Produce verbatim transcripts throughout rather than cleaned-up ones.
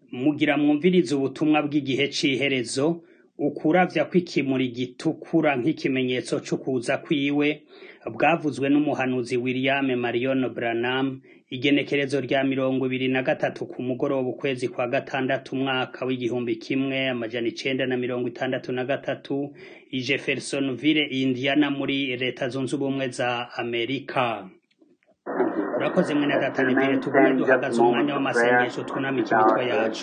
mugira mwumvirize ubutumwa bw'igihe c'iherezo, ukuravya kw'ikimuri gitukura nk'ikimenyetso c'ukuza kwiwe, bwavuzwe n'umuhanuzi William Marion Branham, igenekerezo rya mirongo ibiri na gatatu ku mugoroba ukwezi kwa gatandatu umwaka w'igihumbi kimwe amajana icenda na mirongo itandatu na gatatu, i Jeffersonville, Indiana muri leta zunze ubumwe za Amerika. Urakoze mwene data Neville, tugume duhagaze umwanya w'amasengesho twunamika imitwe yacu.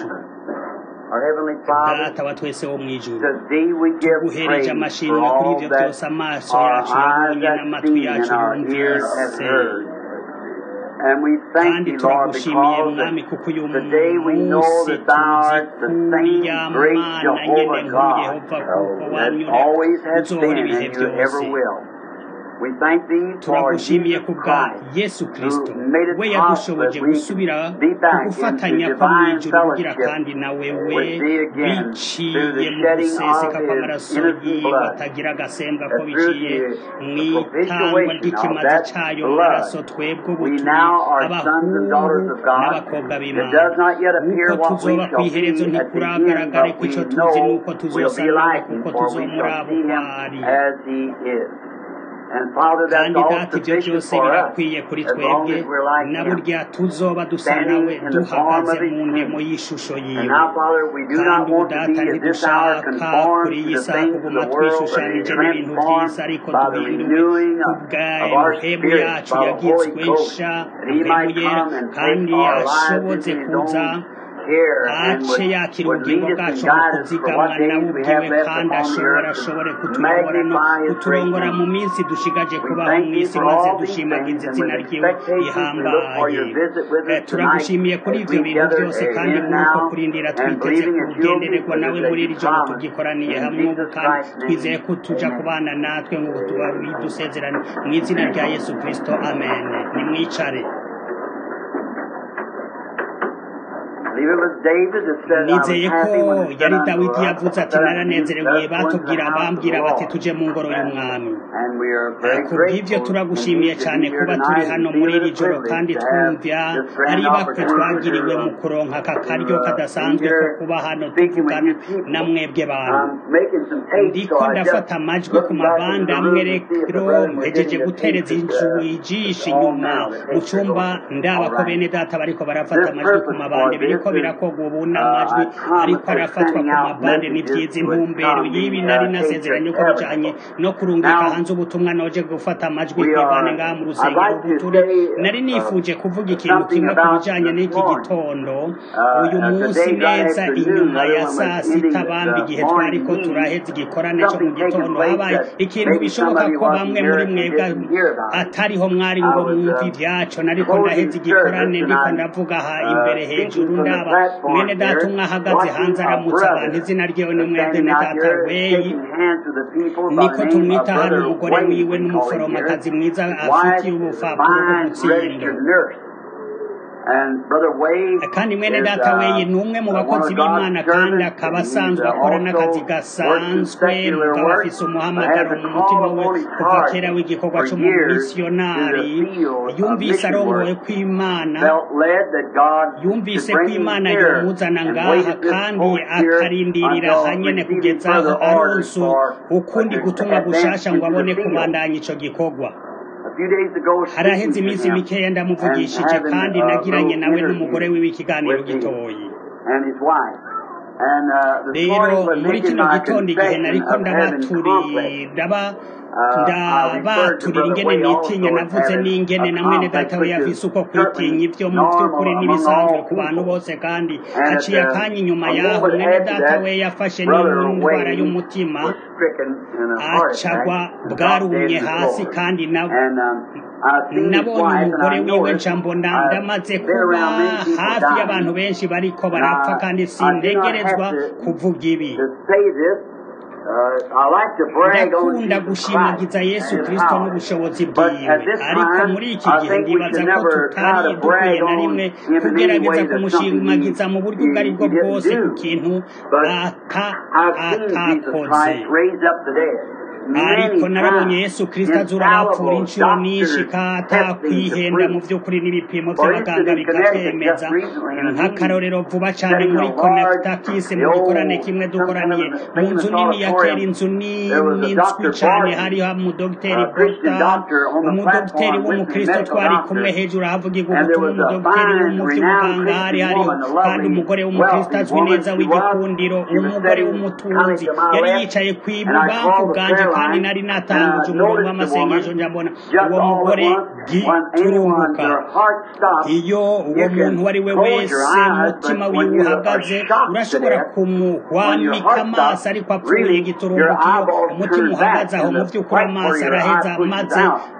Data wa twese wo mw'ijuru, tuguhereje amashimwe kuri ivyo vyose amaso yacu yabonye n'amatwi yacu yumvise, kandi turagushimiye mwami kuko uyu munsi tuzi kuri ya mana nyene nkuru Yehova kuko wanyure uzohora ibihe vyose. Turagushimiye kubwa Yesu Kristo, we yadushoboje gusubira kugufatanya ko mw'ijuru kugira kandi nawe we biciye mu guseseka kw'amaraso yiwe atagira agasembwa ko biciye mw'itangwa ry'ikimazi cayo mu maraso twebwe ubu turi abahungu n'abakobwa b'Imana. Uko tuzoba kw'iherezo ntikuragaragare ko ico tuzi nuko tuzosa nawe kuko tuzomuraba uko ari. Kandi data ivyo vyose birakwiye kuri twebwe, na burya tuzoba dusa nawe duhagaze mu ndemo y'ishusho yiwe. Kandi ubu data ntidushaka kuri iyi saha kuguma twishushanije n'ibintu vy'isi, ariko duhinduwe kubw'amahemu yacu yagizwe nsha, amahemu yera, kandi ashobotse kuza ace yakira ubugingo bwacu mu kuzigamwa nawe ubwiwe, kandi ashobora ashobore kutuyobora no kuturongora mu minsi dushigaje kubaho mw'isi, maze dushimagiza izina ryiwe rihambaye. Turagushimiye kuri ivyo bintu vyose, kandi nk'uko kurindira twiteze kugendererwa nawe muri iri joro tugikoraniye hamwe ubu, kandi twizeye ko tuja kubana natwe nk'uko tuba bidusezerana mw'izina rya Yesu Kristo, amen. Nimwicare. Nizeye ko yari Dawidi yavuze ati naranezerewe batubwira bambwira bati tuje mu ngoro y'umwami. Kubw'ivyo turagushimiye cane kuba turi hano muri iri joro, kandi twumvya ari bakwe twagiriwe mu kuronka aka karyo kadasanzwe ko kuba hano tuvugana na mwebwe bantu. Ndiko ndafata amajwi ku mabanda amwe rero mpejeje gutereza ijisho inyuma mu cumba ndaba ko bene data bariko barafata amajwi ku mabande biriko birakogwa ubu n'amajwi ariko arafatwa ku mabande. Ni vyiza intumbero y'ibi nari nasezeranye ko bijanye no kurungika hanze ubutumwa noje gufata amajwi kwibane ngaha mu rusengero guturi. Nari nifuje kuvuga ikintu kimwe ku bijanye n'iki gitondo uyu munsi neza inyuma ya saa sita bambi igihe twariko turaheza igikorane co mu gitondo, habaye ikintu bishoboka ko bamwe muri mwebwe atariho mwari ngo mwumve ivyaco. Nariko ndaheza igikorane ndiko ndavuga aha imbere hejuru ndaba mwene data umwe ahagaze hanze aramutsa abantu, izina ryewe ni mwene data Weyi, niko tumwita hano, umugore wiwe n'umuforomakazi mwiza afitiye ubupapuro bw'umutsindo. Kandi mwene data Weyi ni umwe mu bakozi b'Imana, kandi akaba asanzwe akora n'akazi gasanzwe, mugabo afise umuhamagaro mu mutima we kuva kera w'igikorwa c'umumisiyonari. Yumvise arongowe kw'Imana, yumvise ko Imana yomuzana ngaha, kandi akarindirira hanyene kugeza aho aronse ukundi gutumwa gushasha ngo abone kubandanya ico gikorwa. Haraheze iminsi mikeya ndamuvugishije, kandi nagiranye nawe n'umugore wiwe ikiganiro gitoyi. Rero muri kino gitondo igihe nariko ndabaturira ndaba ndabaturira ingene nitinya, navuze n'ingene na mwene data we yafise uko kwitinya. ivyo mu vy'ukuri n'ibisanzwe ku bantu bose, kandi haciye akanya inyuma yaho mwene data we yafashe n'indwara y'umutima, acagwa bwarumye hasi, kandi nabonye umugore wiwe nca mbona ndamaze kuba hafi y'abantu benshi bariko barapfa, kandi sindegerezwa kuvuga ibi. Ndakunda gushimagiza Yesu Kristo n'ubushobozi bwiwe, ariko muri iki gihe ndibaza ko tutari dukwiye na rimwe kugerageza kumushimagiza mu buryo ubwo ari bwo bwose ku kintu atakoze. ariko narabonye Yesu Kristo azura abapfura inshuro nyinshi kata kwihenda mu by'ukuri n'ibipimo by'abaganga bikabyemeza nk'akarorero vuba cyane muri Connecticut mu gikorane kimwe dukoraniye mu nzu nini ya kera inzu nini nzwi cyane hariho umudogiteri Boston umudogiteri w'umukristo twari kumwe hejuru havugirwa ubutumwa umudogiteri w'umuvy'ubuganga hari hariho kandi umugore w'umukristo azwi neza w'igikundiro umugore w'umutunzi yari yicaye kw'ibubamfu bwanje kandi nari natanguje umurongo w'amasengesho njambona uwo mugore giturumbuka iyo uwo muntu wari we wese umutima wiwe uhagaze urashobora kumuhwamika amaso ariko apfuye giturumbuka iyo umutima uhagaze aho mu vy'ukuri amaso araheza maze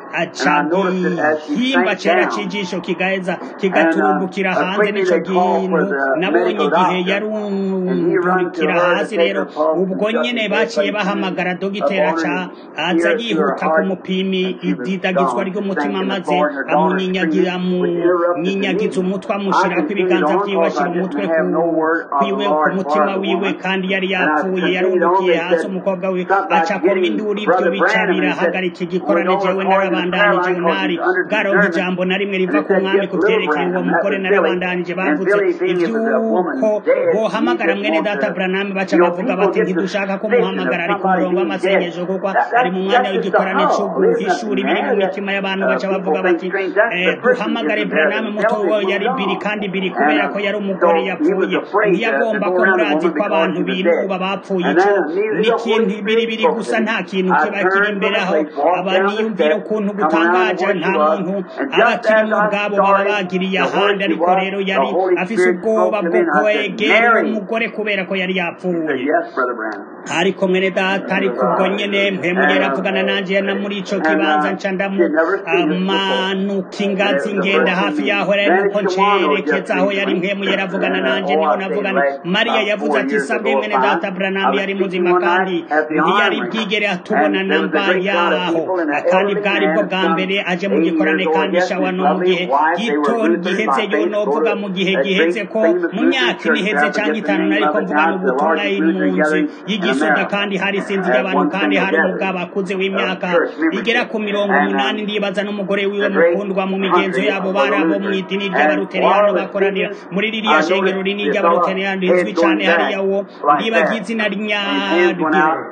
acagihimba cera cijisho kigaheza kigaturumbukira hanze nico gintu nabonye igihe yarumburikira hasi rero ubwo nyene baciye bahamagara dogitera ca aza yihuta kumupimi ididagizwa ry'umutima maze amunyinyagira mu nyinyagiza umutwe amushirako ibiganza vyiwe ashira umutwe kwiwe ku mutima wiwe kandi yari yapfuye yarundukiye hasi umukobwa we acakoma induru ivyo bica birahagarika igikorane jewe narabandanije unari bwaronka ijambo na rimwe riva ku mwami kuvyerekeye uwo mugore narabandanije bavuze ivyuko bohamagara mwene data Branham baca bavuga bati ntidushaka ko muhamagara ari ku murongo w'amasengesho kuko ari mu mwanya w'igikorane cyo guhishura ibiri mu mitima y'abantu baca bavuga bati duhamagare Branham muto yari biri kandi biri kubera ko yari umugore yapfuye ntiyagomba ko murazi ko abantu binuba bapfuye ico n'ikintu biri biri gusa nta kintu kiba kiri imbere aho abaniyumvira ukuntu gutangaje nta muntu abakiri mu bwabo baba bagiriye ahandi ariko rero yari afise ubwoba bwo kwegera umugore kubera ko yari yapfuye ariko mwene data ariko ubwo nyene mpemu yaravugana nanje na muri ico kibanza nca ndamu amanuka ingazi ngenda hafi yaho rero nuko ncerekeza aho yari mpemu yaravugana nanje niho navugana Mariya yavuze ati sabwe mwene data Branham yari muzima kandi ntiyari bwigere atubona namba yaho kandi bwari bwo bwa mbere aje mu gikorane kandi shawa no mu gihe gito giheze yo novuga mu gihe giheze ko mu myaka iniheze cyangwa itanu nariko mvugana ubutumwa y'impunzi y'igisoda kandi hari sinzi y'abantu kandi hari umugabo akuze w'imyaka igera ku mirongo umunani ndibaza n'umugore wiwe mukundwa mu migenzo yabo barabo mu idini ry'abaruteriyano bakoranira muri ririya shengero rinini ry'abaruteriyano rizwi cyane hariya wo ndibagize izina ryaryo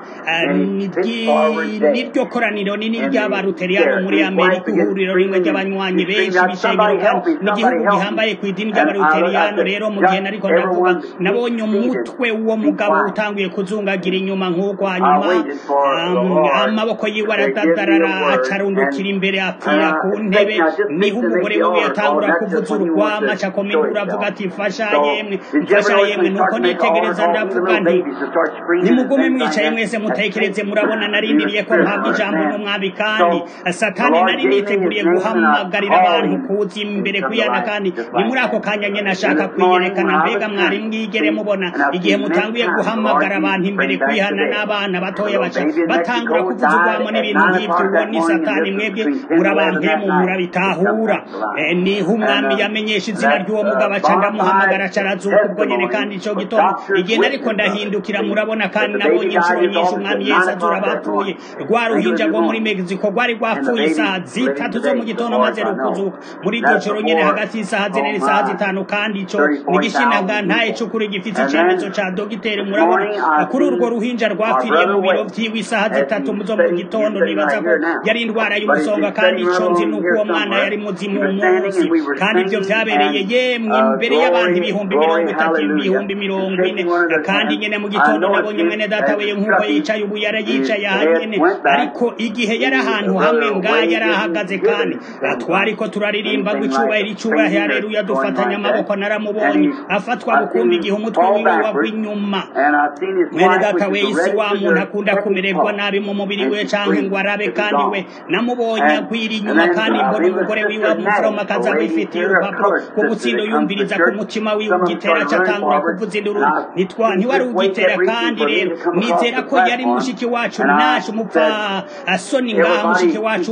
niryo koraniro nini ry'abaruteriyano muri Amerika ihuriro rimwe ry'abanywanyi benshi bishengero kandi n'igihugu gihambaye ku idini ry'abaruteriyano rero mu gihe nariko ndavuga nabonye umutwe w'uwo mugabo utanguye kuzungagira inyuma nk'uko hanyuma amaboko yiwe aradadarara acarundukira imbere apfira ku ntebe niho umugore wiwe yatangura kuvuza urwama acakoma induru avuga ati fasha yemwe fasha yemwe nuko nitegereza ndavuga nti nimugume mwicaye mwese mutekereze murabona narindiriye ko mpabwa ijambo n'umwami kandi satani nari niteguriye guhamagarira abantu kuza imbere kuyana kandi ni muri ako kanya nyene ashaka kwiyerekana mbega mwari mwigere mubona igihe mutanguye guhamagara abantu imbere kwihana n'abana batoya baca batangura kuvuza urwamo n'ibintu nk'ivyo uwo ni satani mwebwe murabampemu murabitahura niho umwami yamenyesha izina ry'uwo mugabo aca ndamuhamagara carazuka ubwo nyene kandi ico gitondo igihe nariko ndahindukira murabona kandi nabonye inshuro nyinshi umwami Yesu azura abapfuye rwa ruhinja rwo muri Mexico rwari rwapfuye isaha zitatu zo mu gitondo maze rukuzuka muri iryo joro nyene hagati y'isaha zine n'isaha zitanu kandi ico nigishinaga ntaye cukuri gifite icemezo ca dogiteri murabona kuri urwo ruhinja rwapfiriye mu biro vyiwe isaha zitatu zo mu gitondo nibaza ko yari indwara y'umusonga kandi ico nzi nuko uwo mwana yari muzimu umunsi kandi ivyo vyabereye yemwe imbere y'abantu ibihumbi mirongo itatu ibihumbi mirongo ine kandi nyene mu gitondo nabonye mwene data weye nk'uko yicaye ubu yari yicaye ahanyene ariko igihe yari ahantu hamwe ngaho yari ahagaze kandi twariko turaririmba ngo icubahiro icubahiro haleluya dufatanya amaboko naramubonye afatwa bukumbi igihe umutwe wiwe wagwa inyuma mwene data we isi wa muntu akunda kumererwa nabi mu mubiri we canke ngo arabe kandi we namubonye agwira inyuma kandi mbona umugore wiwe w'umuforomokazi abifitiye urupapuro rwo gutsinda yumviriza ku mutima wiwe ugitera acatangura kuvuza induru ntiwari ugitera kandi rero nizera ko yari mushiki wacu nashe umupfa asoni ngaha mushiki wacu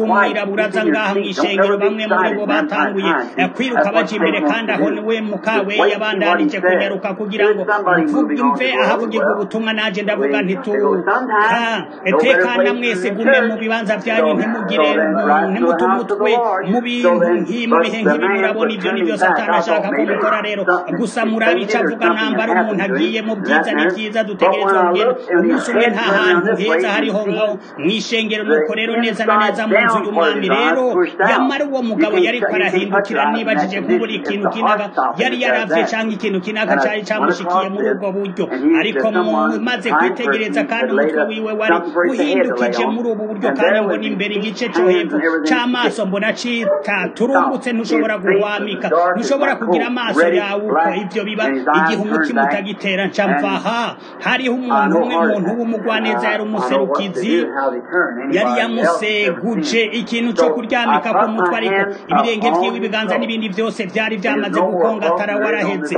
w'umwirabura aza ngaha mw'ishengero bamwe muri bo batanguye kwiruka baje imbere kandi aho niwe mukawe yabandanije kunyaruka kugira ngo mvuge mve ahavugirwa ubutumwa naje ndavuga ntituka etekana mwese gume mu bibanza byanyu ntimugire ntimutumutwe mu bintu nk'imu bihe nk'ibi murabona ibyo nibyo satani ashaka kumukora rero gusa murabica avuga nambara umuntu agiye mu byiza ni byiza dutegerezwa kugenda umunsi umwe nta hantu heza hariho nko mw'ishengero nuko rero neza na neza mu nzu y'umwami rero yamara uwo mugabo yariko arahindukira nibajije kubura ikintu kinaga yari yaravye canke ikintu kinaga cari camushikiye muri ubwo buryo ariko maze kwitegereza kandi umutwe wiwe wari uhindukije muri ubu buryo kandi mbona imbere igice cyo hepfo c'amaso mbona cita turumbutse ntushobora guhwamika ntushobora kugira amaso yawe uko ivyo biba igihe umutima utagitera nca mvaha hariho umuntu umwe umuntu w'umugwaneza yari umuserukizi yari yamuseguje ikintu cyo kuryamika ku mutwe ariko ibirenge vyiwe ibiganza n'ibindi vyose vyari vyamaze gukongatara waraheze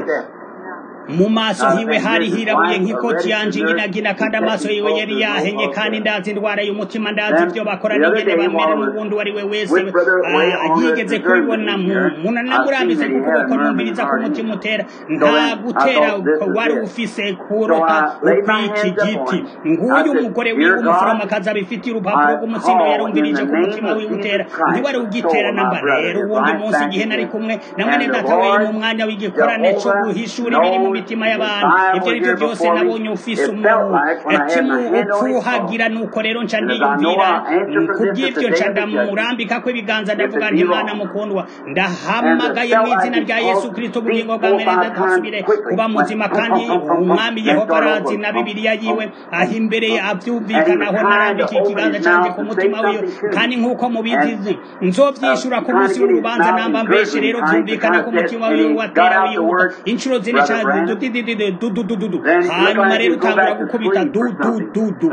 mu maso hiwe hari hirabuye nk'ikoti yanje inginagina kandi amaso yiwe yari yahenye kandi ndazi indwara y'umutima ndazi ibyo bakora n'ingene bamere n'ubundi wari we wese yigeze kubibona muna namurambize ku kuboko numviriza ko umutima utera nta gutera wari ufise kurota ukw'iki giti nguyu umugore wiwe umuforomokazi abifitiye urupapuro rw'umutsindo yarumvirije ko umutima wiwe utera ntiwari ugitera namba rero uwundi munsi igihe nari kumwe na mwene data we mu mwanya w'igikorane cyo guhishura ibiri mu mitima y'abantu ibyo aribyo byose nabonye ufise umutima upfuhagira nuko rero nca ndiyumvira kubw'ibyo nca ndamurambika ko ibiganza ndavuga nti Mana mukundwa ndahamagaye mu izina rya Yesu Kristo ubugingo bwa mwene data asubire kuba muzima kandi umwami Yehova arazi na Bibiliya yiwe aho imbere avyumvikanaho narambika ikiganza canje ku mutima wiwe kandi nk'uko mubizi nzovyishura ku munsi w'urubanza namba mbeshe rero vyumvikana ku mutima wiwe watera wihuta inshuro zine cyane hanyuma rero utangura gukubita du du du du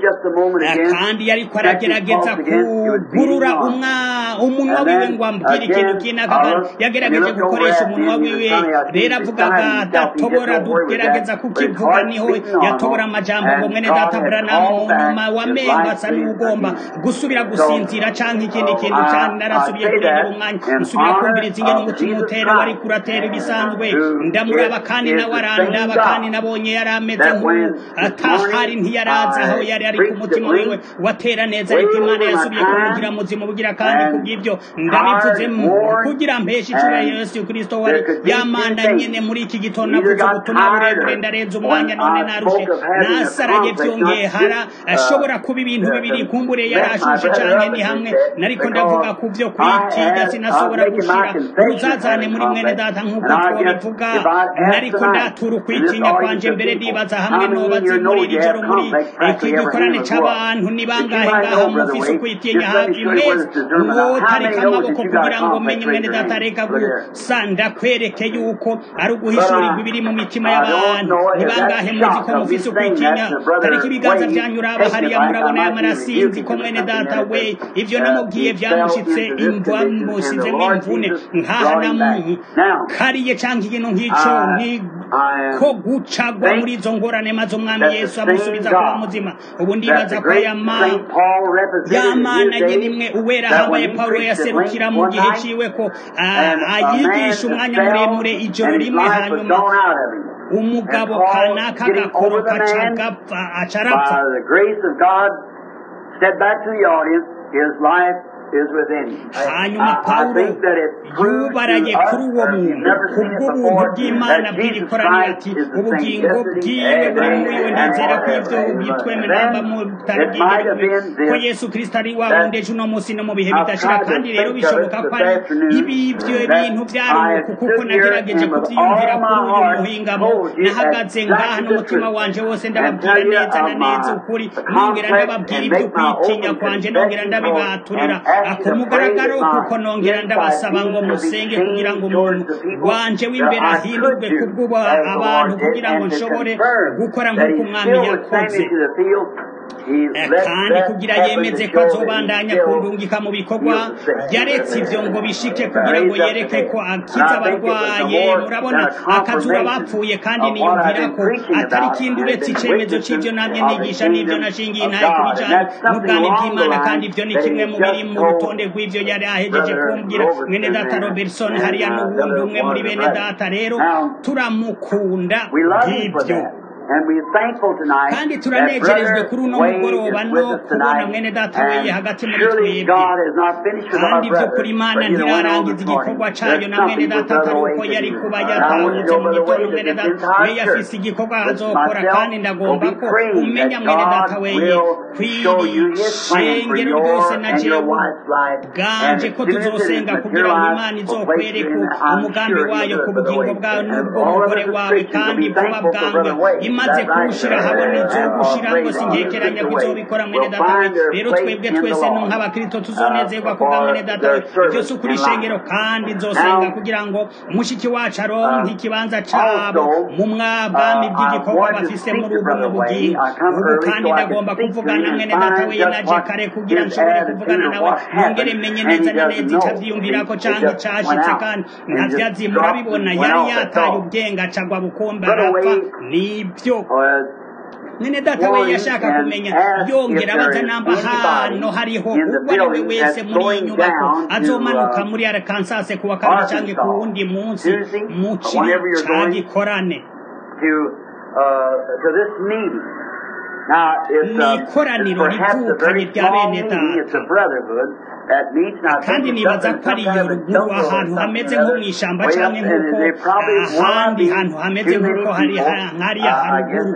kandi yariko aragerageza kugurura umunwa wiwe ngo ambwire ikintu kinaka yagerageje gukoresha umunwa wiwe rero avugaga datobora dugerageza kukivuga niho yatobora amajambo ngo mwene data Branham mu nyuma wamenga asa n'ugomba gusubira gusinzira canke ikindi kintu cyane narasubiye kurindira umwanya nsubira kumviriza ingene umutima utera wari kuratera ibisanzwe ndamuraba kandi nawe arandaba kandi nabonye yari ameze nk'atahari ntiyaraza aho yari ari ku mutima wiwe watera neza ariko Imana yasubiye kumugira muzima bugira kandi kubw'ibyo ndabivuze kugira mpeshe icubahiro Yesu Kristo wari yamanda nyene muri iki gitondo navuze ubutumwa burebure ndarenza umwanya none narushe nasaraye vyongeye hara ashobora kuba ibintu bibiri kumbure yarashushe canke ni hamwe nariko ndavuga kuvyo kwitiga sinashobora gushira uruzazane muri mwene data nk'uko twobivuga nariko ndatura ukwitinya kwanje mbere ndibaza hamwe nobazi muri iri joro muri iki gikorane c'abantu ni bangahe ngaha mufise ukwitinya hafi mwese mwotarika amaboko kugira ngo menye mwene data reka gusa ndakwereke yuko ari uguhishurirwa ibiri mu mitima y'abantu ni bangahe muzi ko mufise ukwitinya tariki ibiganza vyanyu uraba hariya murabona y'amarasinzi ko mwene data we ivyo namubwiye vyamushitse imva musizemwo imvune nkaha namuntu kariye canke ikintu nk'ico ni ko gucagwa muri izo ngorane maze umwami Yesu amusubiza kuba muzima ubu ndibaza ko yamana nyene imwe uwera habaye Paulo yaserukira mu gihe ciwe ko ayigisha umwanya muremure ijoro rimwe hanyuma umugabo kanaka gakoroka cagapfa acarapfa hanyuma Paulo yubaraye kuri uwo muntu kubw'ubuntu bw'Imana bw'irikoranira ati ubugingo bwiwe buri muri we ndizera ko ivyo bitwemeramba mu tarabwigire ko Yesu Kristo ari wa wundi ejo no munsi no mu bihe bidashira kandi rero bishoboka ko ari ibi ivyo bintu vyaruko kuko nagerageje kuvyiyumvira kuri uyu muhingamo nahagaze ngaha n'umutima wanje wose ndababwira neza na neza ukuri nongera ndababwira ibyo kwitinya kwanje nongera ndabibaturira akumugaragaro kuko nongera ndabasaba ngo musenge kugira ngo umuntu wanje w'imbere ahindurwe kubw'uba abantu kugira ngo nshobore gukora nk'uko umwami yakoze kandi kugira yemeze ko azobandanya kundungika mu bikorwa yaretse ivyo ngo bishike kugira ngo yereke ko akiza abarwaye. Murabona akazura bapfuye, kandi niyumvira ko atari kindi uretse icemezo c'ivyo namye nigisha n'ivyo nashingiye intahe ku bijanye n'ubwami bw'Imana, kandi ivyo ni kimwe mu biri mu rutonde rw'ivyo yari ahejeje kumbwira mwene data Robertson hariya n'ubundi umwe muri bene data. Rero turamukunda bw'ivyo kandi turanejerejwe kuri uno mugoroba no kubona mwene data weye hagati muri twebwe, kandi ivyo kuri Imana ntirarangiza igikorwa cayo, na mwene data atari uko yari kuba yatahutse mu gitondo. Mwene data weye afise igikorwa azokora, kandi ndagomba ko umenya mwene data weye kwiri shengero ryose na jewe bwanje ko tuzosenga kugira ngo Imana izokwereka umugambi wayo ku bugingo bwawe n'ubw'umugore wawe, kandi vuba bwange imaze kuwushira habona izogushira ngo singekeranya ko izobikora mwene data we. Rero twebwe twese nk'abakristo tuzonezerwa kubwa mwene data we. Ivyo si ukuri shengero, kandi nzosenga kugira ngo mushiki wacu aronke ikibanza cabo mu mwabwami bw'igikorwa bafise muri ubu mu bugingo ubu. Kandi ndagomba kuvugana mwene data we naje kare kugira nshobore kuvugana nawe nongere menye neza na neza ico avyiyumvirako canke cashitse, kandi ntavyazi murabibona yari yataye ubwenga cagwa bukombe arapfa. Nivyo mwene data we yashaka kumenya, yongera abaza namba hano hariho ubwo ari we wese muri iyi nyubako azomanuka muri Arkansas kuwa kabiri canke ku wundi munsi mu ciri ca gikorane. Ni ikoraniro rivukanye rya bene data, kandi nibaza ko ari iyo ruguru ahantu hameze nko mw'ishamba canke nk'uko ahandi hantu hameze nk'uko hari hariya haruguru.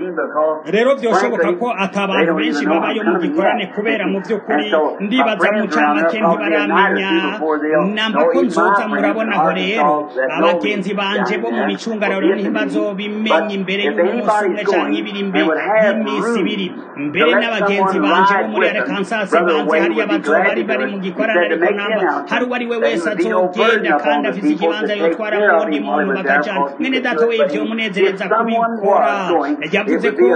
Rero vyoshoboka ko atabantu benshi babayo mu gikorane, kubera mu vy'ukuri ndibaza mu camake ntibaramenya namba ko nzoza. Murabonaho rero abagenzi banje bo mu micungararo ntibazobimenya imbere y'umunsi umwe canke ibiri imbere y'imisi ibiri. Mbere n'abagenzi banje bo muri Arkansas banze hariya bazoba bari bari mu gikorane, ariko namba hari uwo ari we wese azogenda kandi afise ikibanza yotwara mu wundi muntu bakajana. Mwene data we ivyo munezereza kubikora. Yavuze ko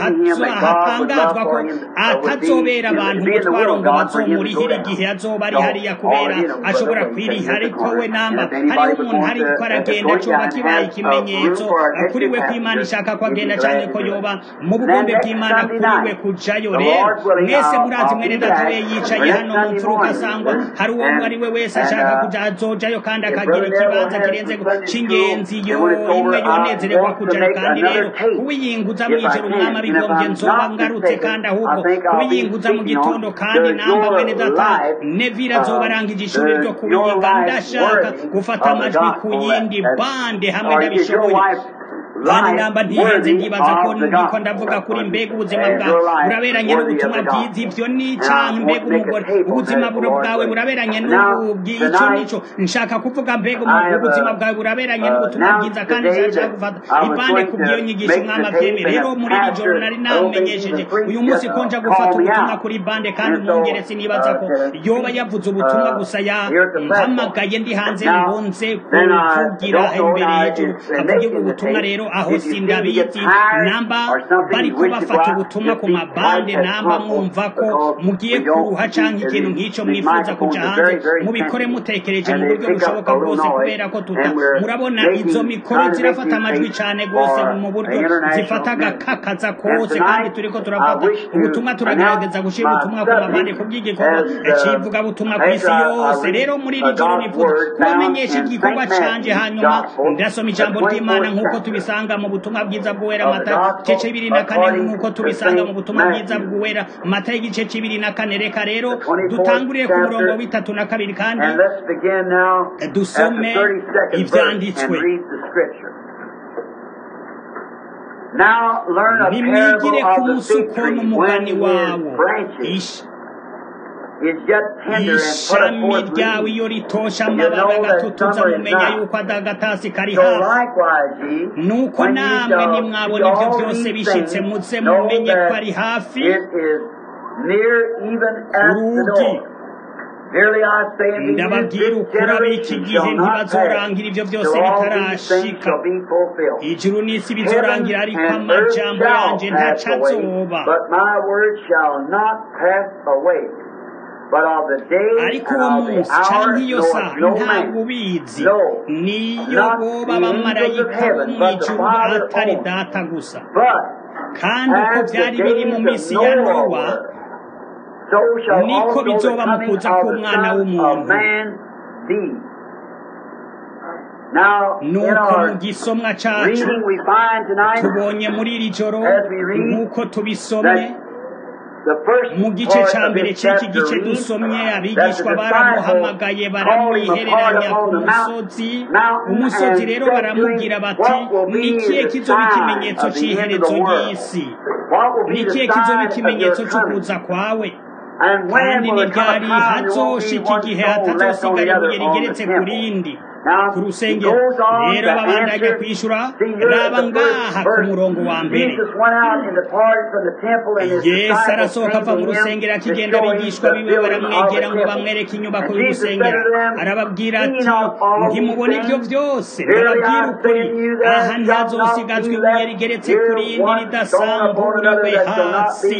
hatangazwa ko atazobera abantu umutwaro ngo bazomurihira igihe azoba ari hariya, kubera ashobora kwiriha. Ariko we namba hariho umuntu ariko aragenda coba kibaye ikimenyetso kuri we ko Imana ishaka ko agenda canke ko yoba mu bugombe bw'Imana kuri we kujayo. Rero mwese murazi mwene data we yicaye hano mu mfuruka sangwa hari uwo ari we wese ashaka kuja azojayo, kandi akagira ikibanza kirenze c'ingenzi yo imwe yonezererwa kujayo. Kandi rero kuwiyinguza mw'ijoro umwami abigombye nzoba ngarutse, kandi ahubwo kuwiyinguza mu gitondo. kandi namba mwene data Neville azoba arangije ishuri ryo kuwiyinga. Ndashaka gufata amajwi ku yindi bande hamwe n'abishoboye, kandi namba ntihenze ndibaza ko ndiko ndavuga kuri mbega ubuzima bwawe buraberanye n'ubutumwa bwiza. Ivyo ni canke mbega umugore ubuzima bwawe buraberanye n'ubwico nico nshaka kuvuga. Mbega ubuzima bwawe buraberanye n'ubutumwa bwiza, kandi nshaka gufata ibande kubwiyo nyigisho mwama vyeme. Rero muri iri joro nari namenyesheje uyu munsi ko nja gufata ubutumwa kuri bande, kandi umwongeresi nibaza ko yoba yavuze ubutumwa gusa yampamagaye ndi hanze ngo nze kuvugira imbere hejuru avuge ubutumwa. Rero aho sindabizi namba bari kubafata ubutumwa ku mabande, namba mwumva ko mugiye kuruha canke ikintu nk'ico mwifuza kuja hanze, mubikore mutekereje mu buryo bushoboka bwose, kubera ko tuta murabona izo mikoro zirafata amajwi cane gose mu buryo zifata agakakaza kose, kandi turiko turafata ubutumwa turagerageza gushira ubutumwa ku mabande kubw'igikorwa civuga butumwa ku isi yose. Rero muri iri joro nifuza kubamenyesha igikorwa canje, hanyuma ndasoma ijambo ry'Imana nk'uko tubisa mu butumwa bwiza bw'uwera Matayo igice c'ibiri na kane, nk'uko tubisanga mu butumwa bwiza bw'uwera Matayo igice c'ibiri na kane. Reka rero dutanguriye ku murongo w'itatu na kabiri, kandi dusome ivyanditswe. Nimwigire ku musuko n'umugani wawo, ishami ryawe iyo ritosha amababi agatutuza mumenya yuko adagatasi kari hafi. Nuko namwe nimwabona ivyo vyose bishitse muze mumenye ko ari hafi urugi. ndababwira ukuri ab'iki gihe ntibazorangira ibyo byose bitarashika. Ijuru n'isi bizorangira, ariko amajambo yanje ntaco azoba. Ariko uwo munsi canke iyo saha ntabwo ubizi, niyo boba abamarayika bo mw'ijuru atari Data gusa. Kandi uko vyari biri mu misi ya Nowa, niko bizoba mu kuza k'Umwana w'umuntu. Nuko mu gisomwa cacu tubonye muri iri joro, nk'uko tubisomye mu gice ca mbere c'iki gice dusomye, abigishwa baramuhamagaye baramwihereranya ku musozi. Umusozi rero baramubwira bati, nikihe kizoba ikimenyetso c'iherezo ry'isi? Nikihe kizoba ikimenyetso c'ukuza kwawe? Kandi ni ryari hazoshika igihe hatazosigara ibuye rigeretse ku rindi ku rusengero? Rero babandanya kwishura, raba ngaha ku murongo wa mbere. Yesu arasohoka ava mu rusengero akigenda, abigishwa biwe baramwegera ngo bamwereke inyubako y'urusengero. Arababwira ati, ntimubona ibyo byose? Ndababwira ukuri, aha ntihazosigazwa ibuye rigeretse ku rindi ridasamburiwe hasi.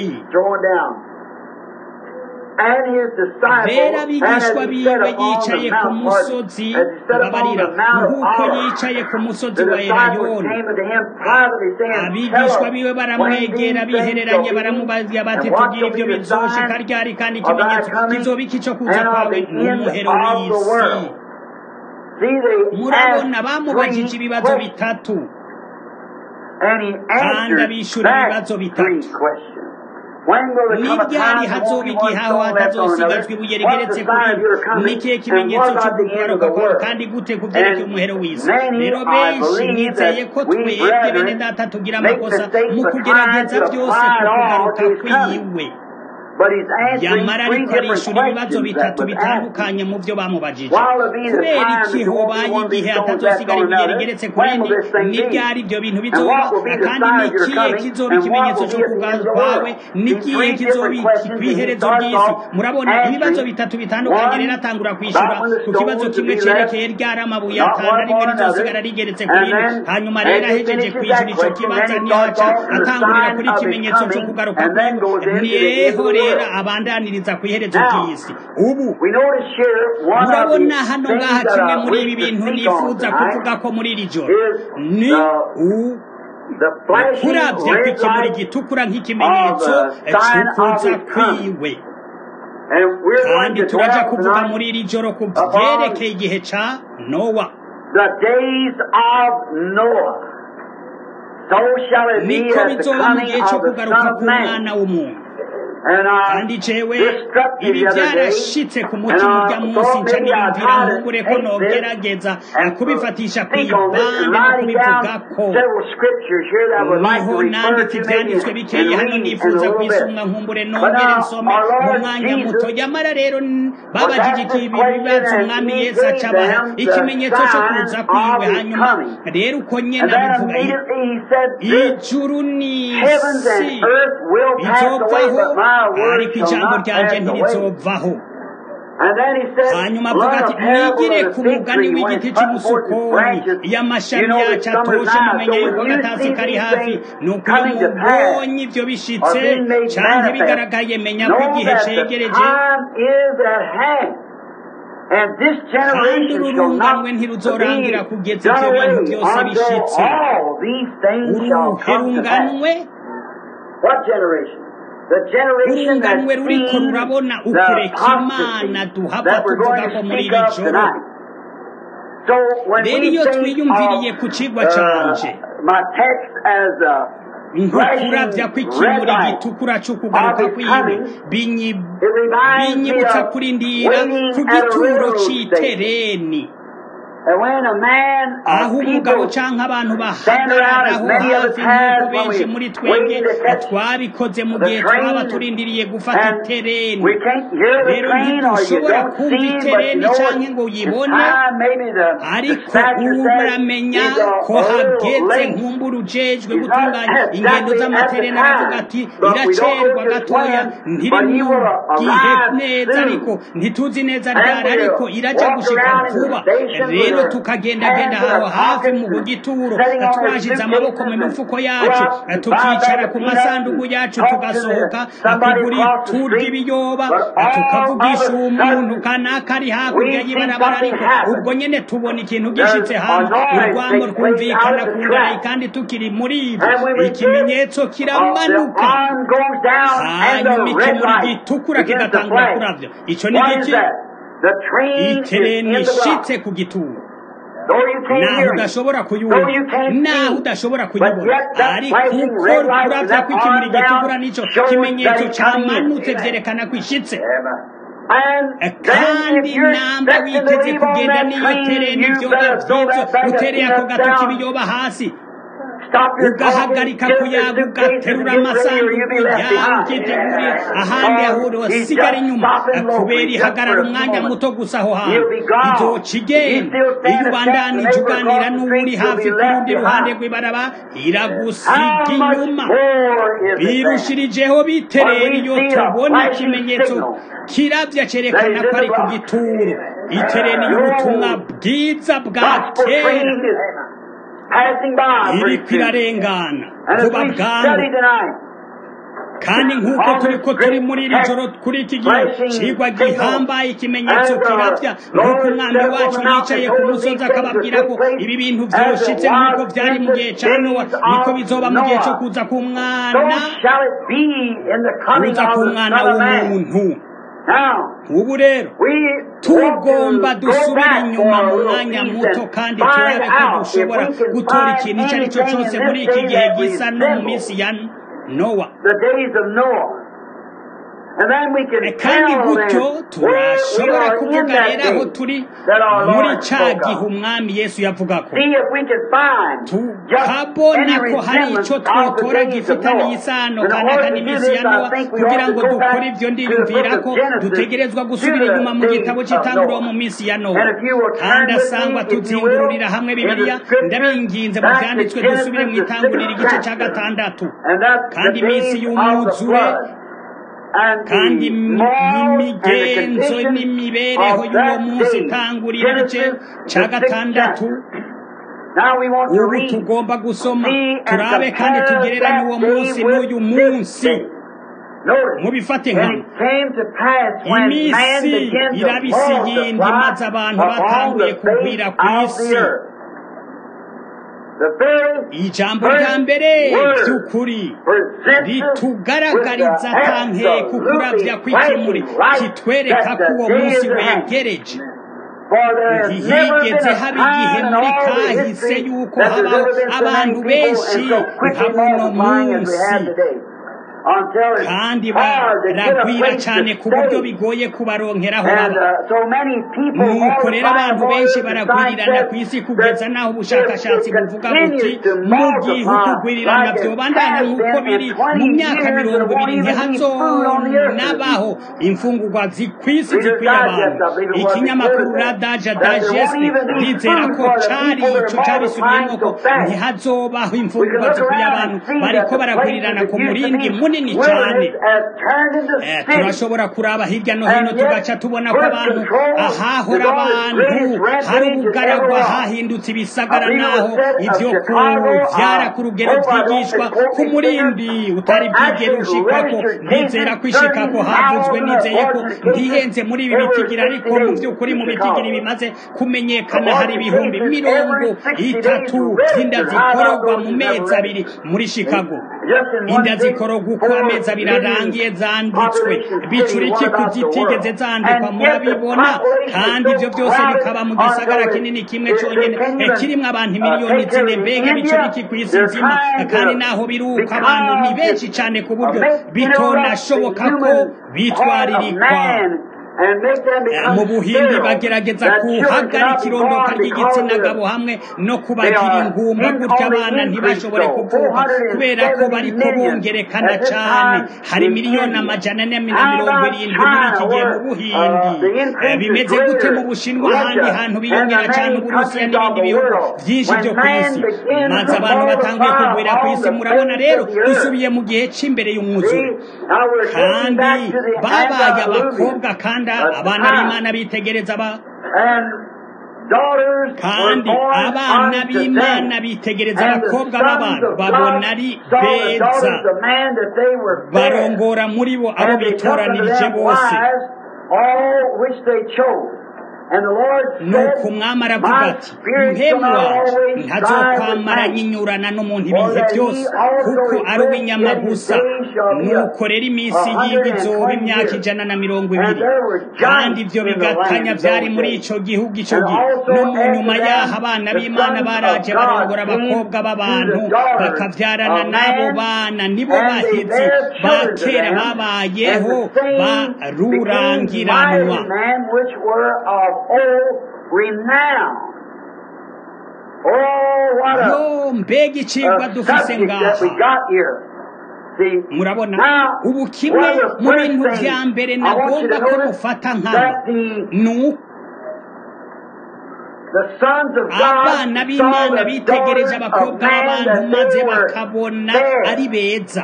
Rero abigishwa biwe yicaye ku musozi, babarira nk'uko yicaye ku musozi wa Elayono. Abigishwa biwe baramwegera bihereranye, baramubaza bati, tubwire ibyo bizoshika ryari, kandi ikimenyetso kizoba iki co kuza kwawe n'umuhero w'isi? Murabona, bamubajije ibibazo bitatu, kandi abishura ibibazo bitatu. Ni ryari hazoba igihe aho hatazosigazwa ibuye rigeretse kuri? Nikihe kimenyetso cyo kugaruka kwawe, kandi gute kuvyerekeye umuhero w'isi? Rero benshi nizeye ko twebwe bene Data tugira amakosa mu kugerageza byose ku kugaruka kwiwe. Yamara ariko arishura ibibazo bitatu bitandukanye mu byo bamubajije. Kubera iki hobaye igihe hatazosigara ibuye rigeretse ku rindi? Ni ryari ibyo bintu bizoba? Kandi nikihe kizoba ikimenyetso cyo kugaruka kwawe? Nikihe kizoba kw'iherezo ry'isi? Murabona, ibibazo bitatu bitandukanye. Rero atangura kwishura ku kibazo kimwe cerekeye ryari amabuye atanu rimwe rizosigara rigeretse ku rindi. Hanyuma rero ahejeje kwishura ico kibazo, niho aca atangurira kuri ikimenyetso cyo kugaruka kwiwe. Niho rero abandaniriza ku iherezo ry'isi. Ubu murabona hano ngaha kimwe muri ibi bintu nifuza kuvuga ko muri iri joro ni kuravya kw'ikimuri gitukura nk'ikimenyetso c'ukuza kwiwe. Kandi turaja kuvuga muri iri joro ku vyerekeye igihe ca Nowa. Niko bizoba mu gihe co kugaruka k'Umwana w'umuntu. Kandi jewe ibi byarashitse ku mutima urya munsi, nca niyumvira nkubure ko nogerageza kubifatisha kw'ibanga no kubivugako. Niho nanditse ivyanditswe bikeye hano, nifuza kwisumwa nkumbure nongere nsome mu mwanya muto. Yamara rero babajije iki ibibazo, umwami Yesu acabaha ikimenyetso cyo kuza kwiwe. Hanyuma rero uko nyene abivuga, ijuru n'isi bizovaho, ariko ijambo ryanje ntirizovaho. Hanyuma avuga ati, mwigire ku mugani w'igiti cy'umusukoni, iyo amashami yacu atoshe mumenye yuko agatasi kari hafi. Nuko iyo mubonye ivyo bishitse canke bigaragaye, menya ko igihe cegereje. Kandi ururunganwe ntiruzorangira kugeza ivyo bintu byose bishitse. Uruherunganwe urunganwe ruriko rurabona ukureka Imana duhava tuvuga ko muri iri joro. Rero iyo twiyumviriye ku cigwa canje, nkukuravya kw'ikimuri gitukura c'ukugaruka kwiwe, binyibutsa kurindira ku gituro c'itereni. aho umugabo canke abantu bahagararaho hafi nk'uko benshi muri twebwe twabikoze mu gihe twaba turindiriye gufata itereni. Rero ntidushobora kumva itereni canke ngo uyibone, ariko ubu muramenya ko hageze nkumbura ujejwe gutunganya ingendo z'amatereni aravuga ati iracerwa gatoya, ntiri mu gihe neza ariko ntituzi neza ryari, ariko iraja gushika vuba. Rero tukagendagenda aho hafi mu gituro twashize amaboko mu mifuko yacu, tukicara ku masanduku yacu, tugasohoka kugura turya ibiyoba, tukavugisha umuntu kanaka ari hakurya y'ibarabara, ariko ubwo nyene tubona ikintu gishitse hano, urwamo rwumvikana ku ngarayi, kandi tukiri muri ivyo ikimenyetso kiramanuka, hanyuma ikimuri gitukura kigatangura kuravya. Ico ni giki? Itereni ishitse ku gituro. Naho udashobora kuyumva, naho udashobora kuyibona, ariko uko kuravya kw'ikimuri gitukura nico kimenyetso camanutse vyerekana ko ishitse. Kandi namba witeze kugenda n'iyo tereni ivyoba vy'ivyo utereye ako gatoki ibiyoba hasi, ugahagarika kuyaga, ugaterura amasanduku yawe ukiteguriye ahandi ahuri wasigara inyuma, kubera ihagarara umwanya muto gusa aho hantu izoca igenda. Iyo ubandanije uganira n'uwuri hafi ku rundi ruhande rw'ibaraba, iragusiga inyuma. Birushirijeho biterera iyo tubona ikimenyetso kiravya cerekana ko ari ku gituro, itereni y'ubutumwa bwiza bwa kera iriko irarengana vuba bwangu. Kandi nk'uko turiko turi muri iri joro kuri iki gihe cigwa gihambaye, ikimenyetso kiravya, nk'uko umwami wacu yicaye ku musozi akababwira ko ibi bintu vyoshitse nk'uko vyari mu gihe ca Nowa, niko bizoba mu gihe co kuza k'umwana, kuza k'umwana w'umuntu. Ubu rero tugomba dusubira inyuma mu mwanya muto, kandi turabe ko dushobora gutora ikintu ico ari cyo cose muri iki gihe gisa no mu minsi ya Nowa. Kandi gutyo turashobora kuvuga rero aho turi muri ca gihe umwami Yesu yavuga ko, tukabona ko hari ico twotora gifitaniye isano kanaka n'iminsi ya Nowa, kugira ngo dukore ivyo. Ndiyumvira ko dutegerezwa gusubira inyuma mu gitabo c'itanguriro mu minsi ya Nowa, kandi asangwa tuzingururira hamwe Bibiliya. Ndabinginze mu vyanditswe dusubire mu itanguriro igice ca gatandatu, kandi iminsi y'umwuzure kandi n'imigenzo n'imibereho y'uwo munsi itangurira igice ca gatandatu. Ubu tugomba gusoma turabe kandi tugereranye uwo munsi n'uyu munsi. Mubifate nkama imisi irabisi yindi, maze abantu batanguye kugwira kw'isi. Ijambo rya mbere by'ukuri ritugaragariza tanke kukuravya kw'ikimuri, kitwereka ko uwo munsi wegereje. Ntihigeze haba igihe muri kahise yuko habaho abantu benshi nka buno munsi, kandi baragwira cyane ku buryo bigoye kubaronkeraho baba. Nuko rero abantu benshi baragwirirana ku isi, kugeza naho ubushakashatsi buvuga buti mu gihe ukugwirirana vyobandanya nk'uko biri mu myaka mirongo ibiri ntihazonabaho imfungurwa zikwisi zikwiye abantu. Ikinyamakuru Radaja Digest rizera ko cari ico cabisubiyemwo ko ntihazobaho imfungurwa zikwiye abantu, bariko baragwirirana ku murindi munini cyane. Eh, turashobora kuraba hirya no hino tugaca tubona ko abantu ahahora abantu hari ubugaragwa hahindutse ibisagara, naho ivyo kuvyara ku rugero vyigishwa ku murindi utari bwigera ushikako. Ndizera kwishika ko havuzwe, nizeye ko ndihenze muri ibi bitigira, ariko mu vy'ukuri mu bitigira bimaze kumenyekana hari ibihumbi mirongo itatu inda zikorogwa mu mezi abiri muri Chicago. Inda zikorogwa uko amezi abiri arangiye zanditswe, bicuriki kuzitigeze zandikwa, murabibona. Kandi ivyo byose bikaba mu gisagara kinini kimwe conyene kirimwo abantu miliyoni zine, mbega bicuriki kw'isi nzima. Kandi naho biruka abantu ni benshi cane ku buryo bitonashoboka ko bitwaririkwa. mu buhindi bagerageza kuhagarika irondoka ry'igitsina gabo hamwe no kubagira ingumba gutya abana ntibashobore kuvuka kubera ko bariko bongerekana cane. Hari miliyoni amajana ane na mirongo irindwi muri iki gihe mu buhindi. Bimeze gute mu bushinwa ahandi hantu biyongera cane, uburusiya n'ibindi bihugu vyinshi vyo kw'isi, maze abantu batanguye kugwira kw'isi. Murabona rero dusubiye mu gihe c'imbere y'umwuzure, kandi babaye abakobwa kandi abana b'Imana bitegereza ba kandi abana b'Imana bitegereza abakobwa b'abantu babona ari beza, barongora muri bo abo bitoranirije bose. Nuko umwami aravuga ati, mpemu wanje ntazokwamara nyinyurana n'umuntu ibihe byose, kuko ari uw'inyama gusa. Nuko rero iminsi yiwe izoba imyaka ijana na mirongo ibiri, kandi ivyo bigatanya vyari muri ico gihugu ico gihe. No mu nyuma yaho abana b'Imana baraje barongora abakobwa b'abantu bakavyarana n'abo bana, nibo bahizi ba kera babayeho barurangiranwa. Yo, mbega icigwa dufise ngaha. Murabona ubu kimwe mu bintu vya mbere nagomba ko mufata nkama nuko abana b'Imana bitegereje abakobwa b'abantu maze bakabona ari beza.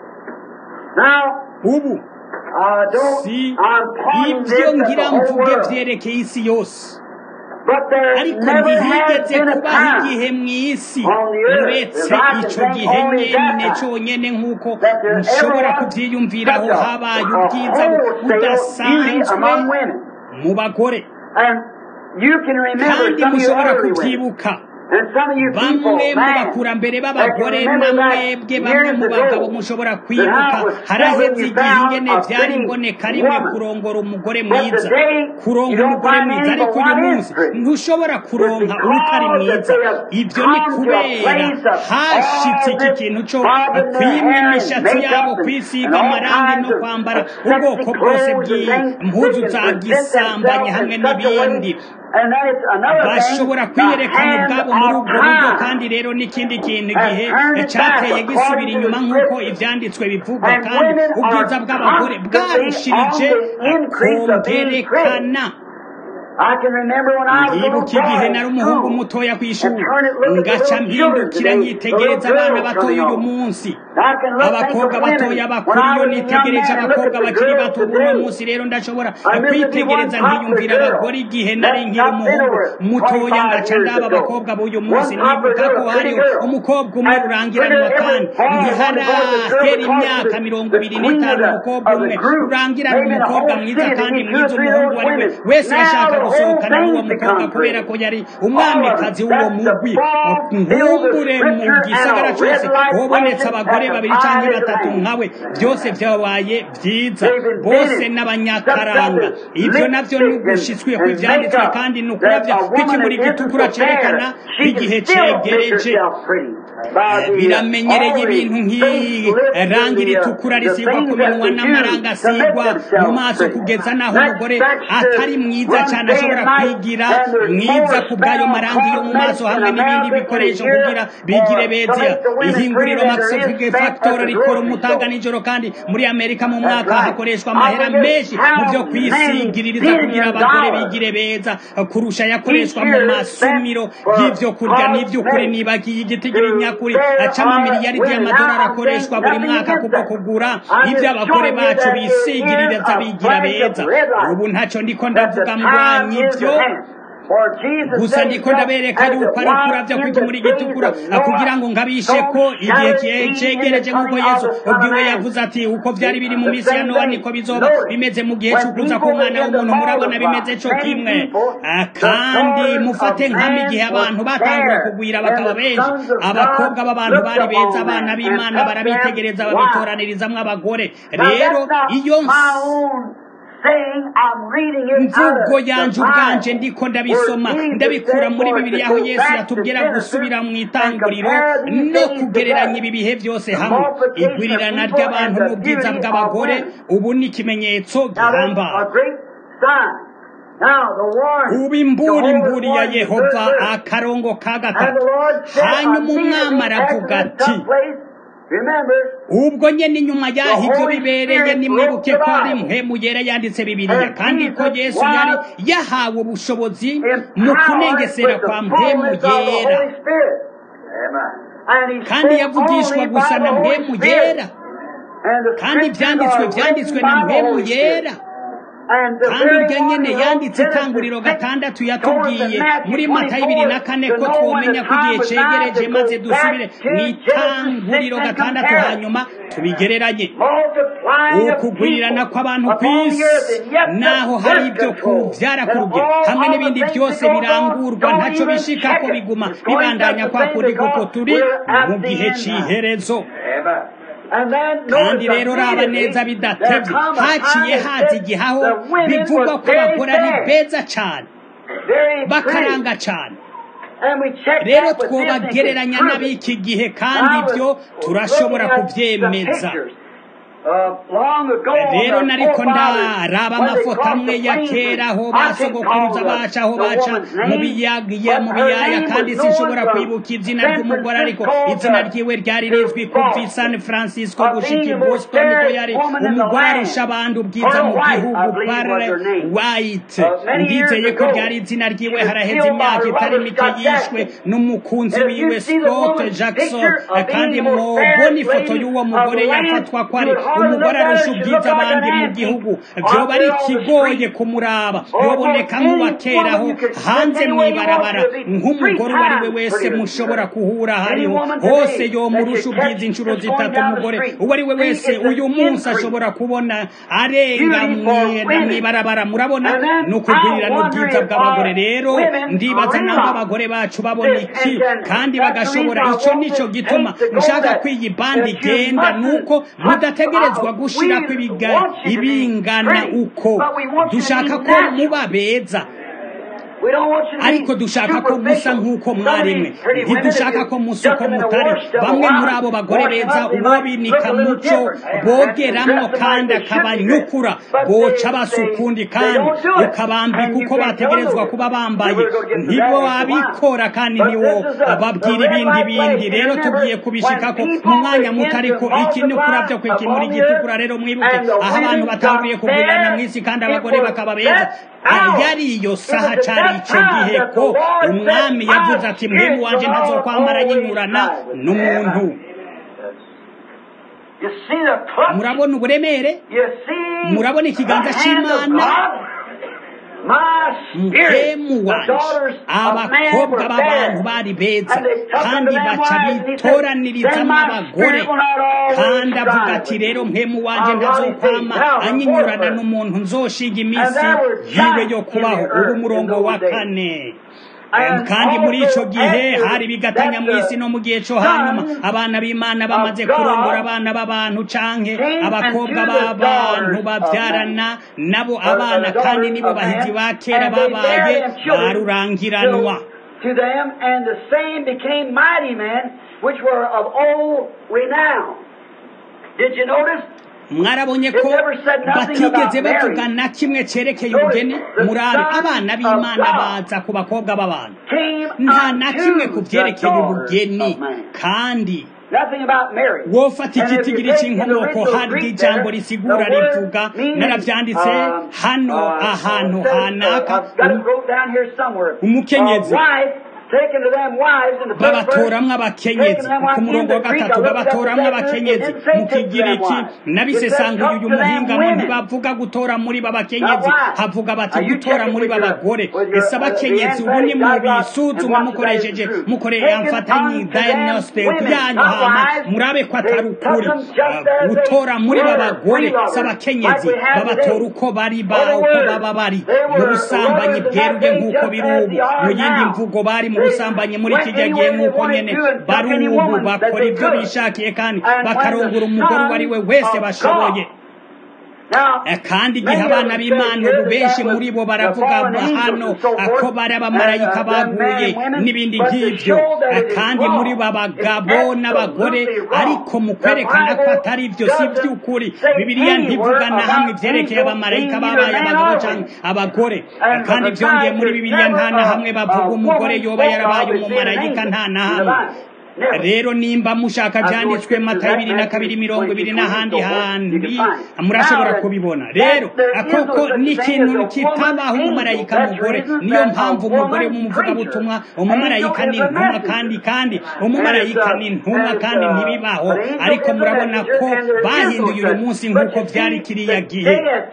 Ubu si ibyo ngira mvuge vyerekeye isi yose, ariko ntihigeze kubaho igihe mw'isi uretse ico gihe nyene conyene nk'uko nshobora kuvyiyumviraho habaye ubwiza budasanzwe mu bagore, kandi mushobora kuvyibuka bamwe mu bakurambere b'abagore na mwebwe bamwe mu bagabo mushobora kwibuka haraheze igihe ingene vyari imboneka rimwe kurongora umugore mwiza, kuronka umugore mwiza. Ariko uyu munsi ntushobora kuronka utari mwiza. Ivyo ni kubera hashitse iki kintu co kwima imishatsi yabo, kwisiga amarangi no kwambara ubwoko bwose bw'impuzu za gisambanye hamwe n'ibindi. Bashobora kwiyerekana ubwabo muri ubwo buryo, kandi rero n'ikindi kintu igihe cateye gisubira inyuma nk'uko ivyanditswe bivuga, kandi ubwiza bw'abagore bwarushirije kongerekana. Ndibuka igihe nari umuhungu mutoya kw'ishuri, ngaca mpindukira nyitegereza abana batoya uyu munsi, abakobwa batoya bakuru. Iyo nitegereje abakobwa bakiri bato uno munsi rero ndashobora kwitegereza nkiyumvira abagore igihe nari nkiri umuhungu mutoya, ngaca ndaba abakobwa b'uyu munsi. Nibuka ko hariho umukobwa umwe rurangiranwa, kandi ntiharahera imyaka mirongo ibiri n'itanu umukobwa umwe rurangiranwa, umukobwa mwiza kandi mwiza. Umuhungu wari we wese yashaka gusohokana n'uwo mukobwa kubera ko yari umwamikazi w'uwo mugwi. Nkumbure mu gisagara cose hobonetse abagore babiri canke batatu nkawe, byose vyabaye vyiza, bose n'abanyakaranga. Ivyo navyo ni ugushitswe kw'ivyanditswe, kandi ni ukuravya kw'ikimuri gitukura cerekana igihe cegereje. Biramenyereye ibintu nk'irangi ritukura risigwa ku minwa n'amaranga asigwa mu maso, kugeza naho umugore atari mwiza cane ashobora kwigira mwiza ku bw'ayo marangi yo mu maso hamwe n'ibindi bikoresho kugira bigire beza. Ihinguriro Max Factor rikora umutaga nijoro, kandi muri Amerika mu mwaka hakoreshwa amahera menshi mu vyo kwisigiririza kugira abagore bigire beza kurusha yakoreshwa mu masumiro y'ivyo kurya. N'ivy'ukuri nibagiye igitigiri nyakuri acama miliyaridi y'amadolari akoreshwa buri mwaka kubwo kugura ivyo abagore bacu bisigiririza bigira beza. Ubu ntaco ndiko ndavuga mbwanyi ivyo, gusa ndiko ndabereka yuko ari kuravya kw'ikimuri gitukura kugira ngo ngabishe ko igihe cegereje nk'uko Yesu ubwiwe yavuze ati, uko vyari biri mu misi ya Nowa niko bizoba bimeze mu gihe c'ukuza k'Umwana w'umuntu. Murabona bimeze co kimwe. Kandi mufate nk'amwe igihe abantu batangura kugwira bakaba benshi, abakobwa b'abantu bari beza, abana b'Imana barabitegereza babitoranirizaamwo abagore. Rero iyo imvugo yanje ubwanje ndiko ndabisoma ndabikura muri Bibiliya, aho Yesu yatubwira gusubira mu itanguriro no kugereranya ibi bihe byose hamwe. Igwirirana ry'abantu n'ubwiza bw'abagore ubu ni ikimenyetso gihambaye. ubu imbura imburi ya Yehova akarongo ka gatatu. Hanyuma umwami aravuga ati ubwo nyene inyuma yaho ibyo bibereye nimwibuke ko ari mpemu yera yanditse Bibiliya kandi ko Yesu yari yahawe ubushobozi mu kunengesera kwa mpemu yera kandi yavugishwa gusa na mpemu yera kandi ibyanditswe byanditswe na mpemu yera kandi iryo nyene yanditse Itanguriro gatandatu yatubwiye muri Matayo ibiri na kane ko twomenya ko igihe cegereje maze dusubire mu Itanguriro gatandatu hanyuma tubigereranye ukugwirirana kw'abantu kw'isi naho hari ibyo kuvyara ku rugero hamwe n'ibindi byose birangurwa ntaco bishika ko biguma bibandanya kwa kundi kuko turi mu gihe c'iherezo. Kandi rero raba neza bidatevye haciye haza igihe aho bivugwa ko abagore ari beza cane bakaranga cane. Rero twobagereranya n'abiki gihe kandi ibyo turashobora kuvyemeza. Rero nariko ndaraba amafoto amwe ya kera aho basogokuruza baca aho baca mu biyaga mu biyaya kandi sinshobora kwibuka izina ry'umugore ariko izina ryiwe ryari rizwi kuva San Francisco gushika i Boston ko yari umugore arusha abandi ubwiza mu gihugu Barry White. Ndizeye ko ryari izina ryiwe haraheze imyaka itari mike yishwe n'umukunzi wiwe Scott Jackson kandi mubona ifoto y'uwo mugore yafatwa ko ari umugore arusha ubwiza abandi mu gihugu vyoba ari kigoye kumuraba yoboneka nk'uwakeraho hanze mwibarabara nk'umugore uwo ari we wese mushobora kuhura hariho hose yomurusha ubwiza inshuro zitatu. Umugore uwo ari we wese uyu munsi ashobora kubona arenga mwibarabara. Murabona n'ukugwirira n'ubwiza bw'abagore. Rero ndibaza namba abagore bacu babona iki kandi bagashobora ico nico gituma nshaka kwiyi bandi igenda nuko mudategerezwa gushira ko ibingana uko dushaka ko muba beza ariko dushaka ko musa nk'uko mwaremwe ntidushaka ko musa uko mutari. Bamwe muri abo bagore beza uwo binika muco bogeramwo kandi akabanyukura boca basukundi kandi ukabambika uko bategerezwa kuba bambaye ntibo babikora kandi niwo babwira ibindi bindi. Rero tugiye kubishikako mu mwanya muto ariko iki ni kuravyo kwiki muri gitukura. Rero mwibuke aho abantu batanguriye kugurirana mw'isi kandi abagore bakaba beza yari iyo saha cari ico gihe ko umwami yavuze ati mpemu wanje ntazokwamara yinyurana n'umuntu. Murabona uburemere, murabona ikiganza c'Imana. Mpemu wanje abakobwa b'abantu bari beza kandi baca bitoraniriza abagore kandi avuga ati rero mpemu wanje ntazokwama anyinyurana n'umuntu nzoshinga iminsi yiwe yo kubaho. ubu murongo wa kane kandi muri ico gihe hari bigatanya mw'isi no mu gihe co hanyuma abana b'Imana bamaze kurongora abana b'abantu canke abakobwa b'abantu bavyarana nabo abana kandi nibo bahizi ba kera babaye barurangiranwa. To them and the same became mighty men which were of old renown. Did you notice? Mwarabonye ko batigeze bavuga na kimwe cerekeye ubugeni. Murabe abana b'Imana baza ku bakobwa b'abantu nta na kimwe ku vyerekeye ubugeni kandi wofata ikitigiri c'inkomoko hari ijambo risigura rivuga naravyanditse hano ahantu hanaka umukenyezi babatoramwo abakenyezi ku murongo wa gatatu babatoramwo abakenyezi mu kigiriki nabisesanguye uyu muhingamo ntibavuga gutora muri babakenyezi havuga bati gutora muri babagore. Ese abakenyezi ubu ni mubisuzuma mukoresheje mukoreye amfatanyi diagnostic yanyu hama murabe ko atari ukuri. Gutora muri babagore s'abakenyezi babatora uko bari ba uko baba bari mu busambanyi bweruye nk'uko biri ubu. Mu yindi mvugo bari ubusambanyi muri kijya gihe nk'uko nyene bari ubu bakora ibyo bishakiye kandi bakarongora umugore uwo ari we wese bashoboye. kandi igihe abana b'Imana ubu benshi muri bo baravuga hano ko bari abamarayika baguye n'ibindi nk'ibyo, kandi muri bo abagabo n'abagore, ariko mu kwerekana ko atari ibyo si by'ukuri Bibiliya ntivuga na hamwe ivyerekeye abamarayika babaye abagabo canke abagore, kandi byongeye muri Bibiliya nta na hamwe bavuga umugore yoba yarabaye umumarayika, nta na hamwe. Rero nimba mushaka byanditswe Matayo bibiri na kabiri mirongo ibiri n'ahandi handi murashobora kubibona. Rero akoko n'ikintu kitabaho umumarayika mugore, niyo mpamvu umugore w'umuvugabutumwa umumarayika ni ntumwa, kandi kandi umumarayika ni ntumwa kandi ntibibaho, ariko murabona ko bahinduye uyu munsi nk'uko byari kiriya gihe.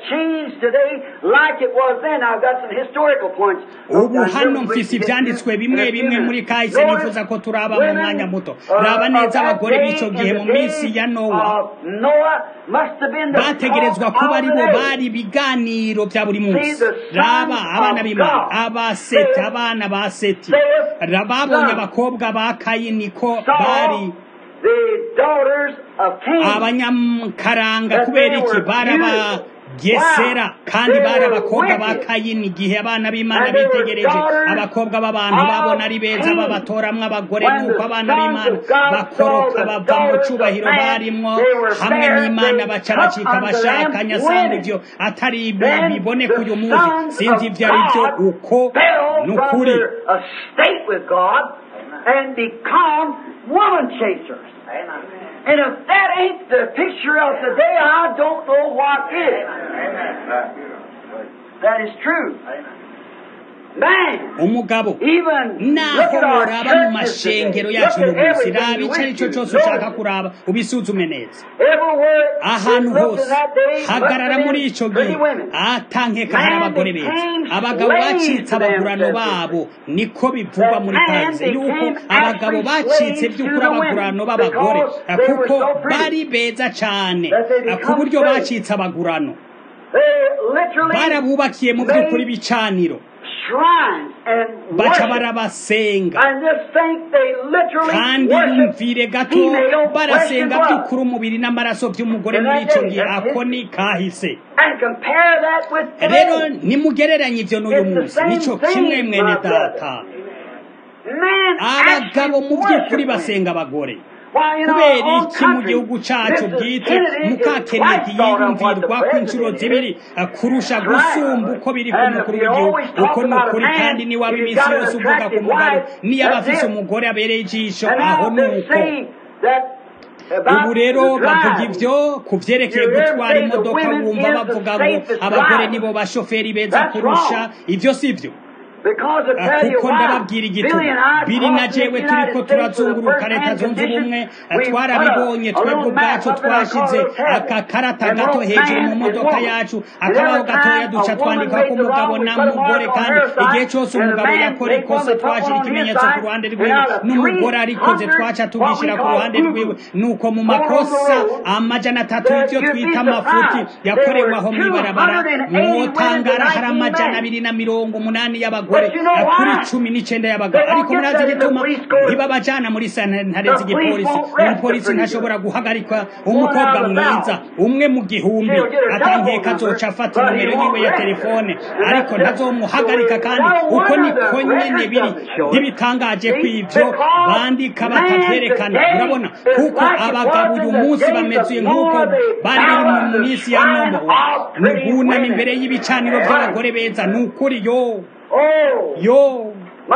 Ubu hano mfise ivyanditswe bimwe bimwe muri kahise nifuza ko turaba mu mwanya muto. Raba neza abagore b'ico gihe mu minsi ya Nowa bategerezwa kuba ari bo bari biganiro bya buri munsi. Raba abana b'Imana, abaseti, abana ba Seti, babonye abakobwa ba Kayini ko bari abanyakaranga. kubera iki? baraba Gesera, kandi bari abakobwa ba Kayini. Igihe abana b'Imana bitegereje abakobwa b'abantu babona ari beza babatoramwo abagore, nuko abana b'Imana bakoroka bava mu cubahiro barimwo hamwe n'Imana baca bacika bashakanya. Sanga ivyo atari biboneka uyu munsi, sinzi ivyo ari byo uko nukuri. And if that ain't the picture of today, I don't know what is. That is true. umugabo naho uraba mu mashengero yacu y'ubusi, raba icyo ari cyo cyose ushaka kuraba ubisuzume neza. Ahantu hose hagarara muri icyo gihe atankeka hari abagore beza. Abagabo bacitse abagurano babo, niko bivugwa muri kahise yuko abagabo bacitse by'ukuri abagurano b'abagore, kuko bari beza cyane ku buryo bacitse abagurano. Barabubakiye mu by'ukuri bicaniro, baca barabasenga, kandi yumvire gato barasenga by'ukuri umubiri n'amaraso by'umugore muri icyo gihe. Ako ni kahise. Rero nimugereranye ibyo n'uyu munsi, nico kimwe mwene data. Abagabo mu by'ukuri basenga abagore. Kubera iki mu gihugu cyacu bwite mukakenedi yiyumvirwa ku inshuro zibiri kurusha gusumba uko biri ku mukuru w'igihugu? Uko ni ukuri, kandi ni waba iminsi yose uvuga ku mugabo niyo aba afise umugore abereye ijisho, aho ni uko. Ubu rero bavuga ivyo ku vyerekeye gutwara imodoka, wumva bavuga ngo abagore nibo bashoferi beza kurusha. Ivyo sivyo, kuko ndababwira igituma biri na jewe turiko turazunguruka leta zunze ubumwe twarabibonye. Twebwe ubwacu twashize akakarata gato hejuru mu modoka yacu, akabaho gatoya duca twandika ko umugabo na mugore, kandi igihe cyose umugabo yakora ikosa twashira ikimenyetso ku ruhande rwiwe, n'umugore arikoze twaca tubishira ku ruhande rwiwe. Nuko mu makosa amajana atatu ivyo twita amafuti yakorewe aho mwibarabara, mwotangara hari amajana abiri na mirongo umunani y'abagore kuri cumi n'icenda y'abagabo. Ariko murazi igituma ntibabajana muri sentare z'igipolisi. Umupolisi ntashobora guhagarika umukobwa mwiza umwe mu gihumbi, atankeka azoca afata nomero yiwe ya telefone, ariko ntazomuhagarika. Kandi uko niko nyene biri, ntibitangaje kw'ivyo bandika batavyerekana. Urabona, kuko abagabo uyu munsi bamezuye nk'uko bari biri mu minsi ya Nowa, nubunama imbere y'ibicaniro by'abagore beza. Ni ukuri yo yo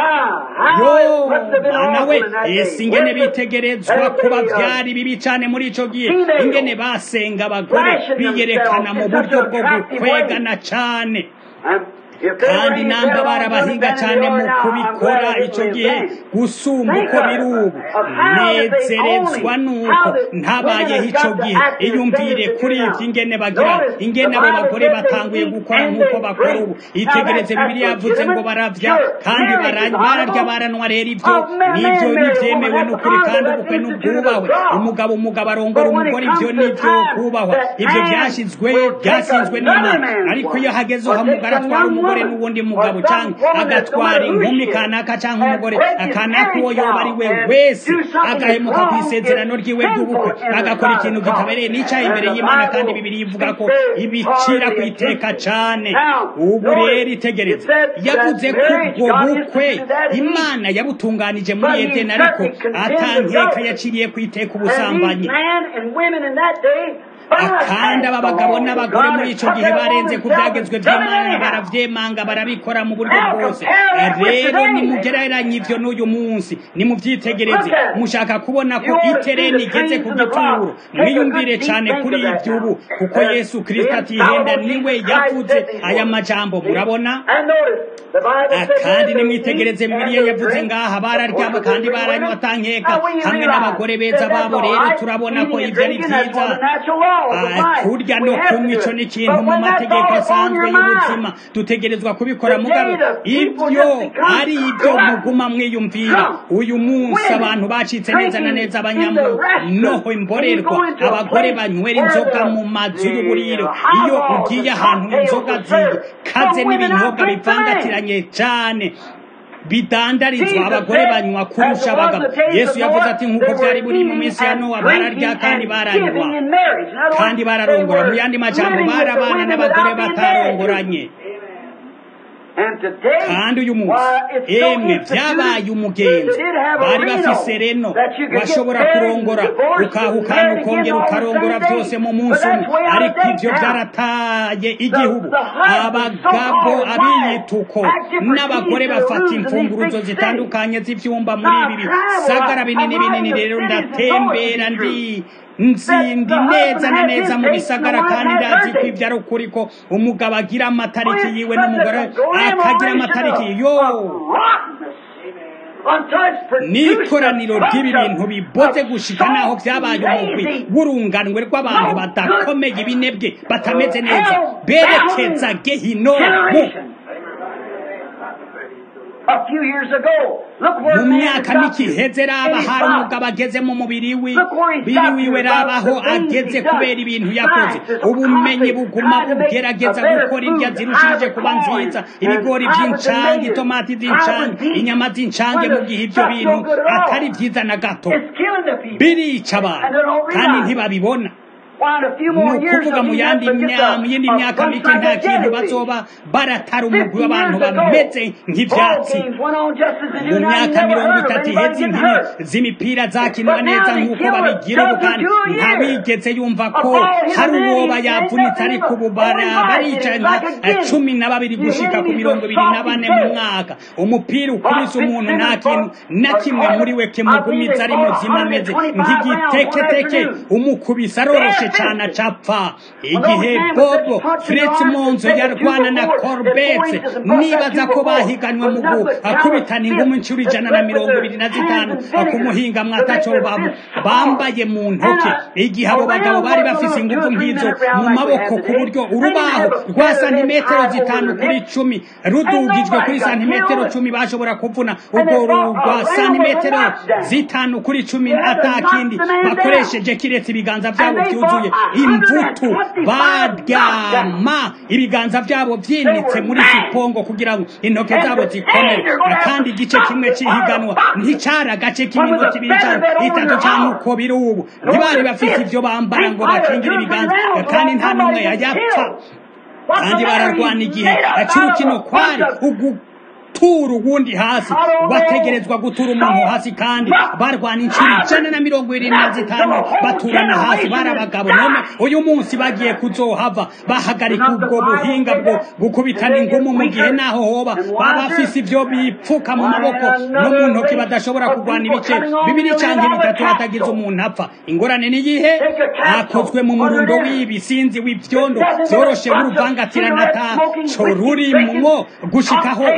yo nawe ese ingene bitegerezwa kuba vyari bibi cane muri ico gihe, ingene basenga abagore biyerekana mu buryo bwo gukwegana cane. kandi namba barabahinga cyane mu kubikora icyo gihe gusumba uko biri ubu. Nezerezwa nuko ntabayeho icyo gihe. Iyumvire kuri ibyo ingene bagira, ingene abo bagore batanguye gukora nk'uko bakora ubu. Itegereze Bibiliya yavuze ngo baravya kandi bararya baranwa. Rero ibyo nibyo nivyemewe n'ukuri kandi ubukwe n'ubwubahwe. Umugabo umugabo arongora umugore, ibyo nivyo kubahwa. Ibyo byashizwe byasinzwe n'Imana. Ariko iyo hageze uhamugara atwara umugore umugore n'uwundi mugabo cyangwa agatwara inkumi kanaka cyangwa umugore akanaka uwo yoba ari we wese agahemuka ku isezerano ry'iwe ry'ubukwe agakora ikintu kitabereye n'icyaha imbere y'Imana kandi Bibiliya ivuga ko ibicira ku iteka cyane. Ubu rero itegereze, yavuze ko ubwo bukwe Imana yabutunganije muri Edeni, ariko atankeka yaciriye ku iteka ubusambanyi. Akandi aba bagabo n'abagore muri ico gihe barenze ku byagezwe by'Imana, baravyemanga barabikora mu buryo bwose. Rero nimugereranye ivyo n'uyu munsi, nimuvyitegereze, mushaka kubona ko itereni igeze ku gituro, mwiyumvire cyane kuri ibyo ubu, kuko Yesu Kristo atihenda niwe yavuze aya majambo. Murabona? Akandi nimwitegereze, Bibiliya yavuze ngaha bararyama kandi baranywa atankeka hamwe n'abagore beza babo. Rero turabona ko ivyo ari vyiza. Kurya no kunywa ico ni ikintu mu mategeko asanzwe y'ubuzima dutegerezwa kubikora, mugabo ibyo ari ibyo muguma mwiyumvira. Uyu munsi abantu bacitse neza na neza abanyamu noho imborerwa, abagore banywera inzoga mu mazu y'uburiro. Iyo ugiye ahantu inzoga zikaze n'ibinyobwa bivangatiranye cyane bidandarizwa, abagore banywa kurusha abagabo. Yesu yavuze ati nk'uko byari buri mu minsi ya Nowa, bararya kandi baranywa kandi bararongora. Mu yandi majambo, barabana n'abagore batarongoranye. Kandi uyu munsi emwe byabaye umugenzi, bari bafise reno bashobora kurongora ukahukana ukongera ukarongora byose mu munsi umwe, ariko ibyo byarataye igihugu. Abagabo abiyituko n'abagore bafata imfunguruzo zitandukanye z'ivyumba muri ibi bisagara binini binini. Rero ndatembera ndi nzindi neza na neza mu bisagara, kandi ndazi ko ibyo ari ukuri ko umugabo agira amatariki yiwe n'umugore akagira amatariki. Yo n'ikoraniro ry'ibi bintu biboze gushika naho byabaye umugwi w'urunganwe rw'abantu badakomeye, ibinebwe batameze neza, berekeza gehinomu. Mu myaka mike iheze raba hari umugabo ageze mu mubiri wiwe, rabaho ageze kubera ibintu yakoze. Ubumenyi buguma bugerageza gukora indya zirushije kuba nziza, ibigori by'incange, itomati z'incange, inyama z'incange, mu gihe ibyo bintu atari byiza na gato. Birica abantu kandi ntibabibona. Nukuvuga mu yandi yindi myaka mike nta kintu bazoba baratara umugwi w'abantu bameze nk'ivyatsi. Mu myaka mirongo itatu iheze inkino z'imipira zakinwa neza nk'uko babigira ubu, kandi ntawigeze yumva ko hari uwoba yavunitse, ariko ubu baricaye nka cumi na babiri gushika ku mirongo ibiri na bane mu mwaka. Umupira ukubise umuntu nta kintu na kimwe muri we kimugumiza ari muzima, ameze nk'igiteketeke. Umukubise aroroshe cyane acapfa. Igihe Bobo Fritz Monzo yarwana na Corbett, nibaza ko bahiganywe mu gukubitana ingumi inshuro ijana na mirongo ibiri na zitanu ku muhinga mwataco babo bambaye mu ntoke. Igihe abo bagabo bari bafise ingufu nk'izo mu maboko, ku buryo urubaho rwa santimetero zitanu kuri cumi rudugijwe kuri santimetero cumi bashobora kuvuna ubwo rwa santimetero zitanu kuri cumi atakindi bakoresheje kiretse ibiganza byabo byuzuye imvutu. Baryama ibiganza byabo byinitse muri sipongo kugira ngo intoke zabo zikomere, kandi igice kimwe cy'ihiganwa nticara agace k'iminota ibiri cyangwa itatu cyangwa uko biri ubu. Ntibari bafite ibyo bambara ngo bakingire ibiganza, kandi nta n'umwe yayapfa. Kandi bararwana igihe cy'urukino kwari tura uwundi hasi, bategerezwa gutura umuntu hasi, kandi barwana inshuro ijana na mirongo irindwi na zitanu baturana hasi. Bari abagabo. None uyu munsi bagiye kuzohava bahagarika ubwo buhinga bwo gukubitana ingumu, mu gihe naho hoba baba bafise ibyo bipfuka mu maboko no mu ntoki badashobora kurwana ibice bibiri cyangwa bitatu hatagize umuntu apfa. Ingorane ni iyihe? Akozwe mu murundo w'ibisinzi w'ivyondo byoroshe w'uruvangatirana ataco rurimwo gushikaho urunganwe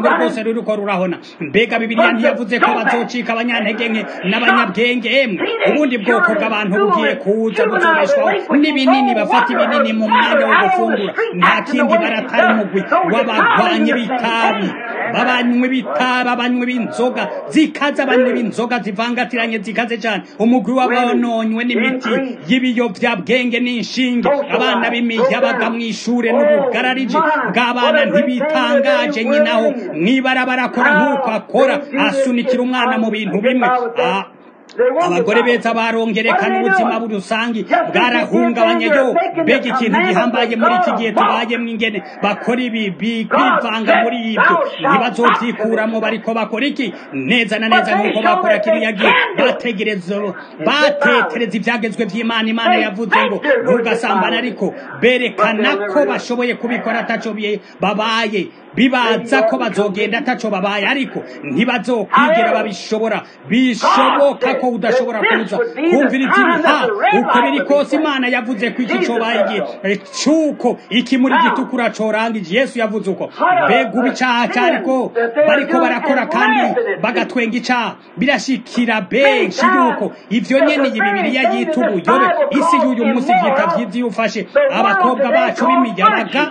rwose ruriko rurahona. Mbega Bibiliya ntiyavuze ko bazocika abanyantege nke n'abanyabwenge emwe ubundi bwoko bw'abantu bugiye kuza buzobeshwaho n'ibinini bafata ibinini mu mwanya wo gufungura nta kindi baratari umugwi w'abagwanyi b'itabi babanywe b'itabi abanywe b'inzoga zikaze abanywe b'inzoga zivangatiranye zikaze cyane umugwi w'abononywe n'imiti y'ibiyovyabwenge n'inshinge abana b'imiyabaga mw'ishure n'ubugarariji bw'abana ntibitangaje nyinaho mw'ibarabara akora nk'uko akora asunikira umwana mu bintu bimwe abagore beza barongerekana ubuzima burusangi bwarahungabanye yo mbega ikintu gihambaye muri iki gihe tubayemwo ingene bakora ibi bikwivanga muri ibyo ntibazovyikuramo bariko bakora iki neza na neza nk'uko bakora kiriya gihe bategereza batetereza ivyagezwe vy'Imana Imana yavuze ngo ntugasambana ariko berekana ko bashoboye kubikora ataco babaye bibaza ko bazogenda ataco babaye ariko ntibazokwigira babishobora bishoboka ko udashobora kuza kumviriza ibiha uko biri kose Imana yavuze ko iki cobaye igihe cuko iki muri gitukura corangije Yesu yavuze uko mbega ubicaha cyariko bariko barakora kandi bagatwenga icaha birashikira benshi yuko ivyo nyene Bibiliya yita ubuyobe isi y'uyu munsi vyita vyiza iyo ufashe abakobwa bacu b'imiyabaga.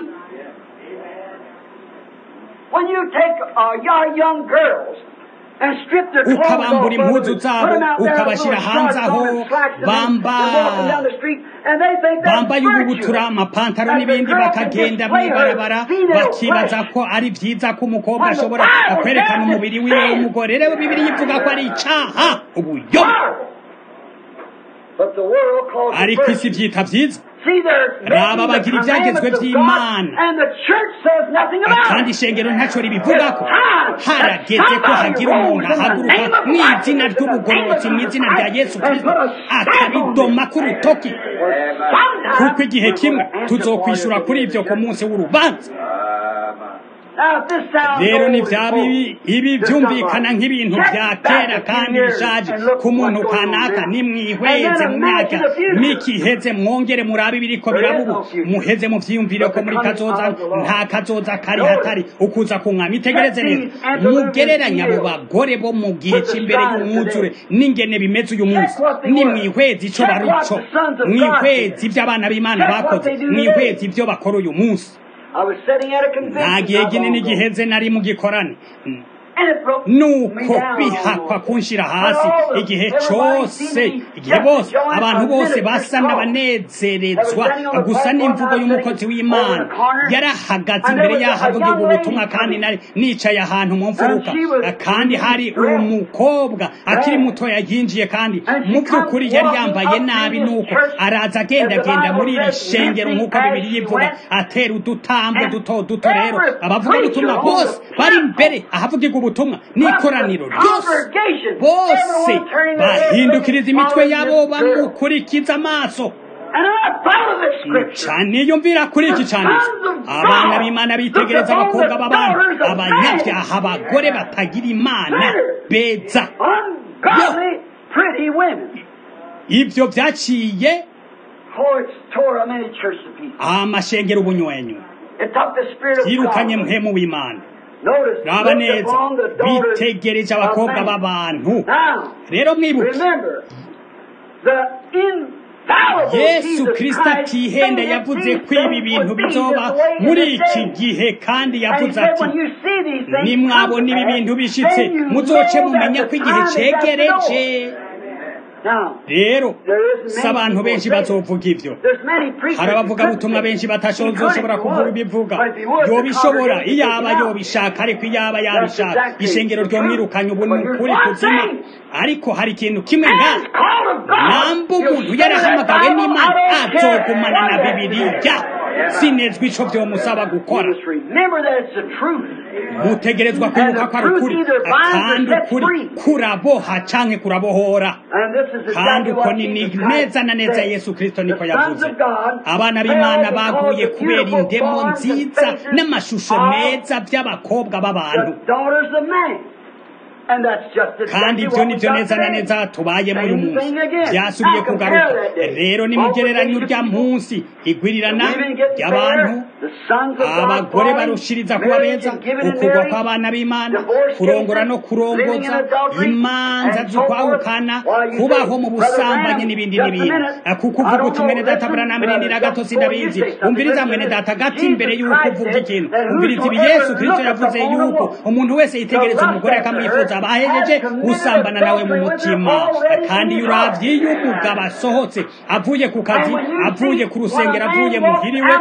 When you take uh, your young girls and strip their clothes off, ukabambura impuzu zabo ukabashira hanze aho bamba bambaye ububutura amapantaro n'ibindi bakagenda mw'ibarabara bakibaza ko ari vyiza ko umukobwa ashobora kwerekana umubiri wiwe w'umugore. Rero Bibiliya ivuga ko ari icaha ubuyobe ariko isi vyita vyiza. Raba bagira ivyagezwe vy'Imana kandi ishengero ntaco ribivugako. Harageze ko hagira umuntu ahaguruka mw'izina ry'ubugororotsi mw'izina rya Yesu Kristo akabidoma k'urutoki kuko igihe kimwe tuzokwishura kuri ivyo ku munsi w'urubanza. Rero ni vyabi ibi vyumvikana nk'ibintu vya kera kandi bishaje ku muntu kanaka nimwihweze mu myaka mikiheze mwongere murabe biriko birabubu muheze mu vyiyumvire ko muri kazoza nta kazoza kari hatari ukuza kunwa mitegereze neza mugereranya abo bagore bo mu gihe c'imbere y'umwuzure n'ingene bimeze uyu munsi nimwihweze ico barico mwihweze ivy'abana b'Imana bakoze mwihweze ivyo bakora uyu munsi. Nta gihe kinini giheze nari mu gikorane nuko bihakwa kunshira hasi igihe cose igihe bose abantu bose basa n'abanezerezwa gusa n'imvugo y'umukozi w'Imana yarahagaze imbere yahavuga ubutumwa kandi nari nicaye ahantu mu mfuruka kandi hari umukobwa akiri muto yinjiye kandi mu by'ukuri yari yambaye nabi nuko araza agenda agenda muri iri shengero nk'uko Bibiliya ivuga atera udutambo duto duto. Rero abavuga ubutumwa bose bari imbere ahavuga ubutumwa n'ikoraniro ryose bose bahindukiriza imitwe yabo bamukurikiza amaso cyane yumvira kuri iki cyane abana b'Imana bitegereza abakobwa b'abantu abanyabyaha abagore batagira Imana beza ibyo byaciye amashengero ubunywenyu yirukanye mpemu w'Imana. Raba neza bitegereje abakobwa b'abantu. Rero mwibuke Yesu Kristo atihenda yavuze ko ibi bintu bizoba muri iki gihe kandi yavuze ati nimwabona ibi bintu bishitse muzoce mumenya ko igihe cegereje. Rero si abantu benshi bazovuga ivyo. Hari abavuga butumwa benshi batashoboye kuvuga ibivuga yobishobora iyaba yobishaka ariko iyaba yabishaka ishengero ryo mwirukanye ubu n'ukuri kuzima. Ariko hari ikintu kimwe nga namba umuntu yarahamagawe n'Imana azogumana na Bibiliya sinezwe ico vyomusaba gukora. Mutegerezwa kwibuka ko ari ukuri kandi ukuri kuraboha canke kurabohora kandi uko ni neza na neza Yesu Kristo niko yavuze. Abana b'Imana baguye kubera indemo nziza n'amashusho meza by'abakobwa b'abantu. kandi ibyo ni byo neza na neza tubayemo uyu munsi byasubiye kugaruka rero nimugereranye urya munsi igwirirana ry'abantu abagore barushiriza kuba beza ukugwa kw'abana b'Imana kurongora no kurongoza imanza z'ukwahukana kubaho mu busambanyi n'ibindi n'ibindi kuko uvuga uti mwene data Branham nindira gato sindabizi umviriza mwene data gati imbere y'uko uvuga ikintu umviriza ibi Yesu Kristo yavuze yuko umuntu wese yitegereza umugore akamwifuza abahejeje gusambana nawe mu mutima kandi yuravye y'umugabo asohotse avuye ku kazi avuye ku rusengero avuye muhiriwe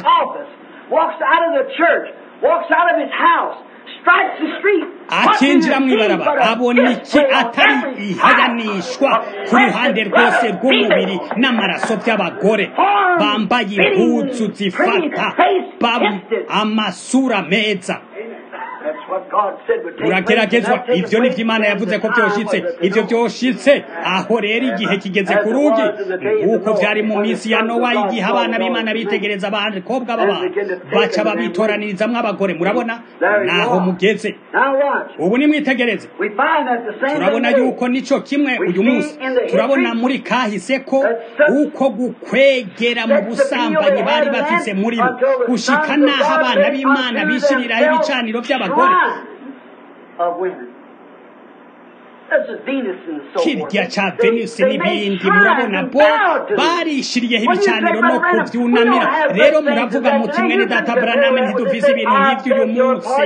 akinjira mw'ibarabara abona iki atari ihayanishwa ku ruhande rwose rw'umubiri n'amaraso by'abagore bambaye impuzu zifata amasura meza urageragezwa ibyo ni by'Imana yavuze ko byoshitse ibyo byoshitse aho rero igihe kigeze ku rugi nk'uko byari mu minsi ya Nowa igihe abana b'Imana bitegereza abakobwa b'abantu baca babitoranirizamu abagore murabona naho mugeze ubu nimwitegereze turabona yuko nico kimwe uyu munsi turabona muri kahise ko uko gukwegera mu busambanyi bari bafise muri bo gushika naho abana b'Imana bishiriraho ibicaniro by'abagore kirya ca Venus n'ibindi murabona bo barishiriyeho ibicaniro no kuvyunamira rero muravuga muti mwene data Branham ntiduvise ibintu nk'ivyo uyu munsi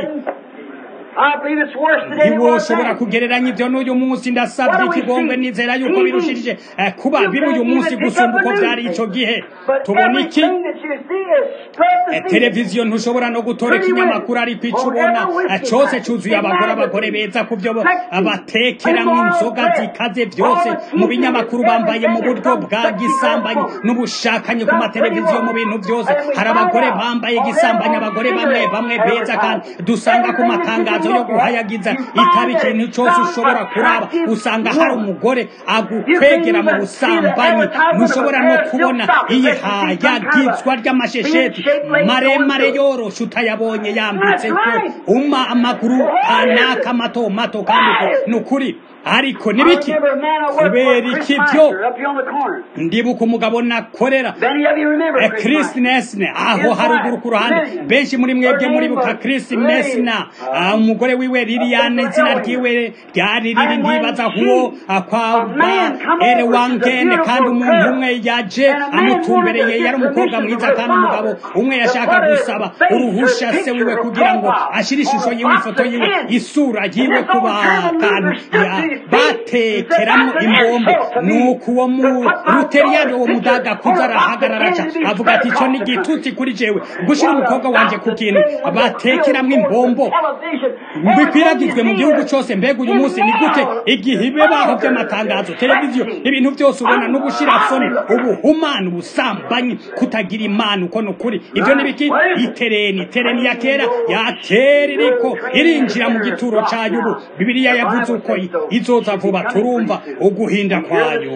ntiwoshobora kugereranya ibyo n'uyu munsi ndasabye ikigongwe nizera yuko birushirije kuba biri uyu munsi gusumba uko byari ico gihe tubona iki televiziyo ntushobora no gutora ikinyamakuru ariko ico ubona cose cuzuye abagore abagore beza ku byo batekeramwo inzoga zikaze byose mu binyamakuru bambaye mu buryo bwa gisambanyi n'ubushakanye ku mateleviziyo mu bintu byose hari abagore bambaye gisambanyi abagore bamwe bamwe beza kandi dusanga ku matangazo yo guhayagiza itaba ikintu cyose ushobora kuraba usanga hari umugore agukwegera mu busambanyi ntushobora no kubona iyihayagizwa ry'amashesheti maremare yoroshe utayabonye yambitse ko uma amaguru anaka mato mato kandi nukuri ariko nibiki kubera iki byo ndibuka umugabo nakorera Chris Nesne aho haruguru ku ruhande benshi muri mwebwe muri buka Chris Nesne umugore wiwe Liliane izina ryiwe ryari riri ndibaza huwo akwa ere wangene kandi umuntu umwe yaje amutumbereye yari umukobwa mwiza kandi umugabo umwe yashaka gusaba uruhusha se wiwe kugira ngo ashire ishusho yiwe ifoto yiwe isura yiwe kuba kandi batekeramo imbombo nuko uwo mu ruteriyani uwo mudaga kuzarahagarara aca avuga ati ico ni igitutsi kuri jewe gushira umukobwa wanje ku kintu batekeramo imbombo bikwiragizwe mu gihugu cyose mbega uyu munsi ni gute igihe bibaho by'amatangazo televiziyo ibintu byose ubona no gushira soni ubuhumana ubusambanyi kutagira imana uko nukuri ibyo nibiki itereni tereni ya kera ya kera iriko irinjira mu gituro cyayo ubu Bibiliya yavuze uko izoza vuba turumva uguhinda kwayo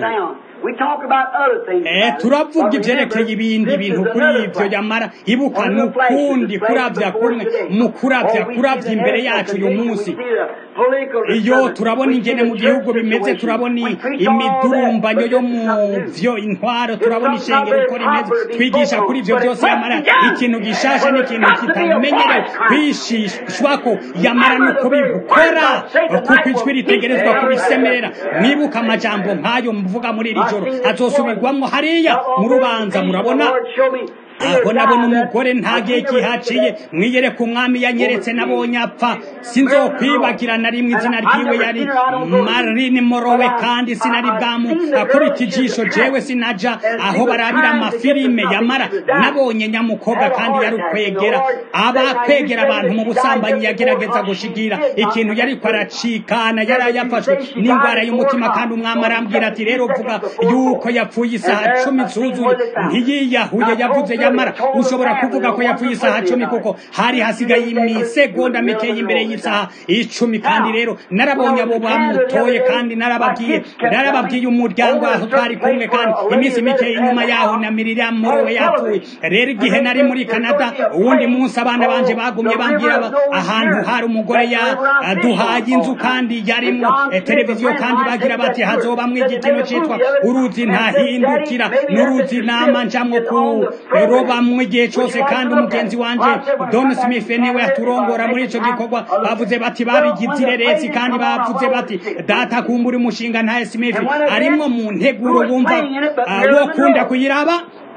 eh turavuga ibyerekeye ibindi bintu kuri ibyo yamara ibuka nukundi kuravya kumwe mu kuravya kuravya imbere yacu uyu munsi iyo turabona ingene mu gihugu bimeze turabona imidurumbanyo yo mu vyo intwaro turabona ishengero uko rimeze twigisha kuri ivyo byose yamara ikintu gishasha n'ikintu kitamenyerewe kwishishwako yamara nuko bibukora kuko ijwi ritegerezwa kubisemerera mwibuka amajambo nk'ayo mvuga muri iri joro azosubirwamwo hariya mu rubanza murabona aho nabona umugore ntagiye kihaciye mwiyereka umwami yanyeretse nabonye apfa sinzokwibagira na rimwe izina ryiwe yari Marilyn Monroe kandi sinari bwamu akubita ijisho jewe sinaja aho barabira amafilime yamara nabonye nyamukobwa kandi yari ukwegera abakwegera abantu mu busambanyi yagerageza gushigira ikintu yari kwaracikana yari yafashwe n'indwara y'umutima kandi umwami arambwira ati rero vuga yuko yapfuye isaha cumi zuzuye ntiyiyahuye yavuze yamara ushobora kuvuga ko yapfuye isaha cumi kuko hari hasigaye imisegonda mikeya imbere y'isaha icumi kandi rero narabonye abo bamutoye kandi narababwiye narababwiye umuryango aho twari kumwe kandi iminsi mikeya inyuma yaho na Miriam Morowe yapfuye rero igihe nari muri Canada uwundi munsi abana banje bagumye bambwira ahantu hari umugore yaduhaye inzu kandi yarimo televiziyo kandi bagira bati hazobamwe igitino citwa uruzi ntahindukira n'uruzi nama njamwo ku robamwe igihe cyose kandi umugenzi wanje Don Smith niwe yaturongora muri ico gikorwa bavuze bati babigize ireresi kandi bavuze bati data kumbura umushinga nta Smith arimwo mu nteguro bumva wo kunda kuyiraba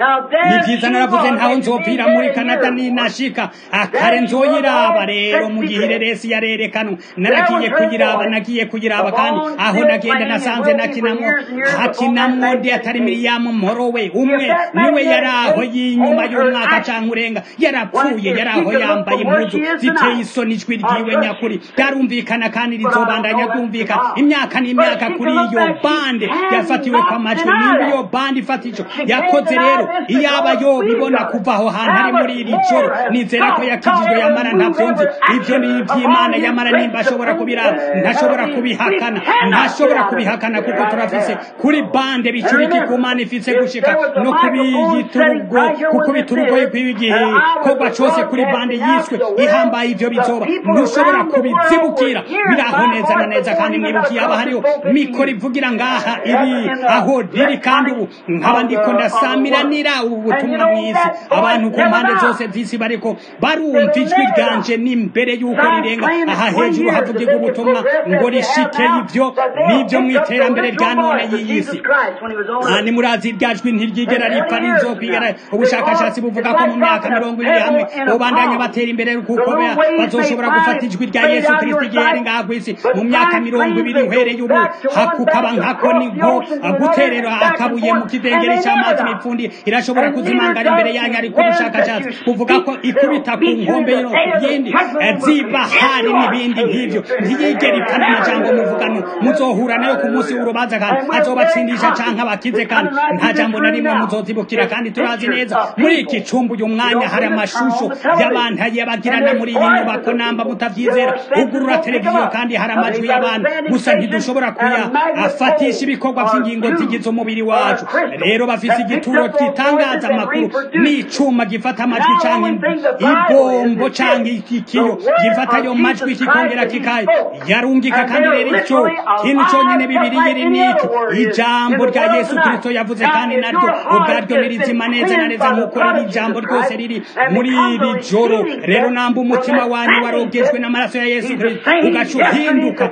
ni byiza naravuze ntaho nzopfira muri Canada ninashika akare nzoyiraba rero mu gihe ireresi yarerekanwa naragiye kuyiraba nagiye kuyiraba kandi aho nagenda nasanze nakinamwo hakinamwo ndi atari Miriam Morowe umwe niwe yaraho y'inyuma y'umwaka canke urenga yarapfuye yaraho yambaye impuzu ziteye isoni ijwi ryiwe nyakuri darumvikana kandi rizobandanya ryumvika imyaka n'imyaka kuri iyo bande yafatiwe kwa majwi nimba iyo bande ifatico yakoze rero iyaba yo bibona kuva aho hantu ari muri iri joro nizera ko yakijijwe yamara ntavyonzi ivyo ni ivy'Imana yamara nimba ashobora kubiraba ntashobora kubihakana ntashobora kubihakana kuko turafise kuri bande bikiriki ku Mana ifise gushika no kubiyiturugo kuko biturugoye kwigihe kogwa cyose kuri bande yiswe ihambaye ivyo bizoba ntushobora kubizibukira biraho neza na neza kandi mwibukiye aba hariho mikoro ivugira ngaha iri aho riri kandi ubu nkaba ndiko ndasamirana ubu butumwa mwisi abantu ku mpande zose z'isi bariko barumva ijwi ryanje n'imbere y'uko rirenga aha hejuru havugirwa ubutumwa ngo rishike ivyo n'ivyo mw'iterambere rya none y'isi kandi murazi rya jwi ntiryigera ripfa rizokwigera ubushakashatsi buvuga ko mu myaka mirongo ibiri hamwe bobandanya batera imbere kuko bazoshobora gufata ijwi rya Yesu Kristo igihe yari ngaha kw'isi mu myaka mirongo ibiri uhereye ubu hakukaba nkako niho guterera akabuye mu kidengeri cy'amazi mipfundi irashobora kuzimangara imbere yanyu ariko ubushakashatsi buvuga ko ikubita ku nkombe y'indi ziba hari n'ibindi nk'ivyo ntiyigera ipfana amajambo muvugano muzohura nayo ku munsi w'urubanza kandi azobatsindisha canke abakize kandi nta jambo na rimwe muzozibukira kandi turazi neza muri iki cumba uyu mwanya hari amashusho y'abantu yabagirana muri iyi nyubako namba mutavyizera ugurura televiziyo kandi hari amajwi y'abantu gusa ntidushobora kuya afatisha ibikorwa vy'ingingo zigize umubiri wacu rero bafise igituro gitangaza amakuru n'icuma gifata amajwi canke ibombo canke ikiyo gifata ayo majwi kikongera kikaye yarungika kandi rero ico kintu conyene bibiri yiri niki ijambo rya Yesu Kristo yavuze kandi naryo ubwaryo nirizima neza na neza nk'uko riri ijambo ryose riri muri iri joro rero namba umutima wanyu warogejwe n'amaraso ya Yesu Kristo ugaca uhinduka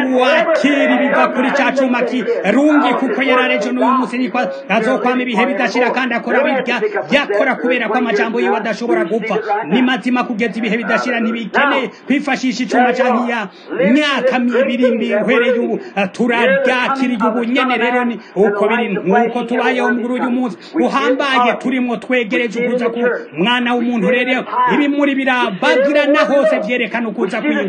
uwakira ibiva kuri ca cuma kirungi kuko yararejo n'uyu munsi niko azokwama ibihe bidashira kandi akora birya yakora kubera ko amajambo yiwe adashobora gupfa ni mazima kugeza ibihe bidashira ntibikeneye kwifashisha icuma canke ya myaka ibiri uhereye ubu turaryakiriye ubu nyene rero ni uko biri nk'uko tubayeho muri uyu munsi uhambaye turimo twegereje ukuza ku mwana w'umuntu rero ibi muri birabagirana hose vyerekana ukuza kwiwe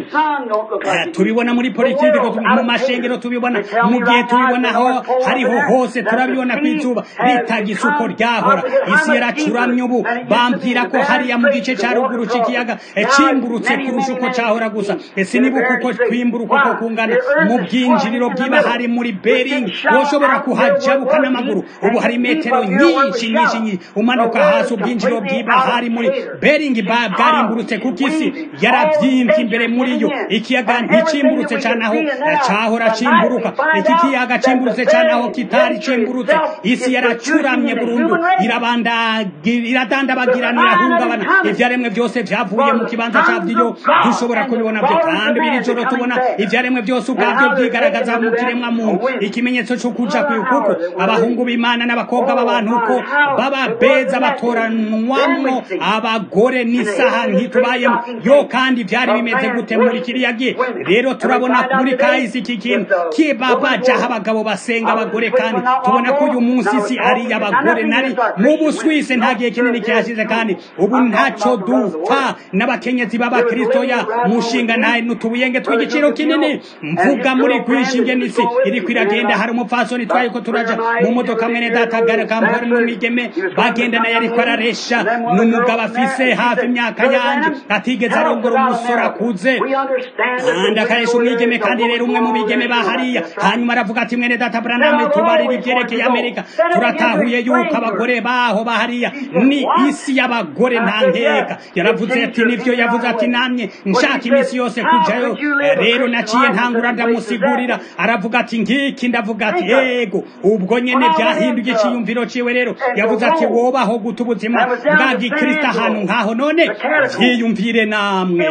tubibona muri politiki mu mashengero tubibona mu gihe tubibonaho hariho hose turabibona kwizuba ritagisuko ryahora isi yaracuramye ubu bambwira ko hariya mu gice ca ruguru c'ikiyaga cimburutse kurusha uko cahora gusa ese nibuka uko kwimburuka uko kungana mu bwinjiriro bwiba hari muri Bering woshobora kuhajabuka n'amaguru ubu hari metero nyinshi nyinshi nyinshi umanuka hasi ubwinjiriro bwiba hari muri Bering bwarimburutse kuko isi yaravyimbye imbere muri yo ikiyaga nticimburutse cane aho cahora cimburuka iki kiyaga cimburutse cane aho kitari cimburutse isi yaracuramye burundu irabanda iradandabagiranira hungabana ivyaremwe byose vyavuye mu kibanza cavyo dushobora kubibona byo kandi biri joro tubona ivyaremwe byose ubwavyo byigaragaza mu kiremwa muntu ikimenyetso cyo kuja kuko abahungu b'Imana n'abakobwa b'abantu ko baba beza batoranwamwo abagore n'isaha ntitubayemo yo kandi byari bimeze gute muri kiriya gihe rero turabona muri kahise iki kintu kibabaja abagabo basenga abagore kandi tubona ko uyu munsi si ari abagore nari mu Buswisi nta gihe kinini cyashize kandi ubu ntaco dupfa n'abakenyezi b'abakristo ya mushinga naye n'utubuyenge tw'igiciro kinini mvuga muri kwishinge n'isi iri kwiragenda hari umupfasoni twaye ko turaja mu modoka mwene data garagambora n'umigeme bagenda naye ariko araresha n'umugabo afise hafi imyaka yanje atigeze arongora umusore akuze kandi akaresha umwigeme kandi rero umwe mu bigeme bahariya hanyuma aravuga ati mwene data Branham tubarira ibyerekeye Amerika turatahuye yuko abagore baho bahariya ni isi y'abagore nta nkeka yaravuze ati nivyo yavuze ati namye nshaka imisi yose kujayo rero naciye ntangura ndamusigurira aravuga ati ngiki ndavuga ati yego ubwo nyene byahinduye iciyumviro ciwe rero yavuze ati wobaho guta ubuzima bwa gikristo ahantu nkaho none vyiyumvire namwe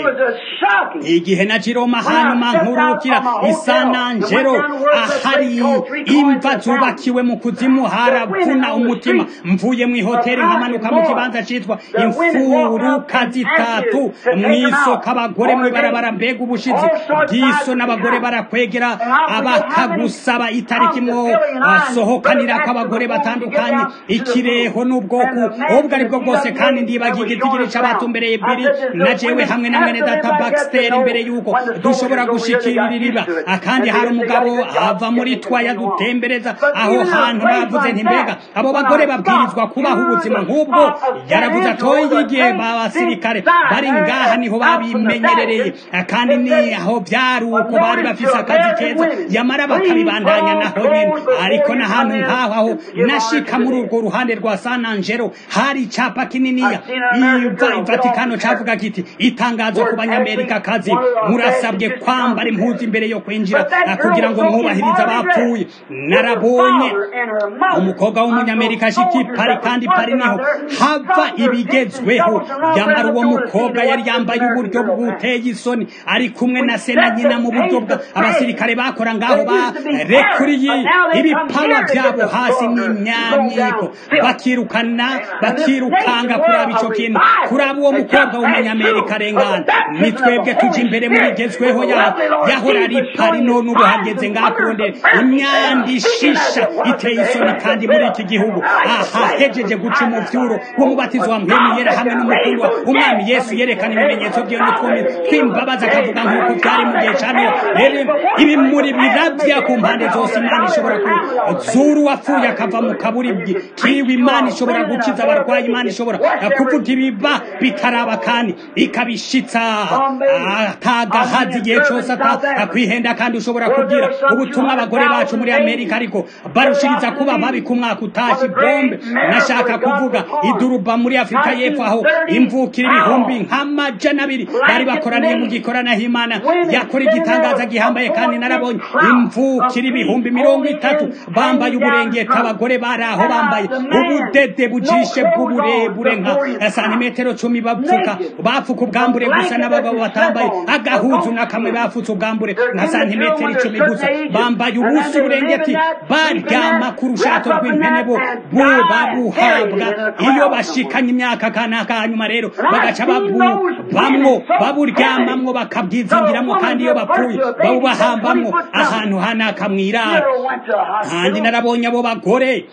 igihe na Jiroma hanyuma nkurukira isananjero ahari imva zubakiwe mu kuzimu haravuna umutima mvuye mu hoteli nkamanuka mu kibanza citwa imfuruka zitatu mwisoko abagore mwe barabara mbega ubushizi bw'iso n'abagore barakwegera abakagusaba itariki mwo asohokanira kw'abagore batandukanye ikireho n'ubwoko ubwo ari bwo bwose kandi ndibagiye igitigiri c'abatumbereye biri na jewe hamwe na mwene data Baxter imbere yuko dushobora gushikira iriba akandi hari umugabo ava muri twaya dutembereza aho hantu bavuze nti mbega abo bagore babwirizwa kubaho ubuzima nk'ubwo yaravuze atoye igihe babasirikare bari ngaha niho babimenyerereye kandi ni aho byari uko bari bafise akazi keza yamara bakabibandanya naho nyene ariko n'ahantu nk'aho aho nashika muri urwo ruhande rwa San Angelo hari icapa kininiya Vatikano cavuga kiti itangazo ku banyamerika kazi murasabwe kwambara impuzu imbere yo kwinjira kugira ngo mwubahirize abapfuye narabonye umukobwa w'umunyamerika ashiki pari kandi pari niho hava ibigezweho yamara uwo mukobwa yari yambaye uburyo bwuteye isoni ari kumwe na se na nyina mu buryo bwa abasirikare bakora ngaho barekuriye ibipawa byabo hasi n'imyamyiko bakirukana bakirukanga kuraba ico kintu kuraba uwo mukobwa w'umunyamerika rengana nitwebwe tuje imbere muri gezweho ya yahora ari pari none ubu hageze ngakurondera imyandi shisha iteye isoni kandi muri iki gihugu aha hejeje guca umuvyuro w'umubatizo wa mpemu yera hamwe n'umukuru umwami Yesu yerekana ibimenyetso byo n'utwome twimbabaza akavuga nk'uko byari mu gihe cyane rero ibi muri biravya ku mpande zose Imana ishobora kuzuru wapfuye akava mu kaburi kiwi Imana ishobora gukiza abarwayi Imana ishobora kuvuga ibiba bitaraba kandi ikabishitsa atagahazi igihe cyose atakwihenda kandi ushobora kubwira ubutumwa abagore bacu muri Amerika ariko barushiriza kuba babi ku mwaka utashi bombe nashaka kuvuga iduruba muri Afrika y'Epfo aho imvukira ibihumbi nk'amajana abiri bari bakoraniye mu gikorana h'Imana yakora igitangaza gihambaye kandi narabonye imvukira ibihumbi mirongo itatu bambaye uburengeta abagore bari aho bambaye ubudede bujishe bw'uburebure nka santimetero cumi bapfuka bapfuka ubwambure gusa n'abagabo batambaye agahuzu na kamwe bafutse ubwambure nka santimetero icumi gusa bambaye ubusi burengeti baryama ku rushato rw'impene bo bo babuhabwa iyo bashikanye imyaka kanaka hanyuma rero bagaca babu bamwo baburyamamwo bakabwizingiramwo kandi iyo bapfuye babahambamwo ahantu hanaka mwirara kandi narabonye abo bagore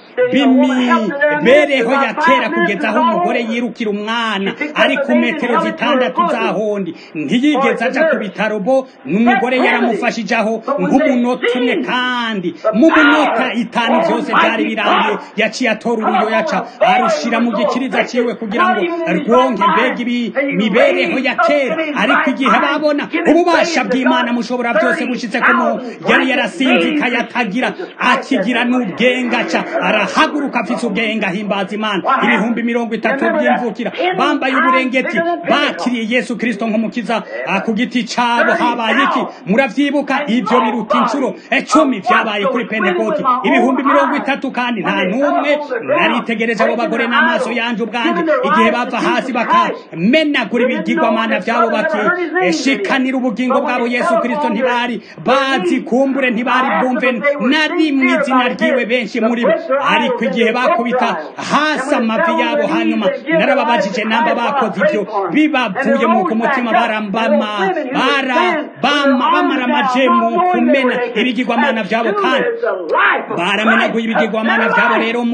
bimibereho ya kera kugeza aho umugore yirukira umwana ari ku metero zitandatu zahondi ntiyigeze aja ku bitaro bo n'umugore yaramufashije aho nk'umunota umwe kandi mu minota itanu byose byari birangiye yaciye atora uruyo yaca arushira mu gikiriza ciwe kugira ngo rwonke mbega ibi mibereho ya kera ariko igihe babona ububasha bw'Imana mushobora byose bushitse ku muntu yari yarasinzika yatagira akigira n'ubwengaca arahaguruka afise ubwenga himbaza Imana ibihumbi mirongo itatu by'imvukira bambaye uburengeti bakiriye Yesu Kristo nk'umukiza ku giti cabo habaye iki muravyibuka ivyo biruta incuro icumi vyabaye kuri Pentecote ibihumbi mirongo itatu kandi nta numwe naritegereje abo bagore n'amaso yanje ubwanje igihe bava hasi bakamenagura ibigirwamana vyabo bakishikanira ubugingo bwabo Yesu Kristo ntibari bazi kumbure ntibari bwumve na rimwe izina ryiwe benshi muri bo ariko igihe bakubita hasi amavi yabo hanyuma narababajije namba bakoze ivyo bibavuye mu kumutima barambama bara bama bamara amajemu kumena ibigirwamana vyabo kandi baramenaguye ibigirwamana vyabo rero mu gihe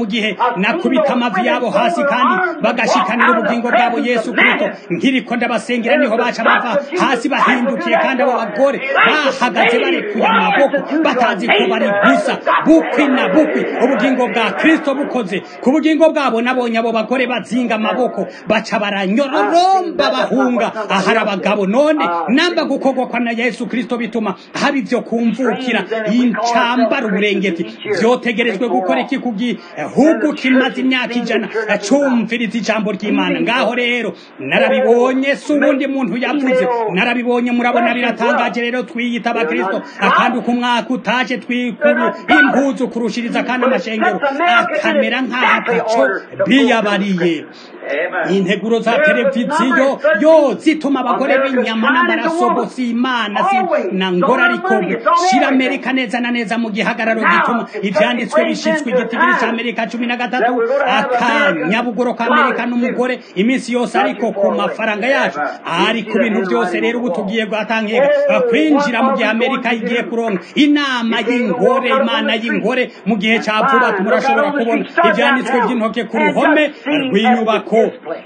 nakubita amavi yabo hasi kandi bagashikanira ubugingo bwabo Yesu Kristo nkiriko ndabasengera niho baca bava hasi bahindukiye kandi abo bagore bahagaze barekuye amaboko batazi ko bari gusa bukwi na bukwi ubugingo bwa Kristo bukoze ku bugingo bwabo nabonye abo bagore bazinga amaboko baca baranyororomba bahunga ahari abagabo none namba gukorwa kwa na Yesu Kristo bituma haba ivyo kumvukira incambara uburengeti vyotegerezwe gukora iki kugi hugu kimaze imyaka ijana acumviriza ijambo ry'Imana ngaho rero narabibonye subundi muntu yavuze narabibonye murabona biratangaje rero twiyita abakristo akandi ku mwaka utaje twikuru impuzu kurushiriza kandi amashengero akamera nk'ataco biyabariye integuro za televiziyo yo zituma abagore b'inyama n'amaraso bose Imana si na ngora ariko shira Amerika neza na neza mu gihagararo gituma ivyanditswe bishitswe igitigiri ca Amerika cumi na gatatu akanyabugoro ka Amerika n'umugore iminsi yose ariko ku mafaranga yacu ari ku bintu byose rero ubu tugiye gwatangiye kwinjira mu gihe Amerika igiye kuronka inama y'ingore Imana y'ingore mu gihe ca vuba murashobora kubona ivyanditswe by'intoke ku ruhome rw'inyubako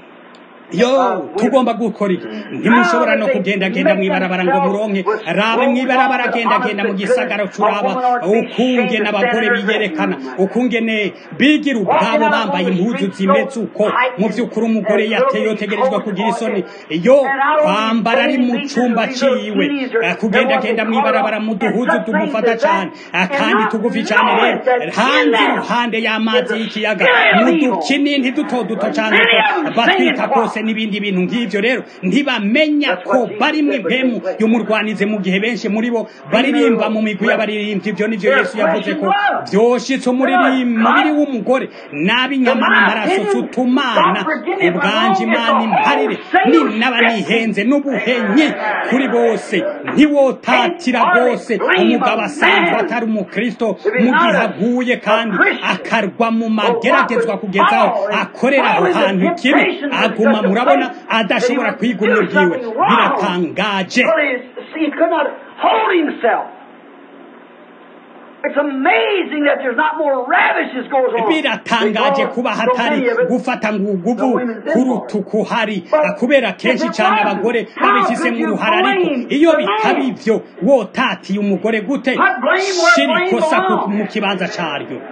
yo tugomba gukora iki ntimushobora no kugenda genda mwibarabara ngo muronke rabe mwibarabara genda genda mu gisagara curaba ukunge n'abagore biyerekana ukungene bigira ubwabo bambaye impuzu zimeze uko mu vy'ukuri umugore yateye yotegerezwa kugira isoni yo kwambara ari mu cumba ciwe kugenda genda mwibarabara mu duhuzu tumufata cyane kandi tugufi cyane rero hanze ruhande y'amazi y'ikiyaga mu dukinini duto duto cyane batwita kose n'ibindi bintu nk'ivyo rero ntibamenya ko barimwe mpemu y'umurwanize mu gihe benshi muri bo baririmba mu migwi y'abaririmbyi ivyo nivyo Yesu yavuze ko vyoshitse umubiri w'umugore nabinyama n'amaraso tutumana ubwanje Imana imparire ni n'abanihenze n'ubuhenyi kuri bose ntiwotatira bose umugabo asanzwe atari umukristo mu gihe aguye kandi akarwa mu mageragezwa kugezaho akorera aho hantu ikibi aguma murabona adashobora kwigumya ubwiwe biratangaje It's amazing that there's not more ravishes goes on. Biratangaje kuba hatari gufata nguguvu kurutuku hari kubera kenshi cyane abagore babifise mu ruhara ariko iyo bitabivyo wotatiye umugore gute shirikosa mu kibanza cyaryo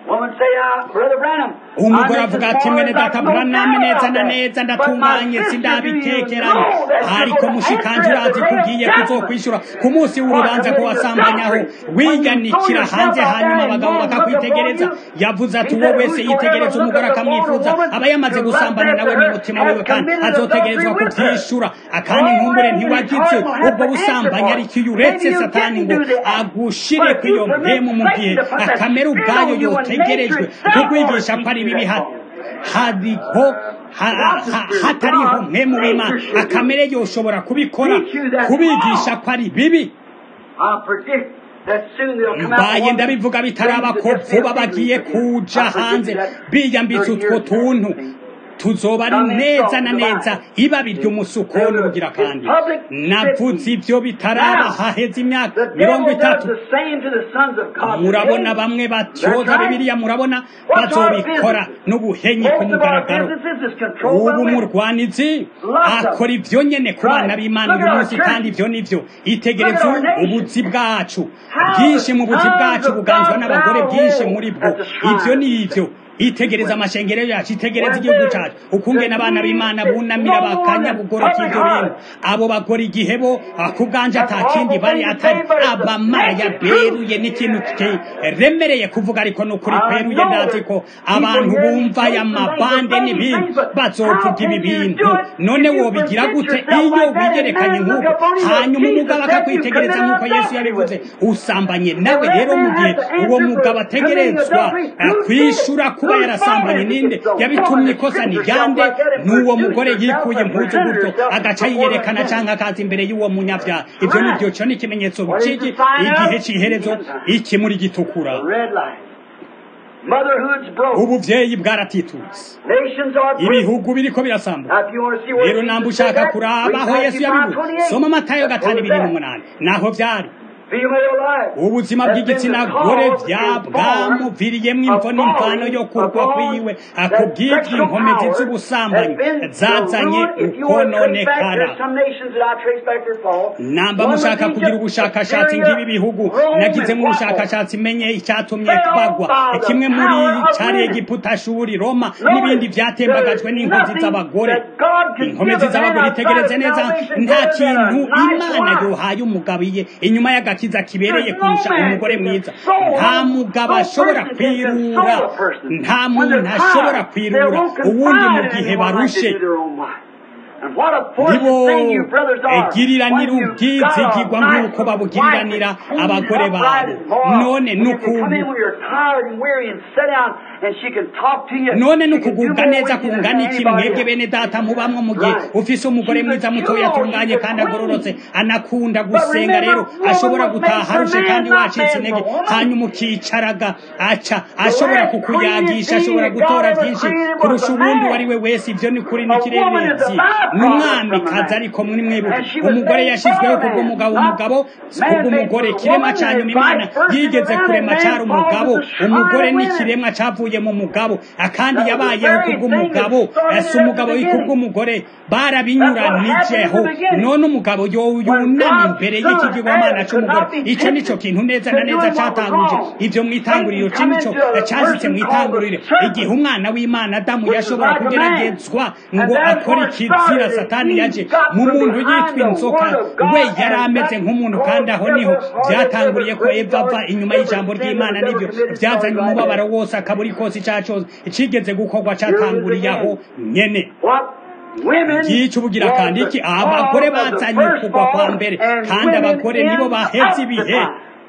umugore avuga ati mwene data Branham neza na neza ndatunganye sindabitekeranye ariko mushikanje urazi kugiye kuzokwishura ku munsi w'urubanza ko wasambanyaho wiyanikira hanze hanyuma abagabo bakakwitegereza yavuze ati uwo wese yitegereza umugore akamwifuza aba yamaze gusambana nawe mu mutima wiwe kandi azotegerezwa kuvyishura akandi nkumbure ntiwagize ubwo busambanya ariko iyo uretse satani ngo agushire kw'iyo mpemu mu gihe akamera ubwayo yotegerejwe kukwigisha ko ari bibi hariho hatariho mpemu w'Imana akamere yoshobora kubikora kubigisha ko ari bibi mbaye ndabivuga bitaraba ko vuba bagiye kuja hanze biyambitse utwo tuntu tuzoba ari neza na neza iba biryo umusukoni ubugira kandi navuze ivyo bitaraba haheze imyaka mirongo itatu murabona bamwe batyoza Bibiliya murabona bazobikora n'ubuhenyi ku mugaragaro ubu murwanizi akora ivyo nyene ku bana b'Imana uyu munsi kandi ivyo nivyo itegereza ubuzi bwacu bwinshi mu buzi bwacu buganzwa n'abagore bwinshi muri bwo ivyo nivyo itegereza amashengero yacu itegereza igihugu cyacu ukungena abana b'Imana bunamira bakanya bugoroka ivyo bintu abo bagora igihe bo akuganje atakindi bari atari abamaya beruye n'ikintu remereye kuvuga ariko n'ukuri kweruye ndazi ko abantu bumva ya mabande n'ibintu bazovuga ibi bintu none wobigira gute iyo wigerekanye nk'uko hanyuma umugabo akakwitegereza nk'uko Yesu yabivuze usambanye nawe rero mu gihe uwo mugabo ategerezwa kwishura kuba yarasambanye ninde yabitumye ikosa ni ryande n'uwo mugore yikuye impuzu gutyo agaca yiyerekana canke akaza imbere y'uwo munyavyaha ivyo nivyo cyo n'ikimenyetso biciki igihe ciherezo iki muri gitukura ubuvyeyi bwaratitutse ibihugu biriko birasambuka rero namba ushaka kuraba aho Yesu yabivuze soma Matayo gatanu ibiri n'umunani naho vyari ubuzima bw'igitsina gore bwamuviriyeho imvo n'imvano yo kurwa kwiwe akubwibwa inkomezi z'ubusambanyi zazanye ukononekara. Namba mushaka kugira ubushakashatsi ng'ibi bihugu nagize mu bushakashatsi menye icyatumye bagwa kimwe muri cyari Egiputa, Shuri, Roma n'ibindi byatembagajwe n'inkozi z'abagore. Inkomezi z'abagore itegereze neza, nta kintu Imana yohaye umugabiye inyuma y'agakiza kibereye kurusha umugore mwiza. Nta mugabo ashobora kwirura, nta muntu ashobora kwirura uwundi mu gihe barushe. nibo egiriranira ubwizigirwa nk'uko babugiriranira abagore babo. None nukuntu none nukugubwa neza kungana iki mwebwe bene data mubamwo mu gihe ufise umugore mwiza mutoya atunganye kandi agororotse anakunda gusenga, rero ashobora gutaha arushe kandi wacitse intege, hanyuma ukicaraga aca ashobora kukuyagisha, ashobora gutora byinshi kurusha ubundi uwo ari we wese. Ibyo ni kuri n'ikirenezi n'umwami kazi, ariko muri mwibuke umugore yashizweho kubw'umugabo, umugabo kubw'umugore. Kirema cyanyuma Imana yigeze kurema cyari umugabo, umugore ni kiremwa cyavuye mu mugabo akandi yabayeho kubw'umugabo, ese umugabo kubw'umugore barabinyuranijeho. None umugabo yunamye imbere y'ikigirwamana cy'umugore. Icyo nico kintu neza na neza cyatanguje ibyo mwitanguriro, cyo nico cyazitse mwitangurire. Igihe umwana w'Imana Adamu yashobora kugeragezwa ngo akore ikizira, Satani yaje mu muntu yitwa inzoka, we yari ameze nk'umuntu, kandi aho niho byatanguriye ko Eva ava inyuma y'ijambo ry'Imana, nibyo byazanye umubabaro wose, akaburi kose cyacyo kigeze gukorwa cyatanguriye aho nyene. Gicu bugira kandi iki abagore bazanye kugwa kwa mbere, kandi abagore nibo bahetse ibihe.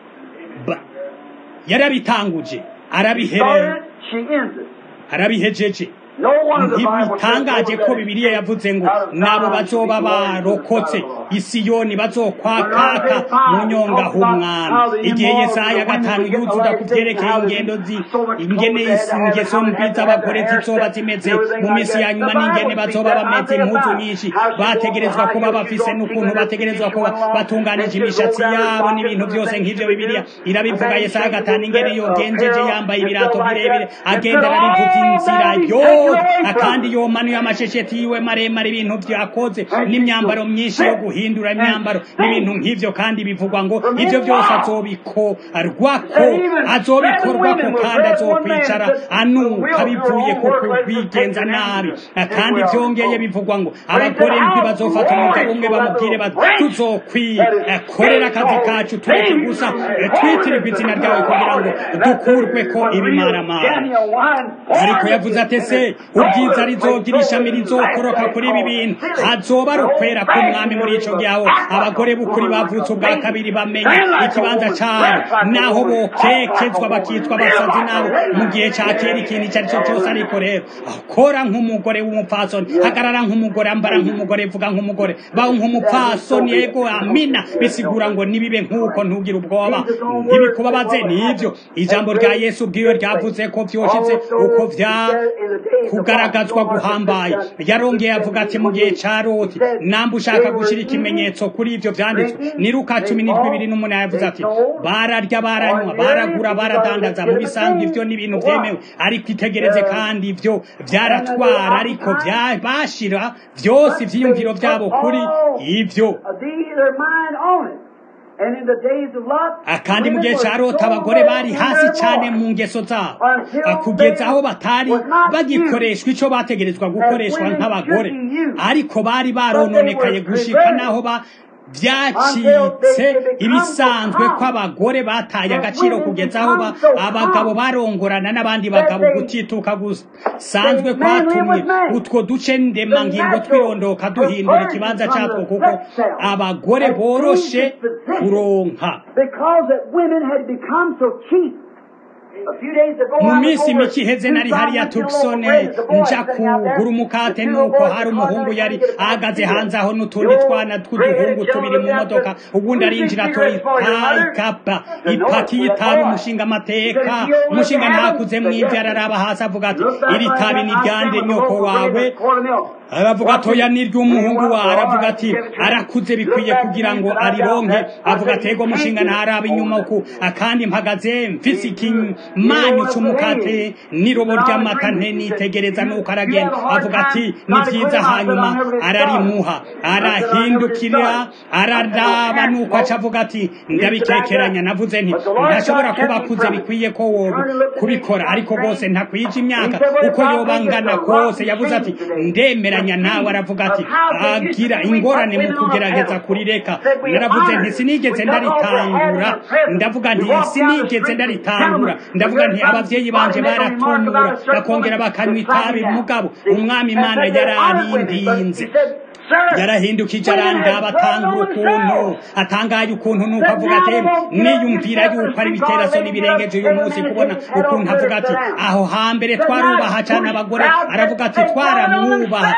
Yarabitanguje arabihere arabihejeje. Ntibitangaje ko Bibiliya yavuze ngo nabo bazoba barokotse Isiyoni bazokwakaka mu nyonga h'umwami. Igihe Yesaya gatanu yuzuza kuvyerekeye ingendo zi ingene ingeso mbi z'abagore zizoba zimeze mu misi ya nyuma, n'ingene bazoba bameze impuzu nyinshi, bategerezwa kuba bafise n'ukuntu bategerezwa kuba batunganije imishatsi yabo n'ibintu byose nk'ivyo Bibiliya irabivuga. Yesaya gatanu ingene yogenjeje yambaye ibirato birebire, agenda arabivuza inzira yo akandi yomanuye amashesheti yiwe maremare, ibintu byakoze n'imyambaro myinshi yo guhindura imyambaro n'ibintu nk'ivyo, kandi bivugwa ngo ivyo byose azobikorwako azobikorwako kandi azokwicara anuka bivuye ku kwigenza nabi. Kandi byongeye bivugwa ngo abagore ntibazofata umugabo umwe bamubwire bati tuzokwikorera akazi kacu tureke gusa twitirirwa izina ryawe kugira ngo dukurwe ko ibimaramara. Ariko yavuze ati se ubwiza rizogira ishami rizokoroka kuri ibi bintu, hazoba rukwera ku mwami. Muri ico gihe abagore b'ukuri bavutse ubwa kabiri bamenya ikibanza cyabo, naho bokekezwa bakitwa basazi nabo mu gihe cya kera ikintu icyo ari cyo cyose. Ariko rero akora nk'umugore w'umupfasoni, hagarara nk'umugore, ambara nk'umugore, vuga nk'umugore, baho nk'umupfasoni. Yego amina, bisigura ngo nibibe nk'uko ntugire ubwoba ntibikubabaze. Nibyo ijambo rya Yesu bwiwe ryavuze ko byoshitse uko vya kugaragazwa guhambaye. Yarongeye avuga ati mu gihe cya Loti, namba ushaka gushyira ikimenyetso kuri ibyo byanditswe, ni Luka cumi n'ibiri n'umunani yavuze ati bararya baranywa baragura baradandaza, mu bisanzwe ibyo ni ibintu byemewe, ariko itegereze kandi ibyo byaratwara, ariko bashira byose ibyiyumviro byabo kuri ibyo. Akandi mu gihe cya Loti abagore bari hasi cyane mu ngeso zabo, kugeza aho batari bagikoreshwa icyo bategerezwa gukoreshwa nk'abagore, ariko bari barononekaye gushika naho ba byacitse ibisanzwe ko abagore bataye agaciro, kugeza aho abagabo barongorana n'abandi bagabo. Gutituka gusanzwe kwatumye utwo duce ndemangingo twirondoka duhindura ikibanza cyatwo, kuko abagore boroshe kuronka. mu minsi mike iheze nari hariya Tucson nja kugura umukate nuko hari umuhungu yari ahagaze hanze aho n'utundi twana tw'uduhungu tubiri mu modoka ubundi arinjira atora ikapa ipaki y'itabi umushinga amateka umushinga ntakuze mw'ivyo araraba hasi avuga ati iri tabi ni ryande nyoko wawe aravuga atoya n'iry'umuhungu wa aravuga ati arakuze bikwiye kugira ngo arironke avuga atego mushinga ntaraba inyuma uku akandi mpagaze mfise ikimanyu c'umukate n'irobo ry'amata nte nitegereza nuko aragenda avuga ati ni vyiza hanyuma ararimuha arahindukira araraba nuko aca avuga ati ndabikekeranya navuze nti ntashobora kuba akuze bikwiye ko wowe kubikora ariko rwose ntakwije imyaka uko yobangana kose yavuze ati ndemera nawe aravuga ati agira ingorane mu kugerageza kurireka naravuze nti sinigeze ndaritangura ndavuga nti sinigeze ndaritangura ndavuga nti abavyeyi banje baratumura bakongera bakanywa itabi mugabo umwami Imana yararindinze yarahindukije arandaba atangura ukuntu atangaye ukuntu nuko avuga ati niyumvira yuko ari biteraso birengeje uyu munsi kubona ukuntu avuga ati aho hambere twarubaha cyane abagore aravuga ati twaramwubaha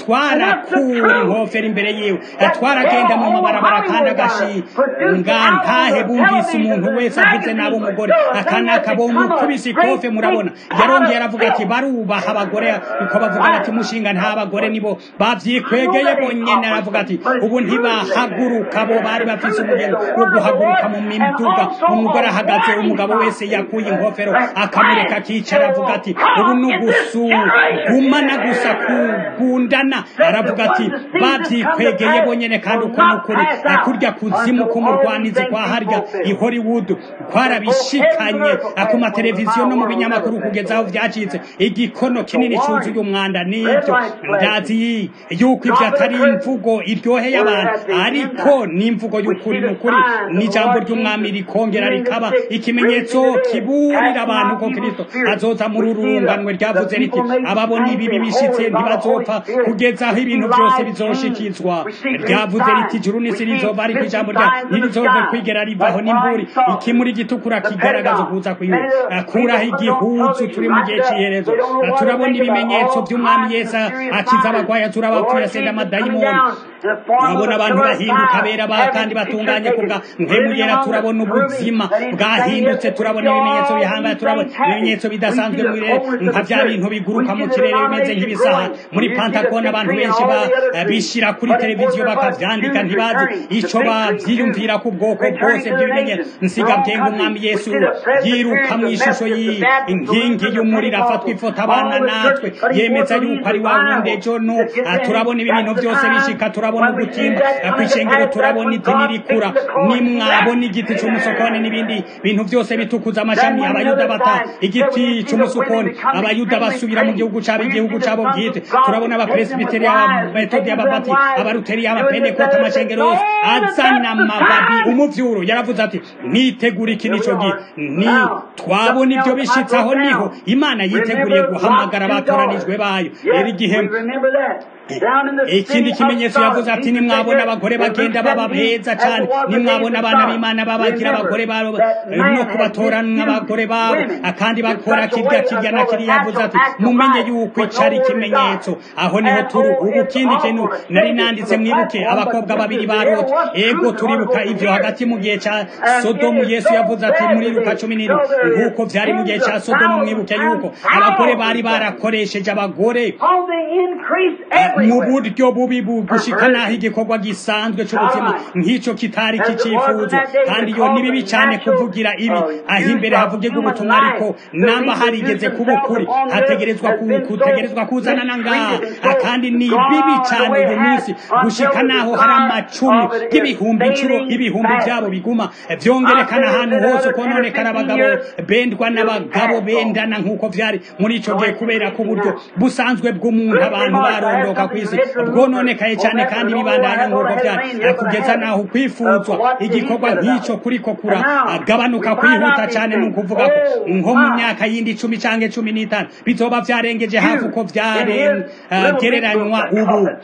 twarakura inkofero imbere yiwe twaragenda mu mabarabara kandi agashi ngantahe bumvise umuntu wese avuze nabo umugore akanaka bo mukubise ikofe murabona yarongeye aravuga ati barubaha abagore uko bavuga ati mushinga nta bagore nibo bavyikwegeye nyene aravuga ati ubu ntibahaguruka bo bari bafise umugendo wo guhaguruka mu miduga umugore ahagaze umugabo wese yakuye inkofero akamureka akicara avuga ati ubu nugusu gumana gusa kugundana aravuga ati bavyikwegeye bonyene kandi uko nukuri kurya kuzimu kumurwanizi kwa harya i Hollywood kwarabishikanye ku mateleviziyo no mu binyamakuru kugeza aho vyacitse igikono kinini cuzuye umwanda nivyo ndazi yuko ivyo atari imvugo iryoheye abantu ariko n'imvugo y'ukuri n'ukuri n'ijambo ry'umwami rikongera rikaba ikimenyetso kiburira abantu ko Kristo azoza muri urunganwe ryavuze riti ababona ibi bishitse ntibazopfa kugeza aho ibintu byose bizoshikizwa ryavuze riti ijuru n'isi rizova ariko ijambo rya ntirizove kwigera rivaho n'imburi ikimuri gitukura kigaragaza kuza kwiwe akuraho igihuzu turi mu gihe c'iherezo turabona ibimenyetso by'umwami Yesu akiza abagwayi turabapfuye asenda amadayimoni turabona abantu bahinduka bera ba kandi batunganye kubwa nkemuyera turabona ubuzima bwahindutse turabona ibimenyetso bihambaye turabona ibimenyetso bidasanzwe mu birere nka bya bintu biguruka mu kirere bimeze nk'ibisaha muri Pentagon abantu benshi bishira kuri televiziyo bakavyandika ntibazi ico bavyiyumvira ku bwoko bwose bw'ibimenyetso nsiga byenga umwami Yesu yiruka mu ishusho y'inkingi y'umuriro afatwa ifoto abana natwe yemeza yuko ari wa wundi ejo no turabona ibintu byose bishika turabona ugutimba kwishengero turabona idini rikura nimwabona igiti cy'umusokoni n'ibindi bintu byose bitukuza amashami abayuda bata igiti cy'umusokoni abayuda basubira mu gihugu cyabo igihugu cyabo bwite turabona abapresbiteri abametodi ababati abaruteri abapentekote amashengero yose azana amababi umuvyuro yaravuze ati nitegura iki nico gi ni twabona ibyo bishitsaho niho Imana yiteguriye guhamagara abatoranijwe bayo eri gihe ikindi kimenyetso yavuze ati nimwabona abagore bagenda baba beza cyane nimwabona abana b'Imana babagira abagore babo no kubatorana abagore babo akandi bakora kirya kirya na kiri yavuze ati mumenye yuko icari kimenyetso aho niho turu ubu kindi kintu nari nanditse mwibuke abakobwa babiri ba Lot ego turibuka ivyo hagati mu gihe ca Sodomu Yesu yavuze ati muri Luka cumi n'indwi nkuko vyari mu gihe ca Sodomu mwibuke yuko abagore bari barakoresheje abagore mu buryo bubi bugushika naho igikorwa gisanzwe cy'ubuzima nk'icyo kitari kicifuzo kandi yo ni bibi cyane kuvugira ibi aho imbere havugirwa ubutumwa ariko namba harigeze kubukuri hategerezwa kutegerezwa kuzana nangaha kandi ni bibi cyane uyu munsi gushika naho hari amacumi y'ibihumbi incuro ibihumbi byabo biguma vyongerekana ahantu hose kononekana abagabo bendwa n'abagabo bendana nk'uko vyari muri ico gihe kubera ko uburyo busanzwe bw'umuntu abantu barondoka kwisi bwononekaye cyane kandi bibandanya nk'uko byari kugeza naho kwifuzwa igikorwa nk'icyo kuriko kura agabanuka kwihuta cyane ni ukuvuga ko nko mu myaka yindi icumi canke cumi n'itanu bizoba vyarengeje hafi uko vyarengereranywa ubu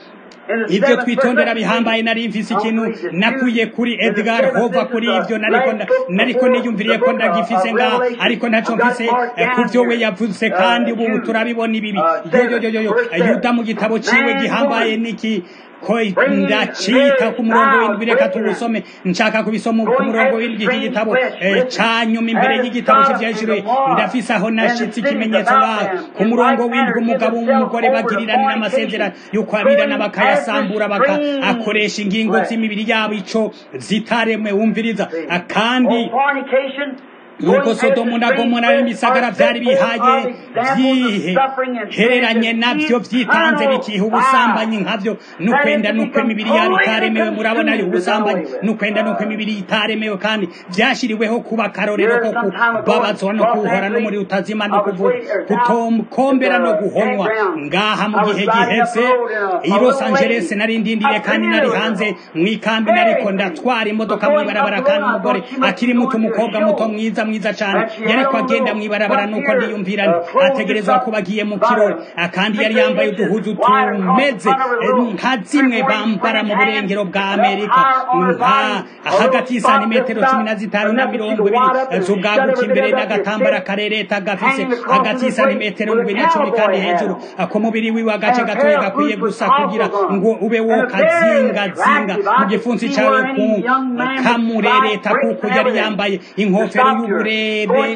ibyo twitondera bihambaye. Nari mfise ikintu nakuye kuri Edgar Hoover kuri ivyo nariko nariko niyumviriye ko ndagifise nga ariko ntaco mfise kuvyo we yavuze kandi ubu turabibona ibibi yo yo yo yo Yuda mu gitabo ciwe gihambaye niki ko ndacita ku murongo w'indwi reka tuwusome nshaka kubisoma ku murongo w'indwi iki gitabo canyuma imbere y'igitabo cy'ivyashiro ndafise aho nashitse ikimenyetso ngaho ku murongo w'indwi umugabo w'umugore bagiriranira amasezerano yuko abirana bakayasambura baka akoresha ingingo z'imibiri yabo ico zitaremwe wumviriza kandi nuko Sodomu na Gomora n'imisagara vyari bihaye vyihereranye navyo vyitanze bikiha ubusambanyi nkavyo nukwenda nukwe imibiri yabo itaremewe. Murabona yo ubusambanyi nukwenda nukwe imibiri itaremewe kandi vyashiriweho kuba karorero ko kubabazwa no kuhora no muri utazima no kuvuga kutomukombera no guhonwa. Ngaha mu gihe giheze i Los Angeles nari ndindiriye kandi nari hanze mwikambi nariko ndatwara imodoka mwibarabara kandi umugore akiri muto umukobwa muto mwiza mwiza cyane yariko agenda mwibarabara nuko ndiyumvirana ategerezwa kubagiye mu kirori kandi yari yambaye uduhuzu tumeze nka zimwe bambara mu burengero bwa Amerika nka hagati y'santimetero cumi na zitanu na mirongo ibiri zugaguka imbere n'agatambara karereta gafise hagati y'santimetero ndwi na cumi kandi hejuru ako mubiri wiwe agace gatoya gakwiye gusa kugira ngo ube wo kazinga zinga mu gifunsi cyawe ku kamurereta kuko yari yambaye inkofero y'uburebe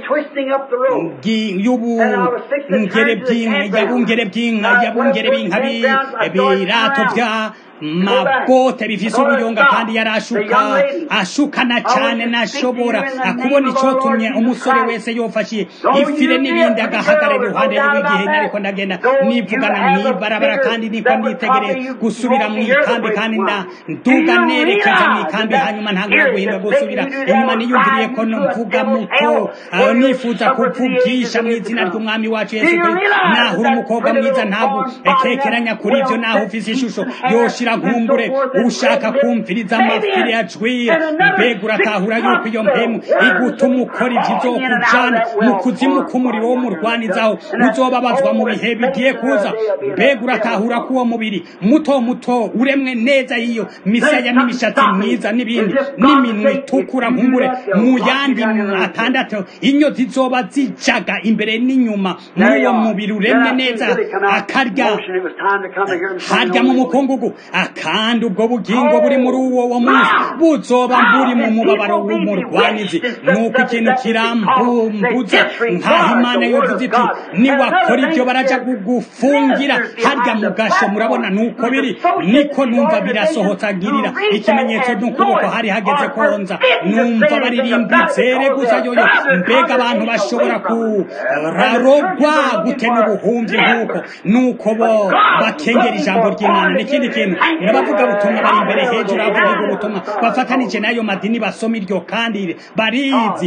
y'ubungere bw'inka yabungere bw'inka yabungere b'inka birato vya mabote bifise ubuyonga kandi yarashuka ashukana cyane nashobora akubona icotumye umusore wese yofashiye ifire n'ibindi agahagarara iruhande y'igihe nariko ndagenda nivugana mwibarabara kandi niko nditegereye gusubira mu ikambi kandi nda nduga nerekeza mu ikambi hanyuma ntangura guhinda gusubira inyuma niyumviriye ko mvuga muto nifuza kuvugisha mu izina ry'umwami wacu Yesu Kristo naho uri umukobwa mwiza ntabwo ekekeranya kuri ivyo naho ufise ishusho yoshira nkumbure ushaka kumviriza amafiri ya jwira mbega uratahura yuko iyo mpemu igutuma ukora ivyizokujana mu kuzimu k'umuriro wo murwanizaho uzobabazwa mu bihe bigiye kuza. Mbega uratahura ko uwo mubiri muto muto uremwe neza iyo misaya n'imishatsi myiza n'ibindi n'iminwe itukura nkumbure mu yandi atandatu inyo zizoba zijaga imbere n'inyuma n'uwo mubiri uremwe neza akarya harya mu mukungugu kandi ubwo bugingo buri muri uwo wo munsi buzoba buri mu mubabaro w'umurwanizi nuko ikintu kirambumbuza nkaho Imana yovuze iti niwakora ibyo baraja kugufungira harya mu gasho. Murabona nuko biri niko numva birasohotsagirira ikimenyetso n'ukuboko hari hageze konza numva baririmba zere gusa yoyo. Mbega abantu bashobora kurarogwa gute n'ubuhumbi nk'uko nuko bo bakengera ijambo ry'Imana. N'ikindi kintu n'abavuga butumwa bari imbere hejuru avuga ubutumwa bafatanije nayo madini basoma iryo kandi barizi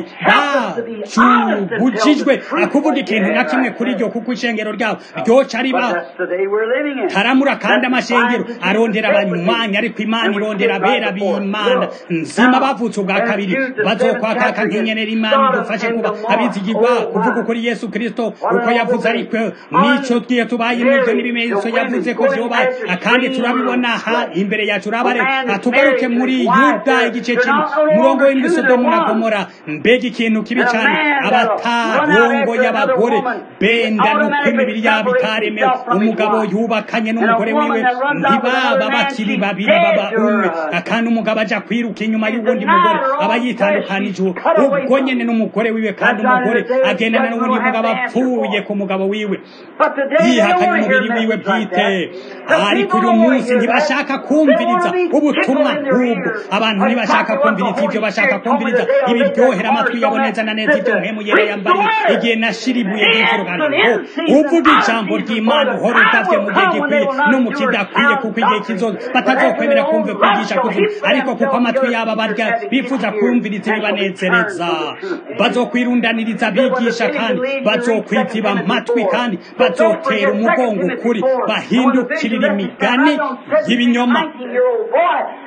bacugujijwe akuvuga ikintu na kimwe kuri iryo kuko ishengero ryabo ryoca riba taramura kandi amashengero arondera abanywanyi ariko Imana irondera abera b'Imana nzima bavutse ubwa kabiri bazokwakaka nk'inyenera. Imana idufashe kuba abizigirwa kuvuga kuri Yesu Kristo uko yavuze ariko nico twiye tubaye n'ibyo n'ibimenyetso yavuze ko vyobaye kandi turabibona ha imbere yacu rabare atugaruke muri Yuda igice kimwe murongo w'indwi Sodomu na Gomora. Mbega ikintu kibi cyane abatarongo y'abagore benda no kwimibiri yabo itaremewe. Umugabo yubakanye n'umugore wiwe ntibaba bakiri babiri baba umwe kandi umugabo aja kwiruka inyuma y'uwundi mugore aba yitandukanije ubwo nyene n'umugore wiwe kandi umugore agendana n'uwundi mugabo apfuye ku mugabo wiwe yihakanye umubiri wiwe bwite. Ariko uyu munsi ntibashaka kumviriza ubutumwa nk'ubwo. Abantu ntibashaka kumviriza ivyo bashaka kumviriza ibiryohera amatwi yabo neza na neza ivyo mpemu yera yambariye igihe nashiribuye n'imvurugano uvuga ijambo ry'Imana uhora utavye mu gihe gikwiye no mu kidakwiye kuko igihe kizoza batazokwemera kumva kwigisha kuzima ariko kuko amatwi yabo barya bifuza kumviriza ibibanezereza bazokwirundaniriza bigisha kandi bazokwiziba amatwi kandi bazotera umugongo ukuri bahindukirira imigani y'ibinyoma.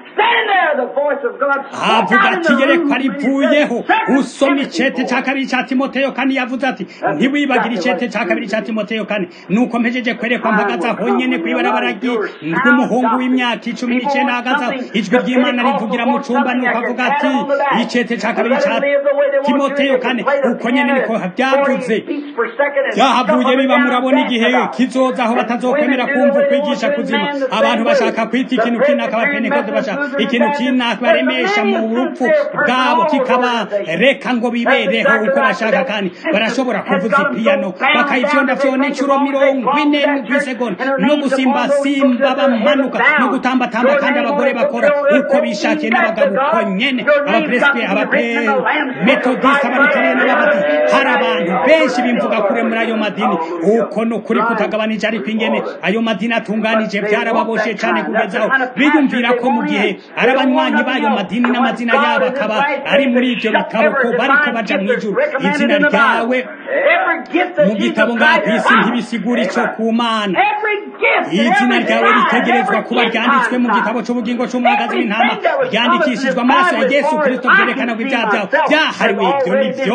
avuga ati yerekwa rivuyeho usoma icete cya kabiri cya timoteyo kane yavuze ati ntiwibagire icete cya kabiri cya timoteyo kane nuko mpejeje kwerekwa mpagaze aho nyene kw'ibarabara ry'umuhungu w'imyaka icumi n'icyenda ahagaze aho ijwi ry'imana rivugira mu cumba nuko avuga ati icete cya kabiri cya timoteyo kane uko nyene niko byavuze byahavuye biba murabona igihe kizoza aho batazokwemera kumva kwigisha kuzima abantu bashaka kwita ikintu kinaka abapentekote bashaka ikintu kinaka baremesha mu rupfu bwabo kikaba reka ngo bibereho uko bashaka kandi barashobora kuvuza ipiyano bakayifyonda fyonda inshuro mirongo ine kw'isegonda no gusimba simba bamanuka no gutambatamba kandi abagore bakora uko bishakiye n'abagabo uko nyene abapresbe abametodiste abaluterane n'abati hari abantu benshi bimvuga kure muri ayo madini uko no kuri kutagabanije ariko ingene ayo madini atunganije byarababoshe cyane kugezaho biyumvira ko mu gihe ari abanywanyi b'ayo madini n'amazina yabo akaba ari muri ibyo bitabo ko bariko baja mu ijuru izina ryawe mu gitabo ngaho kw'isi ntibisigura ico ku mana izina ryawe ritegerezwa kuba ryanditswe mu gitabo c'ubugingo c'umwagazi w'intama ryandikishijwe amaraso ya yesu kristo byerekana ko ibyaha byawe byahariwe ibyo nivyo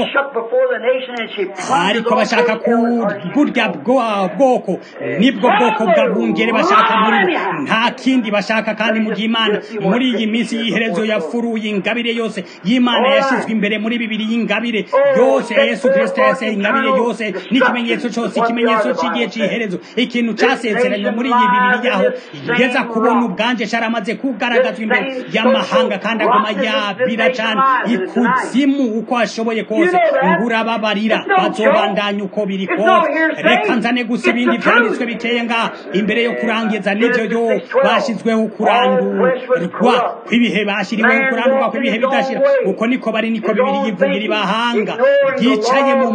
ariko bashaka kurya bwoko nibwo bwoko bw'abungere bashaka muri bo nta kindi bashaka kandi mu Imana muri iyi minsi y'iherezo yafuruye ingabire yose y'Imana yashizwe imbere muri bibiri y'ingabire yose Yesu Kristo yase ingabire yose n'ikimenyetso cyose ikimenyetso cy'igihe cy'iherezo ikintu cyasezeranywe muri iyi bibiri yaho igeza kubona ubwanje sharamaze kugaragazwa imbere y'amahanga kandi agoma yabira cyane ikuzimu uko ashoboye kose ngurababarira bazobandanya uko biri kose reka nzane gusa ibindi byanditswe biteye nga imbere yo kurangiza n'ibyo yo bashizweho kurandurwa kw'ibihe bashyiriweho kurandurwa kw'ibihe bidashira uko niko bari niko bibiri yivugira ibahanga ryicaye mu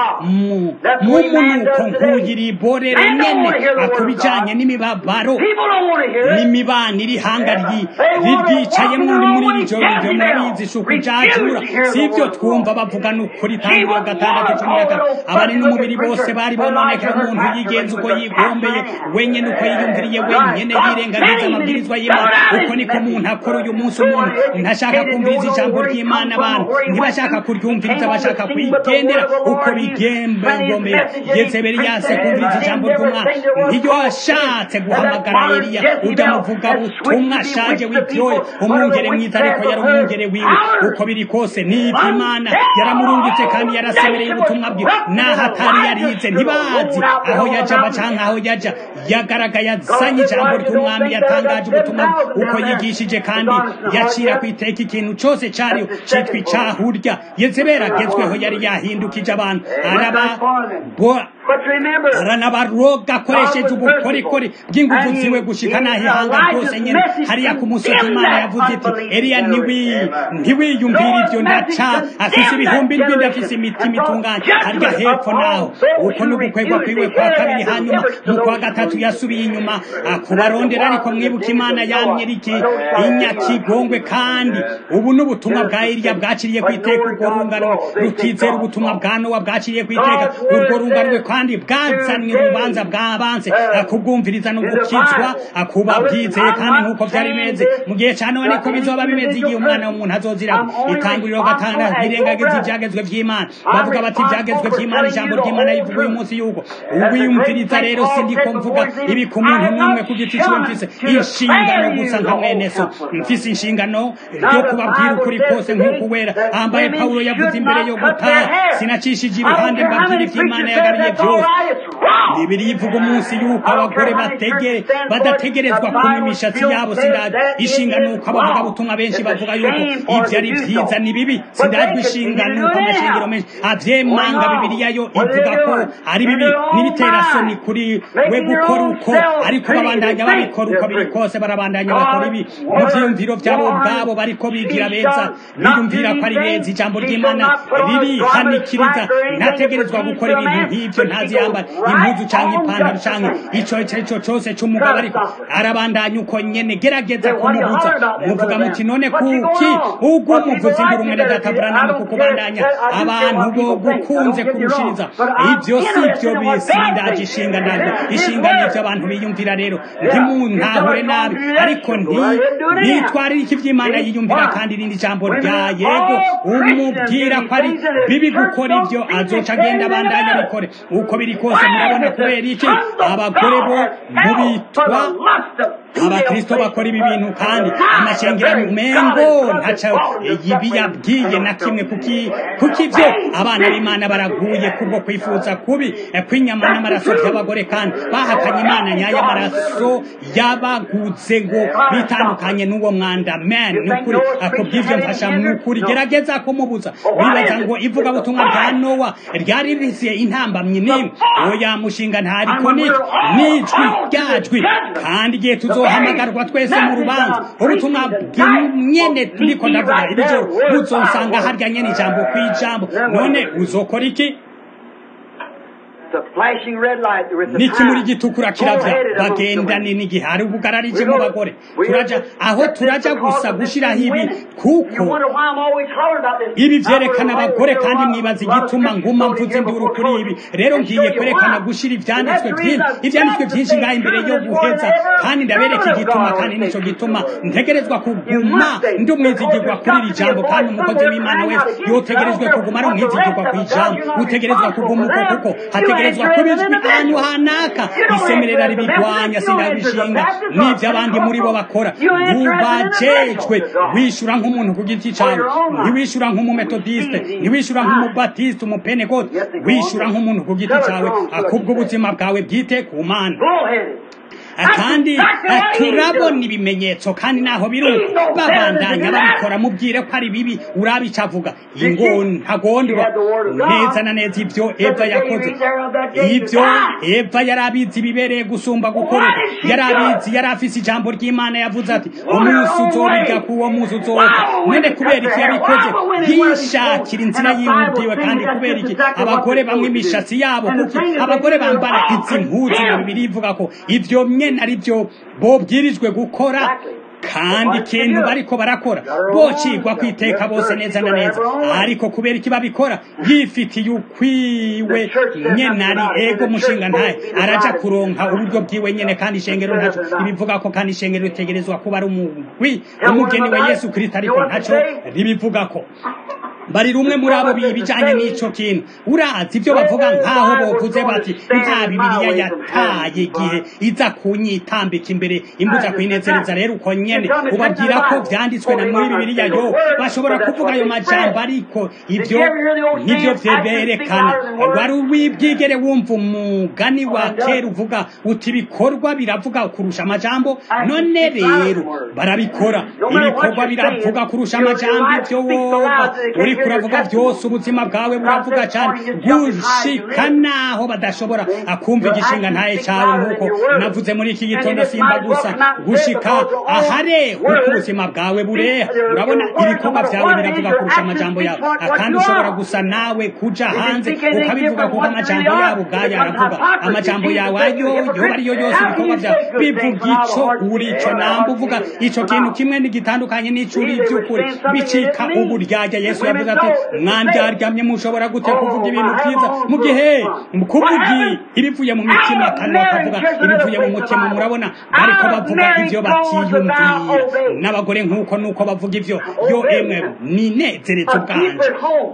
mu munuko nkugiri iborere nyene akubijanye n'imibabaro n'imibano iri hanga ryicaye muri muri iri joro ryo murabizi shuku jajura sivyo twumva bavuga n'ukuri tangiro gatandatu cumi na kane abari n'umubiri bose bari bononekera umuntu yigenza uko yigombeye wenyene uko yiyumviriye wenyene yirengagiza amabwirizwa y'Imana uko niko umuntu akora uyu munsi umuntu ntashaka kumviriza ijambo ry'Imana abantu ntibashaka kuryumviriza bashaka kwigendera uko bigembegombera Yezebeli yase kumviriza ijambo ry'Umwana ntiyo ashatse guhamagara Eliya udamuvuga ubutumwa ashaje w'ibyoye umwungere mwiza ariko yari umwungere wiwe uko biri kose n'ibyo Imana yaramurungitse kandi yarasemereye ubutumwa bwe naho atari yarize ntibazi aho yaja bacanka aho yaja yagaragaye azanye ijambo ry'Umwami yatangaje ubutumwa uko yigishije kandi yacira kwiteka ikintu cyose cyariyo cyitwa icahurya Yezebeli agezweho yari yahindukije abantu araba bo aranabaroga akoresheje ubukorikori bw'ingufu ziwe gushika naho ihanga ryose nyene hariya ku musozi Imana yavuze iti Eliya niwi ntiwiyumvira ibyo ndaca afise ibihumbi ndwi afise imitima itunganye harya hepfo naho uko n'ugukwegwa kwiwe kwa kabiri hanyuma mu kwa gatatu yasubiye inyuma akubarondera ariko mwibuka Imana yamye riki inyakigongwe kandi ubu n'ubutumwa bwa Eliya bwaciriye kwiteka urwo runganwe rutizera ubutumwa bwa Nowa bwaciriye kwiteka urwo runganwe kandi bwazanye urubanza bw'abanse akubwumviriza no gukizwa akuba bwizeye kandi nk'uko byari bimeze mu gihe cya Nowa niko bizoba bimeze igihe umwana w'umuntu azozira itanguriro gatandatu birengagiza ibyagezwe by'Imana bavuga bati ibyagezwe by'Imana ijambo ry'Imana yivuga uyu munsi yuko ubiyumviriza rero sindiko mvuga ibi ku muntu n'umwe ku giti cyo mfise inshingano gusa nka mwene so mfise inshingano yo kubabwira ukuri kose nk'uko wera ambaye Paulo yavuze imbere yo gutaha sinacishije iruhande mbabwira iby'Imana yagabiye byose Bibiri ivuga umunsi yuko abagore bategere badategerezwa kuma imishatsi yabo sindaje ishinga nuko abavuga butumwa benshi bavuga yuko ibyo ari byiza ni bibi sindaje ishinga nuko amashingiro menshi avyemanga Bibiliya yo ivuga ko ari bibi nibitera soni kuri we gukora uko ariko babandanya babikora uko biri kose barabandanya bakora ibi mu vyumviro vyabo bwabo bariko bigira beza biyumvira ko ari beza ijambo ry'Imana riri hanikiriza ntategerezwa gukora ibintu nk'ivyo nta ntiyigeze yambara impuzu canke ipantaro canke ico ico cose c'umugabo ariko arabandanya uko nyene gerageza kumubuza muvuga muti none kuki ubwo muvuze induru mwene data Branham kukubandanya abantu bo gukunze kurushiriza ivyo sivyo bisindaje ishinga ntabwo ishinga n'ivyo abantu biyumvira rero ntimuntahure nabi ariko nti nitwarira iki vy'Imana yiyumvira kandi irindi jambo rya yego umubwira ko ari bibi gukora ivyo azoca agenda abandanya bikore uko biri kose murabona kubera iki abagore bo mubitwa abakristo bakora ibi bintu kandi amashengero mengo ntaca yibiyabwiye na kimwe kuki kuki ivyo abana b'Imana baraguye kubwo kwifuza kubi kwinyama n'amaraso y'abagore kandi bahakanye Imana nyayo amaraso yabaguze ngo bitandukanye n'uwo mwanda man nukuri akubwivyo mfasha nukuri gerageza kumubuza bibaza ngo ivuga butumwa bwa Nowa ryari risiye intambamye nimwe oya mushinga ntariko nijwi ryajwi kandi gihe tuzohamagarwa twese mu rubanza ubutumwa nyene turiko ndavuga ibyo buzonsanga harya nyene ijambo kwijambo none uzokora iki niki muri gitukura kiravya bagendane n'igihe hari ubugararije mu bagore turaja aho turaja gusa gushiraho ibi kuko ibi vyerekana abagore kandi mwibaza igituma nguma mvuze nduru kuri ibi rero ngiye kwerekana gushira ivyanditswe byinshi ivyanditswe byinshi ngaho imbere yo guheza kandi ndabereka igituma kandi nico gituma ntegerezwa kuguma ndi umwizigirwa kuri iri jambo kandi umukozi w'Imana wese yotegerezwe kuguma ari umwizigirwa ku ijambo utegerezwa kuguma uko kuko hategerezwa kubizwi ahantu hanaka isemerera ribigwanya sindabishinga n'ivyo abandi muri bo bakora ubajejwe wishura nk'umuntu ku giti cawe ntiwishura nk'umumetodiste ntiwishura nk'umubatiste umupenekote wishura nk'umuntu ku giti cawe akubwo ubuzima bwawe bwite ku Mana kandi turabona ibimenyetso kandi naho biruko babandanya babikora mubwire ko ari bibi urabicavuga ingo ntagondwa neza na neza ivyo Eva yakoze ivyo Eva yarabizi bibereye gusumba gukora yarabizi yarafise ijambo ry'Imana yavuze ati umunsi uzobirya kuwo munsi uzoka nende kubera iki yabikoze yishakira inzira y'imubwiwe kandi kubera iki abagore bamwe imishatsi yabo kuki abagore bambara izi mpuzu na Bibiliya ivuga ko ivyo ari byo bobwirijwe gukora kandi ikintu bariko barakora bocigwa kwiteka bose neza na neza ariko kubera iki babikora yifitiye ukwiwe nyene ari ego mushinga ntaye araja kuronka uburyo bwiwe nyene kandi ishengero ntaco ibivuga ko kandi ishengero ritegerezwa kuba ari umugwi umugeni wa Yesu Kristo ariko ntaco ribivuga ko bari rumwe muri abo bijanye n'ico kintu urazi ivyo bavuga nkaho bovuze bati nta Bibiliya yataye igihe iza kunyitambika imbere imbuza kwinezereza rero uko nyene ubabwira ko vyanditswe na muri Bibiliya yo bashobora kuvuga ayo majambo ariko ivyo nivyo vyerekana wari wibwigere wumva umugani wa kera uvuga uti ibikorwa biravuga kurusha amajambo none rero barabikora ibikorwa biravuga kurusha amajambo ivyo woba uri kuravuga byose ubuzima bwawe buravuga cyane gushika naho badashobora akumva igishinga ntaye cyawe nkuko navuze muri iki gitondo simba gusa gushika ahare uko ubuzima bwawe bureha urabona ibikorwa byawe biravuga kurusha amajambo yawe kandi ushobora gusa nawe kuja hanze ukabivuga kuko amajambo yabo ubwayo aravuga amajambo yawe ayo yoba ariyo yose ibikorwa byawe bivuga ico uri ico namba uvuga ico kintu kimwe n'igitandukanye n'ico uri iby'ukuri bicika uburyarya Yesu yavuze ati mwandaryamye mushobora gute kuvuga ibintu byiza mu gihe kuvugi ibivuye mu mitima kandi bakavuga ibivuye mu mutima murabona ariko bavuga ivyo batiyumvira n'abagore nkuko nuko bavuga ivyo yo emwe ninezeretse ubwanje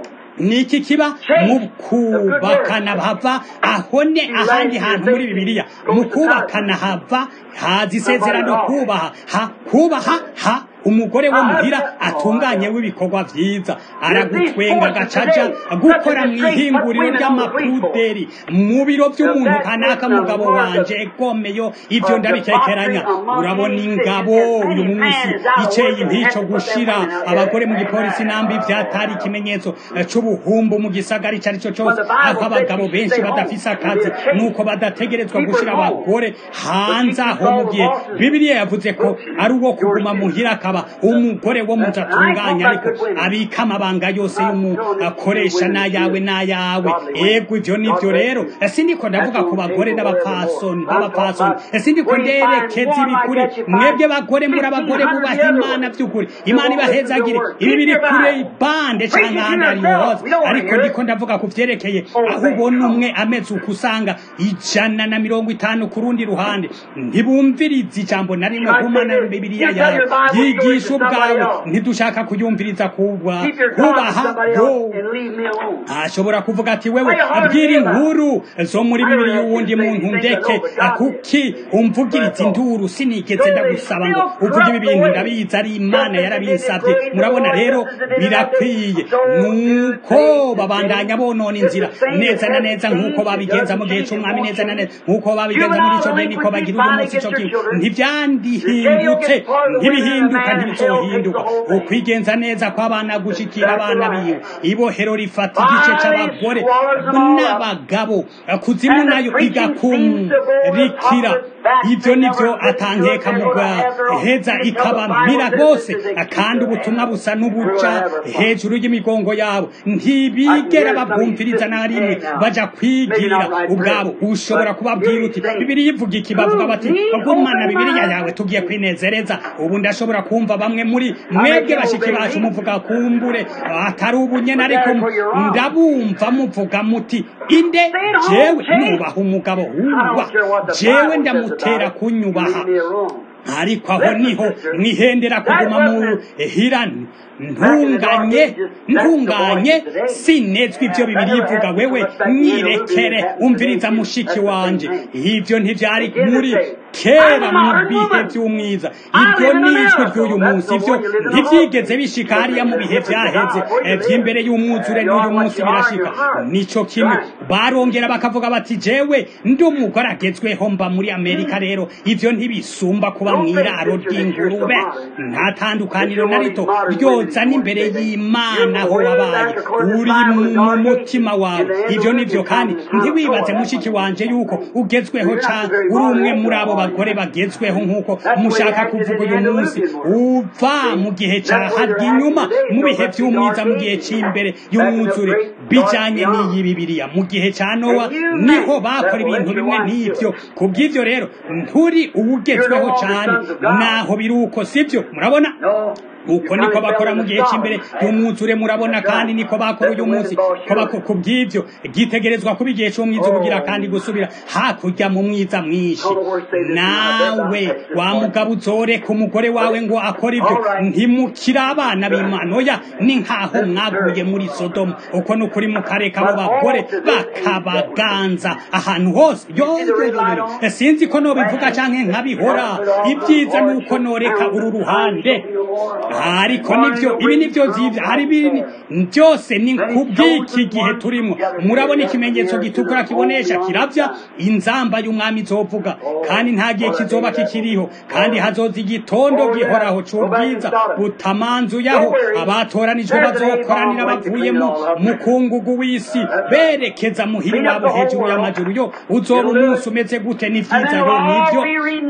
niki kiba mu kubakana hava ahone ahandi hantu muri Bibiliya mu kubakana hava hazi isezerano kubaha ha kubaha ha umugore wo muhira atunganye w'ibikorwa vyiza aragutwenga gacaja gukora mwihinguriro ry'amapuderi mu biro by'umuntu kanaka mugabo wanje ekomeyo ivyo ndabikekeranya urabona ingabo uyu munsi iceye ntico gushira abagore mu gipolisi nambi vyatari ikimenyetso c'ubuhumbu mu gisagari cari cyo cyose aho abagabo benshi badafise akazi nuko badategerezwa gushira abagore hanze aho mu gihe Bibiliya yavuze ko ari uwo kuguma muhira akaba umugore wo mudatunganya ariko abika amabanga yose y'umukoresha n'ayawe n'ayawe. Ego ivyo nivyo rero sindiko ndavuga ku bagore n'abapfasoni b'abapfasoni, sindiko nderekeza ibikuri mwebwe bagore muri abagore bubaha Imana by'ukuri, Imana ibahezagire. Ibi biri kure ibande canke ahandi ari hose, ariko ndiko ndavuga ku vyerekeye aho ubona umwe ameze uko usanga ijana na mirongo itanu ku rundi ruhande ntibumviriza ijambo na rimwe kumana Bibiliya yawe yigisha ubwawe, ntidushaka kuyumviriza kubwa kubaha yo. Ashobora kuvuga ati wewe abwira inkuru zo muri Bibiliya uwundi muntu ndeke kuki umvugiriza induru, sinigeze ndagusaba ngo uvuge ibi bintu ndabizi ari Imana yarabisabye. Murabona rero birakwiye nuko babandanya bonona inzira neza na neza nkuko babigenza mu gihe cy'umwami, neza na neza nkuko babigenza muri ico gihe niko bagira uyu munsi. Ico gihe ntivyandihindutse, ntibihinduka, ntibizohinduka. Ukwigenza neza kw'abana gushikira abana biwe, ibohero rifata igice c'abagore n'abagabo, kuzimu nayo igakumrikira. Ivyo nivyo atankeka mugwa heza ikabamira rwose, kandi ubutumwa busa n'ubuca hejuru y'imigongo yabo, ntibigera babwumviriza na rimwe, baja kwigirira ubwabo. Ushobora kubabwira uti Bibiliya ivuga iki, bavuga bati gumana Bibiliya yawe tugiye kwinezereza. Ubu ndashobora kumva bamwe muri mwebwe bashiki bacu muvuga kumbure atari ubunyene, ariko ndabumva muvuga muti inde jewe nubaha umugabo huwa, jewe ndamutera kunyubaha. Ariko aho niho mwihendera kuguma mu hirani ntunganye ntunganye sinezwe ivyo Bibiliya ivuga. Wewe nyirekere umviriza mushiki wanje, ivyo ntivyari muri kera mu bihe vy'umwiza, ivyo nijwe ry'uyu munsi, ivyo ntivyigeze bishika hariya mu bihe vyaheze vy'imbere y'umwuzure. N'uyu munsi birashika nico kimwe. Barongera bakavuga bati jewe ndi umugore agezweho mba muri Amerika. Rero ivyo ntibisumba kuba mw'iraro ry'ingurube, nta tandukaniro na rito ryoza n'imbere y'Imana aho wabaye uri mu mutima wawe. Ivyo nivyo, kandi ntiwibaze mushiki wanje yuko ugezweho canke uri umwe muri abo bagore bagezweho nkuko mushaka kuvuga uyu munsi. Uva mu gihe ca harya inyuma mu bihe vy'umwiza, mu gihe c'imbere y'umwuzure bijanye n'iyi Bibiliya. Mu gihe ca Nowa niho bakora ibintu bimwe n'ivyo. Kubw'ivyo rero nturi uwugezweho cane, naho biruko sivyo. Murabona uko niko bakora mu gihe cy'imbere y'umwuzure, murabona, kandi niko bakora uyu munsi. Ko bw'ivyo gitegerezwa kuba igihe cy'umwiza ubugira kandi gusubira hakurya mu mwiza mwinshi. Nawe wa mugabo uzoreka umugore wawe ngo akora ivyo, ntimukira abana b'Imana. Oya, ni nkaho mwaguye muri Sodomu. Uko nukuri mukareka abo bagore bakabaganza ahantu hose. Yo sinzi ko nobivuga canke nkabihora, ibyiza nuko noreka uru ruhande. Ariko nivyo ibi nivyo zivyo hari ibintu byose ni kubw'iki gihe turimo. Murabona ikimenyetso gitukura kibonesha kiravya inzamba y'umwami zovuga, kandi nta gihe kizoba kikiriho, kandi hazoza igitondo gihoraho c'ubwiza butamanzuyaho. Abatoranijwe bazokoranira bavuyemo mukungugu w'isi berekeza muhiri wabo hejuru y'amajuru. Yo uzoba umunsi umeze gute? Ni vyiza yo nivyo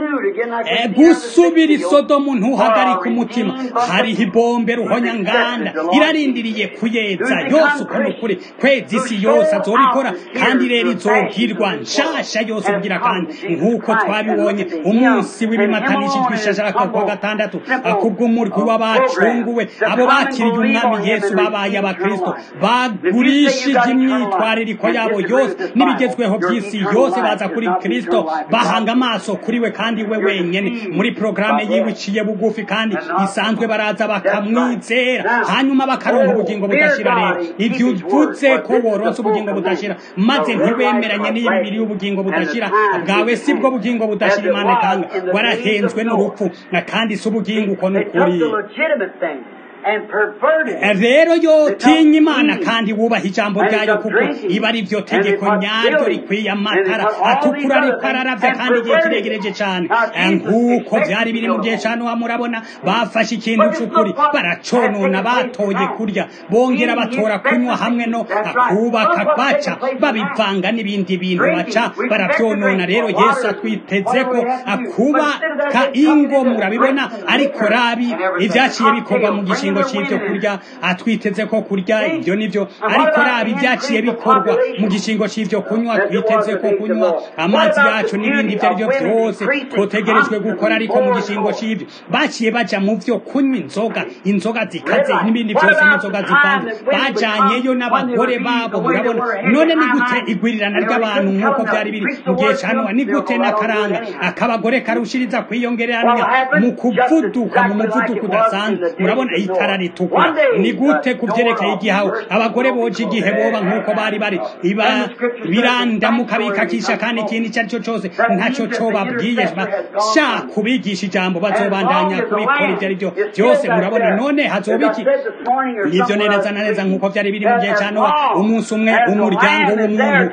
gusubira i Sodomu, ntuhagarika umutima. Hariho ibombe ruhonya nganda irarindiriye kuyeza yose. Uko nukuri kwezi isi yose azobikora, kandi rero izogirwa nshasha yose ubugira. Kandi nk'uko twabibonye umunsi w'ibimatanishijwe ishashara kwa gatandatu, kubw'umurwi w'abacunguwe, abo bakiriye umwami Yesu babaye abakristo, bagurishije imyitwaririko yabo yose n'ibigezweho by'isi yose, baza kuri Kristo, bahanga amaso kuri we kandi we wenyene. Muri programe yiwe iciye bugufi kandi isanzwe baraza bakamwizera, hanyuma bakaronka ubugingo budashira. Rero ivyo uvuze ko woronse ubugingo budashira maze ntiwemeranye n'iyi Bibiliya y'ubugingo budashira bwawe, si bwo bugingo budashira Imana itanga. Warahenzwe n'urupfu, kandi si ubugingo uko nukuri. rero yo tinya imana kandi wubaha ijambo ryayo kuko iba ari ryo tegeko nyaryo rikwiye amatara atukura ariko araravya kandi igihe kiregereje cane nk'uko vyari biri mu gihe cane murabona bafashe ikintu c'ukuri baraconona batoye kurya bongera batora kunywa hamwe no kubaka kwaca babivanga n'ibindi bintu baca baravyonona rero Yesu atwiteze ko akubaka ingo murabibona ariko rabi ivyaciye bikorwa mu gishingo c'ivyo kurya atwiteze ko kurya ivyo nivyo ariko rabi ivyaciye bikorwa mu gishingo c'ivyo kunywa twiteze ko kunywa amazi yacu n'ibindi ivyo arivyo vyose twotegerejwe gukora ariko mu gishingo c'ivyo baciye baja mu vyo kunywa inzoga inzoga zikaze n'ibindi vyose n'inzoga zivanze bajanyeyo n'abagore babo murabona none ni gute igwirirana ry'abantu nk'uko vyari biri mu gihe ca Nowa ni gute n'akaranga akabagore karushiriza kwiyongeranya mu kuvuduka mu muvuduko udasanzwe murabona itara ritukura ni gute kuvyerekeye igihaho abagore boje igihe boba nk'uko bari bari iba birandamuka bikakisha kandi ikintu icyo aricyo cose ntaco cobabwiye sha kubigisha ijambo bazobandanya kubikora ivyo arivyo vyose murabona none hazobiki nivyo neza na neza nk'uko vyari biri mu gihe ca Nowa umunsi umwe umuryango w'umuntu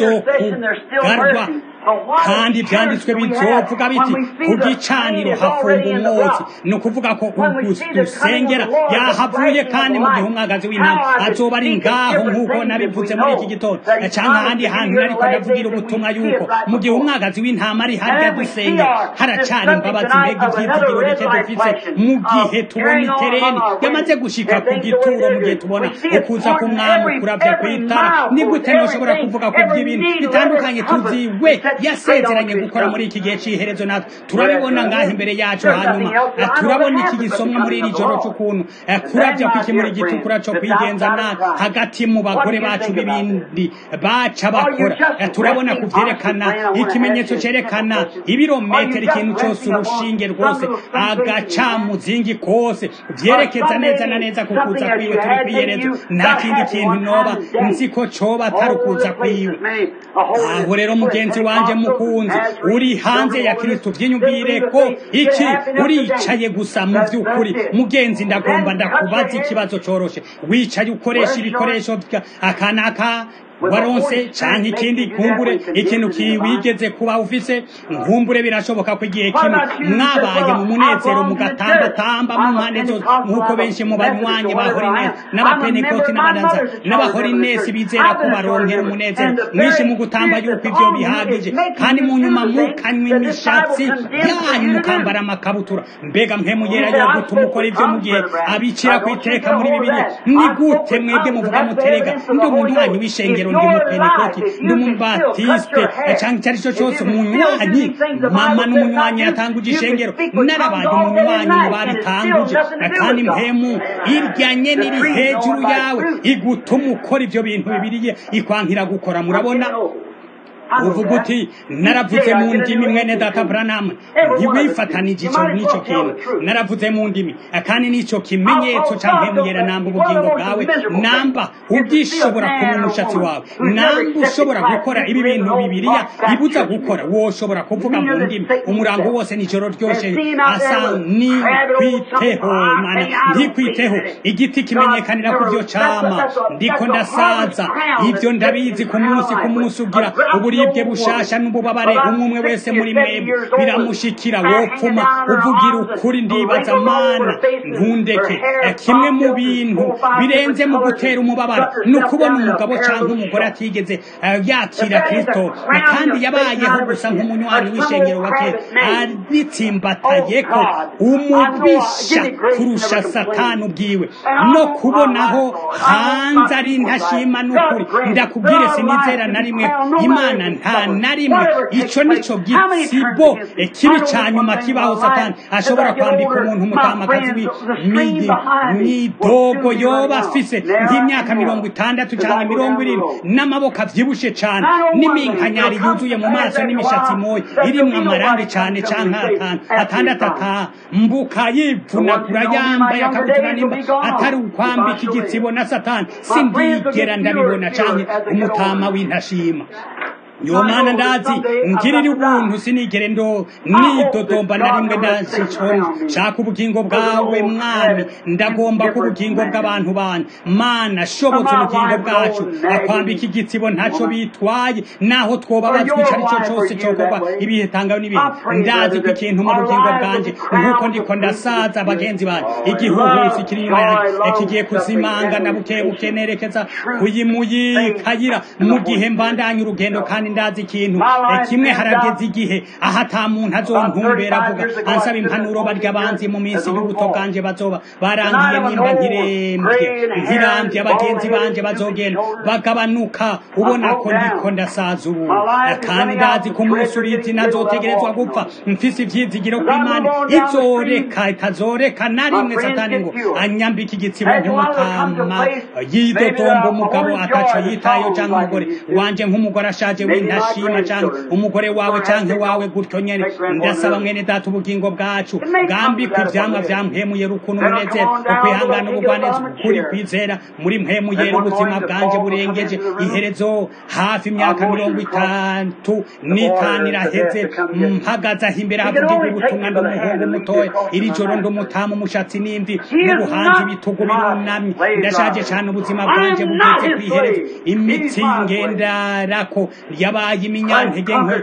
uzokugarwa kandi vyanditswe bizovuga biti ku gicaniro hafumba umwotsi ni ukuvuga ko udusengera yahavuye kandi mu gihe umwagazi w'intama azoba ari ngaho nk'uko nabivuze muri iki gitondo canke ahandi hantu nariko ndavugira ubutumwa yuko mu gihe umwagazi w'intama ari harya dusengera haracari imbabazi mbega ivyizigiro bike dufise mu gihe tubona itereni yamaze gushika ku gituro mu gihe tubona ukuza k'umwami kuravya kw'itara ni gute noshobora kuvuga ku vy'ibintu bitandukanye tuziwe yasezeranye gukora muri iki gihe c'iherezo natwe turabibona ngaho imbere yacu hanyuma turabona iki gisomwa muri iri joro c'ukuntu kuravya kw'iki muri gitukura co kwigenza na hagati mu bagore bacu b'ibindi baca bakora turabona kuvyerekana ikimenyetso cerekana ibirometero ikintu cose urushinge rwose agacamuzingi kose vyerekeza neza na neza kukuza kwiwe turi kwiherezo nta kindi kintu noba nzi ko coba atari ukuza kwiwe aho rero mugenzi wanje mukunzi uri hanze ya Kristo vy'inyubire ko iki uricaye gusa mu vy'ukuri mugenzi ndagomba ndakubaza ikibazo coroshe wicaye ukoresha ibikoresho akanaka waronse canke ikindi kumbure ikintu kiwigeze kuba ufise nkumbure birashoboka ko igihe kimwe mwabaye mu munezero mugatambatamba mu mpande zose nk'uko benshi mu banywanyi bahorine n'abapenekoti n'abadanza n'abahorinesi bizera ko baronkera umunezero mwinshi mu gutamba yuko ivyo bihagije kandi mu nyuma mukanywa imishatsi yanyu mukambara amakabutura mbega mpemu yera yo gutuma ukora ivyo mu gihe abicira kwiteka muri Bibiliya ni gute mwebwe muvuga muterega ndi umuntu wanyu w'ishengero ndi umupenekoti ndi umubatiste canke icyo aricyo cose umunywanyi mama n'umunywanyi yatanguje ishengero narabaye umunywanyi mu babitanguje kandi mpemu iryanye niri hejuru yawe igutuma ukora ivyo bintu Bibiliya ikwankira gukora murabona uvuga uti naravuze mu ndimi mwene data Branham ntiwifatanije ico nico kintu naravuze mu ndimi kandi nico kimenyetso canke muyera namba ubugingo bwawe namba ubwishobora ku mushatsi wawe namba ushobora gukora ibi bintu Bibiliya ibuza gukora woshobora kuvuga mu ndimi umurango wose nijoro ryoshe asa ni kwiteho mana ndi kwiteho igiti kimenyekanira ku byo cama ndiko ndasaza ivyo ndabizi ku munsi ku munsi ugira uburibwe bushasha n'ububabare umwe wese muri mwebwe biramushikira wopfuma uvugira ukuri ndibaza mana ntundeke kimwe mu bintu birenze mu gutera umubabaro no kubona umugabo canke umugore atigeze yakira Kristo kandi yabayeho gusa nk'umunywanyi w'ishengero wake aritsimbataye ko umubisha kurusha Satani ubwiwe no kubonaho hanze ari ntashima n'ukuri ndakubwire sinizera na rimwe Imana nta na rimwe ico nico gitsibo kibi cyanyuma kibaho Satani ashobora kwambika umuntu umutamakazi w'imidi mwidogo yoba afise nk'imyaka mirongo itandatu cyangwa mirongo irindwi n'amaboko avyibushe cane n'iminkanyari yuzuye mu maso n'imishatsi moya irimwo amarangi cane canke atanu atandatu atambuka yivunagura yambaye akabutura nimba atari ukwambika igitsibo na Satani sindigera ndabibona canke umutama w'intashima yo mana ndazi ngirira ubuntu sinigere ndo nidodomba na rimwe ndashishona shaka ubugingo bwawe mwami ndagomba ko ubugingo bw'abantu bane mana shobotse ubugingo bwacu akwambika igitsibo ntaco bitwaye naho twobabazwa icari cyo cose cokorwa ibihe tangawe n'ibintu ndazi ko ikintu mu bugingo bwanje nkuko ndiko ndasaza abagenzi banje igihuhusi kiri inyuma yanjye kigiye kuzimanga na buke buke nerekeza kuyimuyikayira mu gihe mbandanya urugendo kandi ndazi ikintu kimwe harageze igihe aha ata muntu azontumbera avuga ansaba impanuro barya banzi mu minsi y'ubuto bwanje bazoba barangiye nimba nkirembye nkirambye abagenzi banje bazogenda bagabanuka ubona ko ndiko ndasaza ubu kandi ndazi ko umunsi urizi nazotegerezwa gupfa mfise ivyizigiro ko Imana izoreka itazoreka na rimwe satani ngo anyambika igitsibo nk'umutama yidodomba umugabo ataco yitayo canke umugore wanje nk'umugore ashaje w'intashima canke umugore wawe canke wawe gutyo nyene ndasaba mwene data ubugingo bwacu bwambikwa ivyamwa vya mpemu rukundo umunezero ukwihangana ubugwaneza ukuri kwizera muri mpemu yera ubuzima bwanje burengeje iherezo hafi imyaka mirongo itatu n'itanu iraheze mpagaze aho imbere havugirwa ubutumwa nd'umuhungu mutoya iri joro nd'umutamu umushatsi n'imvi n'ubuhanzi ibitugu birunamye ndashaje cane ubuzima bwanje bugeze kw'iherezo imitsi ngendarako yabaye iminyantege nke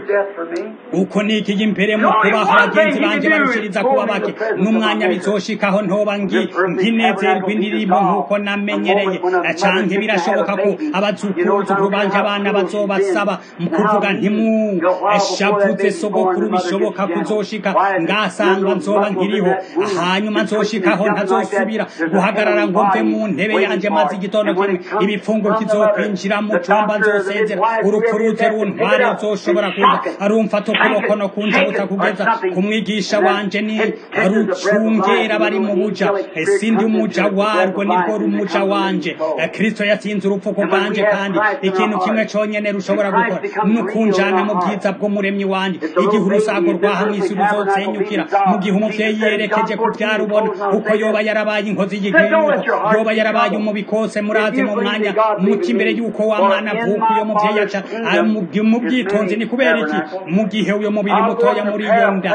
uko nikiye imbere mu kubaho abagenzi banje barushiriza kuba bake n'umwanya bizoshikaho ntoba ngi nkinezerwa indirimbo nk'uko namenyereye canke birashoboka ko abazukuruzu banje abana bazobasaba mu kuvuga ntimu eshavuze sogokuru bishoboka kuzoshika ngasanga nzoba nkiriho hanyuma nzoshikaho ntazosubira guhagarara ngo mve mu ntebe yanje maze igitondo kimwe ibipfungo kizokwinjira mu cumba nzosezera urupfu ruze runtware nzoshobora kuza arumfata ukuboko no kunjabutsa kugeza kumwigisha wanje ni rucungera bari mu buja sindi umuja warwo nirwo rumuja wanje Kristo yatsinze urupfu ku bwanje kandi ikintu kimwe conyene rushobora gukora nukunjana mu bwiza bw'umuremyi wanje igihe urusago rwaha mw'isi ruzosenyukira mu gihe umuvyeyi yerekeje kuvyara ubona uko yoba yarabaye inkozi y'igihugu yoba yarabaye umubikose murazi mu mwanya muti imbere yuko wa mwana avuka uyo muvyeyi aca mu bwitonzi ni kubera iki mu gihe uyo mubiri mutoya muri iyo nda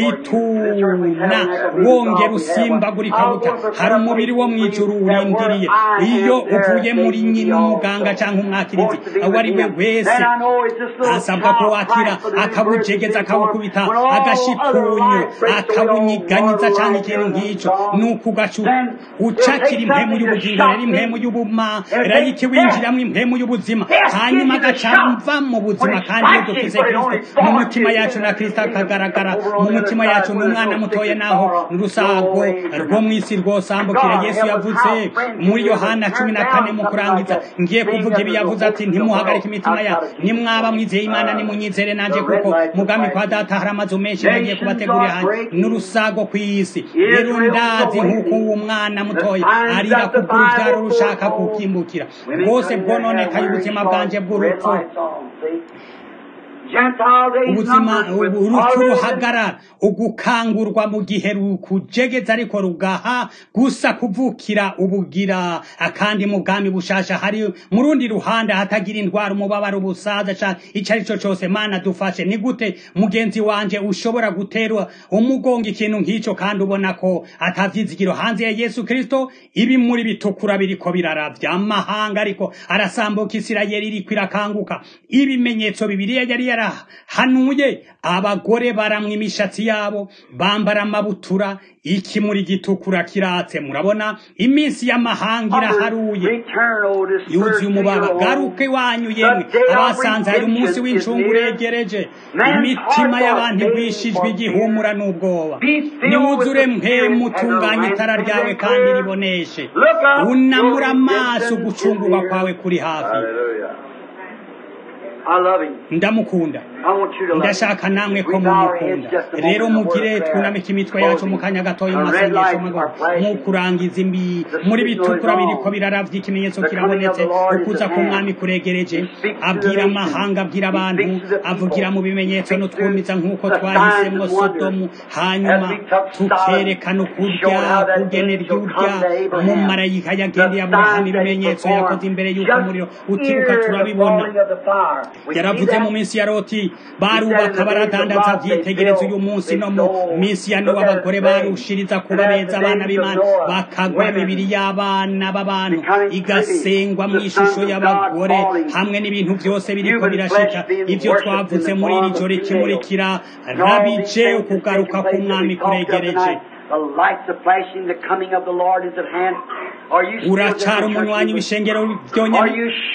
wituna wongera usimbagurika buta hari umubiri wo mw'ijuru urindiriye iyo uvuye muri nyina umuganga canke umwakirizi aho ari we wese asabwa ko wakira akabujegeza akawukubita agashikunyo akawunyiganyiza canke ikintu nk'ico nuko ugacu ucakira impemu y'ubugingo rero impemu y'ubumarayika winjiramwo impemu y'ubuzima hanyuma agacamva mu buzima kandi iyo dufise Kristo mu mutima yacu na Kristo akagaragara mu mutima yacu n'umwana mutoya naho n'urusago rwo mw'isi rwosambukira Yesu yavuze muri Yohana cumi na kane mu kurangiza ngiye kuvuga ibi yavuze ati ntimuhagarike imitima ya nimwaba mwizeye Imana nimunyizere nanje kuko mugami kwa data hari amazu menshi nagiye kubategurira hanje n'urusago kw'isi rero ndazi nk'uko uwo mwana mutoya arira kukuruvyaro rushaka kukimbukira bwose bwononekaye ubuzima bwanje bw'urupfu ubuzima urupfu ruhagarara ugukangurwa mu gihe rukujegeza ariko rugaha gusa kuvukira ubugira akandi mu bwami bushasha hari mu rundi ruhande hatagira indwara umubabaro ubusaza canke ico ari co cose Mana dufashe ni gute mugenzi wanje ushobora guterwa umugongo ikintu nk'ico kandi ubona ko atavyizigiro hanze ya Yesu Kristo ibi muri bitukura biriko biraravya amahanga ariko arasambuka Isirayeli iriko irakanguka ibimenyetso bibiri yari yarahanuye abagore baramwa imishatsi yabo bambara amabutura iki muri gitukura kiratse murabona iminsi y'amahanga iraharuye yuzuye umubaba garuke wanyu yemwe abasanze hari umunsi w'incungu uregereje imitima y'abantu igwishijwe igihumura n'ubwoba niwuzure mpemu utunganye itara ryawe kandi riboneshe unamura amaso gucungurwa kwawe kuri hafi ndamukunda ndashaka namwe ko mumukunda rero mugire twunamike imitwe yacu mu kanya gatoya mu masengesho mu kurangiza imbi muri bitukura biriko biraravya ikimenyetso kirabonetse ukuza ku mwami kuregereje abwira amahanga abwira abantu avugira mu bimenyetso no twumiza nk'uko twahisemo Sodomu hanyuma tukerekana ukurya kugene ry'urya mu marayika yagendeye Aburahamu ibimenyetso yakoze imbere y'uko umuriro utiruka turabibona yaravuze mu minsi ya Loti barubaka baradandaza vyitegereza uyu munsi no mu minsi ya Nowa abagore barushiriza kuba beza abana b'Imana bakagwa imibiri y'abana b'abantu igasengwa mu ishusho y'abagore hamwe n'ibintu byose biriko birashika ivyo twavuze muri iri joro ikimurikira rabije ukugaruka ku mwami kuregereje uracara umunywanyi w'ishengero byonyene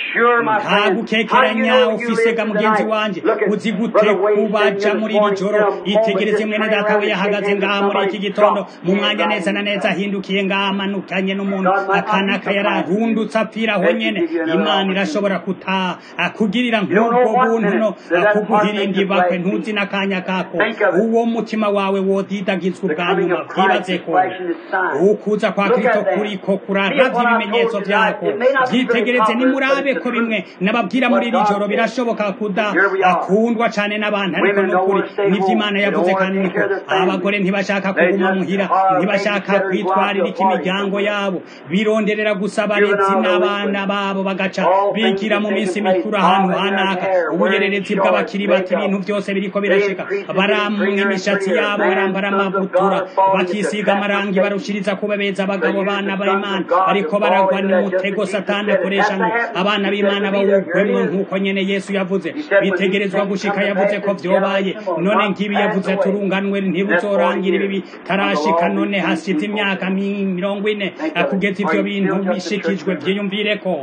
nta gukekeranya ufisega mugenzi wanje uzi gute kubaja muri iri joro itegereze mwene data we yahagaze ngaha muri iki gitondo mu mwanya neza na neza ahindukiye ngaha amanukanye n'umuntu akanaka yararundutse apfira aho nyene imana irashobora kuta akugirira nk'ubwo buntu no kuguhirindi bakwe ntuzi n'akanya kako uwo mutima wawe wodidagizwa ubwa nyuma vyibaze ko ukuza kwa Kristo kuriko kuraravya ibimenyetso vyako vyitegereze nimurabe ko bimwe nababwira muri iri joro birashoboka kuda akundwa cane n'abantu ariko n'ukuri nivyo Imana yavuze kandi niko abagore ntibashaka kuguma muhira ntibashaka kwitwarira ikimiryango yabo bironderera gusa abarezi n'abana babo bagaca bigira mu minsi mikuru ahantu hanaka ubuyererezi bw'abakiri bati ibintu byose biriko birashika baramwe imishatsi yabo barambara amabutura bakisiga amarangi barushiriza kubabeza abagabo bana b'Imana ariko baragwa n'umutego Satani akoresha ngo abana b'Imana bawugwemwo nk'uko nyene Yesu yavuze bitegerezwa gushika yavuze ko vyobaye none ngibi yavuze turunganwe ntibuzorangira ibi tarashika none hasize imyaka mirongo ine akugeza ivyo bintu bishikijwe vyiyumvire ko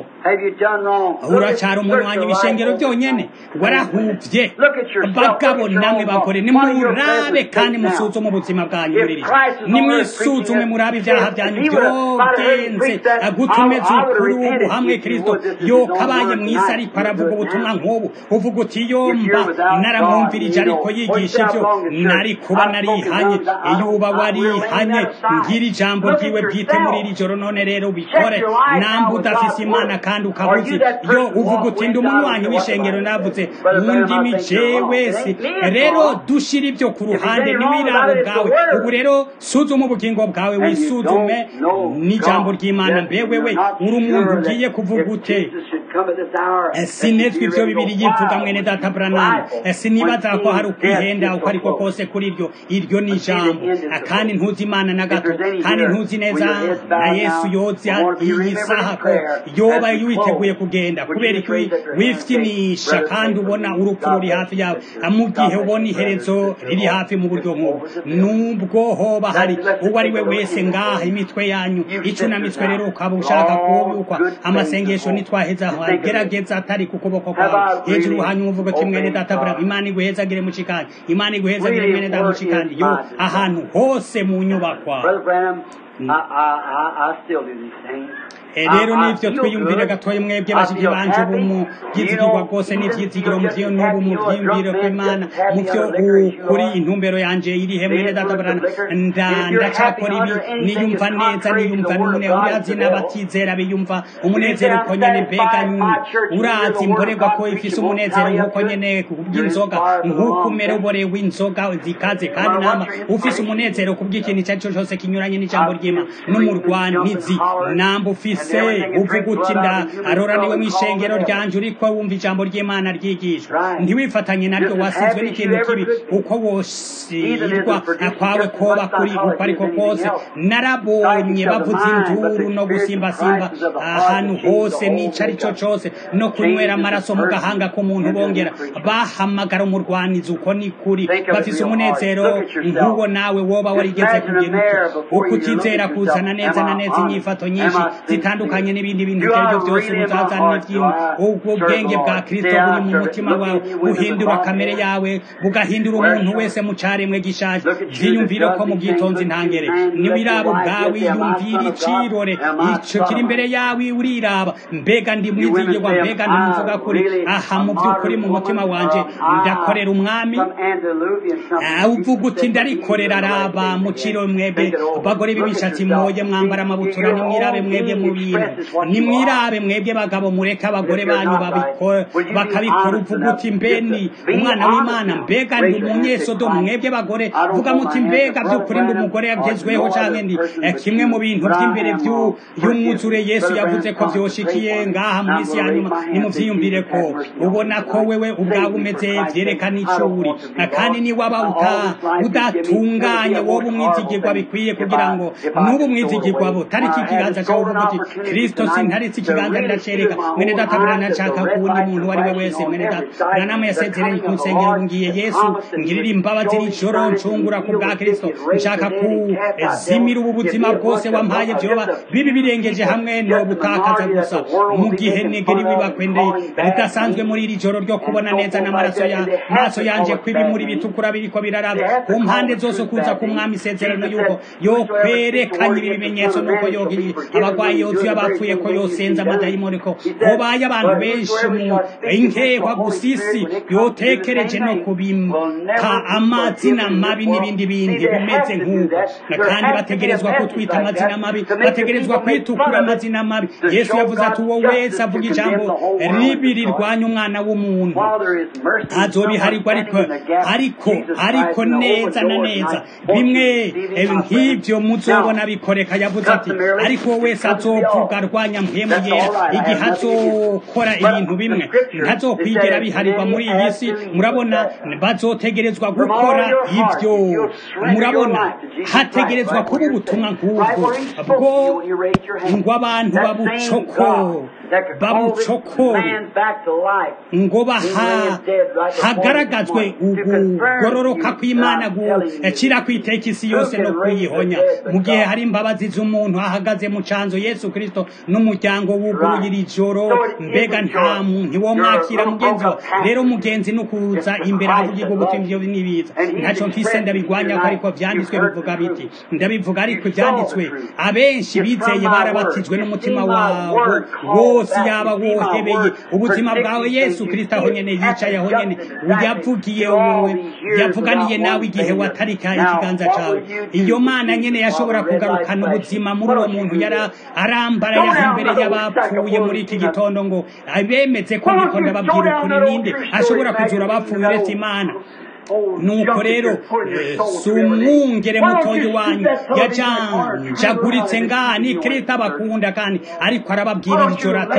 uracara umunywanyi w'ishengero byonyene warahuvye bagabo namwe bakore nimurabe kandi musuzume ubuzima bwanyu muri nimwisuzume murabe ibyaha byanyu byogenze agutumeze ukuri ubu hamwe Kristo yo kabaye mwisi ariko aravuga ubutumwa nk'ubu uvuga uti yomba naramwumvirije ariko yigisha ibyo nari kuba narihanye iyo uba warihanye ngira ijambo ryiwe bwite muri iri joro none rero ubikore namba udafise Imana kandi ukabuzi yo uvuga uti ndi umunywanyi w'ishengero navuze mu ndimi jewe si rero dushira ibyo ku ruhande n'ibirabo bwawe ubu rero suzuma ubugingo bwawe wisuzume n'ijambo ry'Imana mbewe we uri umuntu ugiye kuvuga ute sinetwe ibyo bibiri yivuga mwene data Branham sinibaza ko hari ukwihenda uko ariko kose kuri iryo iryo ni ijambo kandi ntuzi Imana na gato kandi ntuzi neza na Yesu yoza iyi saha ko yoba yiteguye kugenda kubera iki wifitinisha kandi ubona urupfu ruri hafi yawe mu gihe ubona iherezo riri hafi mu buryo nk'ubu nubwo hoba hari uwo ari we wese ngaha imitwe yanyu icunamitwe rero ukaba ushaka kubukwa amasengesho nitwaheza gerageza atari ku kuboko kwawe hejuru hanyuma uvuga ko mwene data Branham Imana iguhezagire mu cikandi Imana iguhezagire mwene data mu cikandi yo ahantu hose mu nyubakwa rero nivyo twiyumvira gatoye mwebwe bashiki banje ubu mu byizigirwa rwose n'ivyizigiro mu vyo n'ubu mu vyiyumviro kw'Imana mu vyo kuri intumbero yanje iri hemwe ne data Branham nda ndacakora ibi niyumva neza niyumva n'umune urazi n'abatizera biyumva umunezero uko nyene mbega urazi imborerwa ko ifise umunezero nk'uko nyene kubw'inzoga nk'uko umerobore w'inzoga zikaze kandi nama ufise umunezero kubw'ikintu icyo cyose kinyuranye n'ijambo ry'Imana n'umurwanizi namba ufise se uvuga uti nda aroraniwe mw'ishengero ryanje uriko wumva ijambo ry'Imana ryigishwa ntiwifatanye naryo wasizwe n'ikintu kibi uko wosirwa akwawe koba kuri uko ariko kose narabonye bavuza induru no gusimba simba ahantu hose n'icari cyo cyose no kunywera amaraso mu gahanga k'umuntu bongera bahamagara umurwanizi uko ni kuri bafise umunezero nk'uwo nawe woba warigeze kugira uko ukutizera kuzana neza na neza inyifato nyinshi zitandukanye bitandukanye n'ibindi bintu ibyo ari byo byose ubuzazane ubwo bwenge bwa Kristo buri mu mutima wawe buhindura kamere yawe bugahindura umuntu wese mu caremwe gishaje vyiyumvire ko mu bwitonzi ntangere niwiraba ubwawe yumvira icirore ico kiri imbere yawe uriraba mbega ndi mwizigirwa mbega ndi muvuga kuri aha mu by'ukuri mu mutima wanje ndakorera umwami uvuga uti ndarikorera raba mu ciro mwebwe bagore b'imishatsi mwoye mwambara amabutura nimwirabe mwebwe mu bintu nimwirabe mwebwe bagabo mureka abagore banyu babikora bakabikora uvuga uti mbeni umwana w'Imana mbega ndi umunyesodomu mwebwe bagore vuga muti mbega by'ukuri ndi umugore yagezweho canke ndi kimwe mu bintu by'imbere y'umwuzure Yesu yavuze ko vyoshikiye ngaha mu isi yanyuma nimuvyiyumvire ko ubona ko wewe ubwawe umeze vyerekana icuri kandi ni waba udatunganye wowe umwizigirwa bikwiye kugira ngo n'ubu umwizigirwa bo tariki ikiganza cyawe uvuga uti Kristo sintaritse ikiganza ndacereka mwene data biranashaka kuwundi muntu wari we wese mwene data biranama yasezeranye ku nsengero ngiye Yesu ngirira imbabazi ijoro ncungura ku bwa Kristo nshaka kuzimira ubu buzima bwose wampaye vyoba bibi birengeje hamwe no butakaza gusa mu gihe negeri wibakwendeye ridasanzwe muri iri joro ryo kubona neza n'amaraso ya maso yanje kwibi muri bitukura biriko biraraba ku mpande zose kuza ku mwami isezerano yuko yo kwerekanye ibimenyetso nuko yogiye abagwayi yozuye abapfuye ko yosenza amadayimoni ko hobaye abantu benshi mu inkehwa gusisi yotekereje no kubimka amazina mabi n'ibindi bindi bimeze nk'uko kandi bategerezwa kutwita amazina mabi bategerezwa kwitukura amazina mabi Yesu yavuze ati uwo wese avuga ijambo ribi rirwanya umwana w'umuntu azobiharirwa ariko ariko ariko neza na neza bimwe nk'ibyo muzobona bikoreka yavuze ati ariko wowe wese azovuga arwanya mpemu yera igihe azokora ibintu bimwe ntazokwigera biharirwa muri iyi si murabona bazotegerezwa gukora ibyo murabona hategerezwa kuba ubutumwa nk'ubwo bwo ngo abantu babucoko babucokore ngo baha hagaragazwe ugororoka kw'Imana gucira kwiteka isi yose no kuyihonya mu gihe hari imbabazi z'umuntu ahagaze mu canzo Yesu Kristo n'umuryango wuguruye iri joro mbega nta muntu wo mwakira mugenzi wa rero mugenzi no kuza imbere avuga ubutumwa byo nibiza ntaco mfise ndabigwanya ko ariko vyanditswe bivuga biti ndabivuga ariko vyanditswe abenshi bizeye barabatijwe n'umutima wabo wose yaba wohebeye ubuzima bwawe Yesu Kristo aho nyene yicaye aho nyene uyavugiye wowe yavuganiye nawe igihe watarika ikiganza cawe iyo Mana nyene yashobora kugarukana ubuzima muri uwo muntu yara arambara yahimbere y'abapfuye muri iki gitondo ngo abemeze ko niko ndababwira ukuri ninde ashobora kuzura abapfuye uretse Imana nuko rero sumwungere mutoyi wanyu yajanjaguritse ngani Kristo bakunda kandi ariko arababwira ijoro ati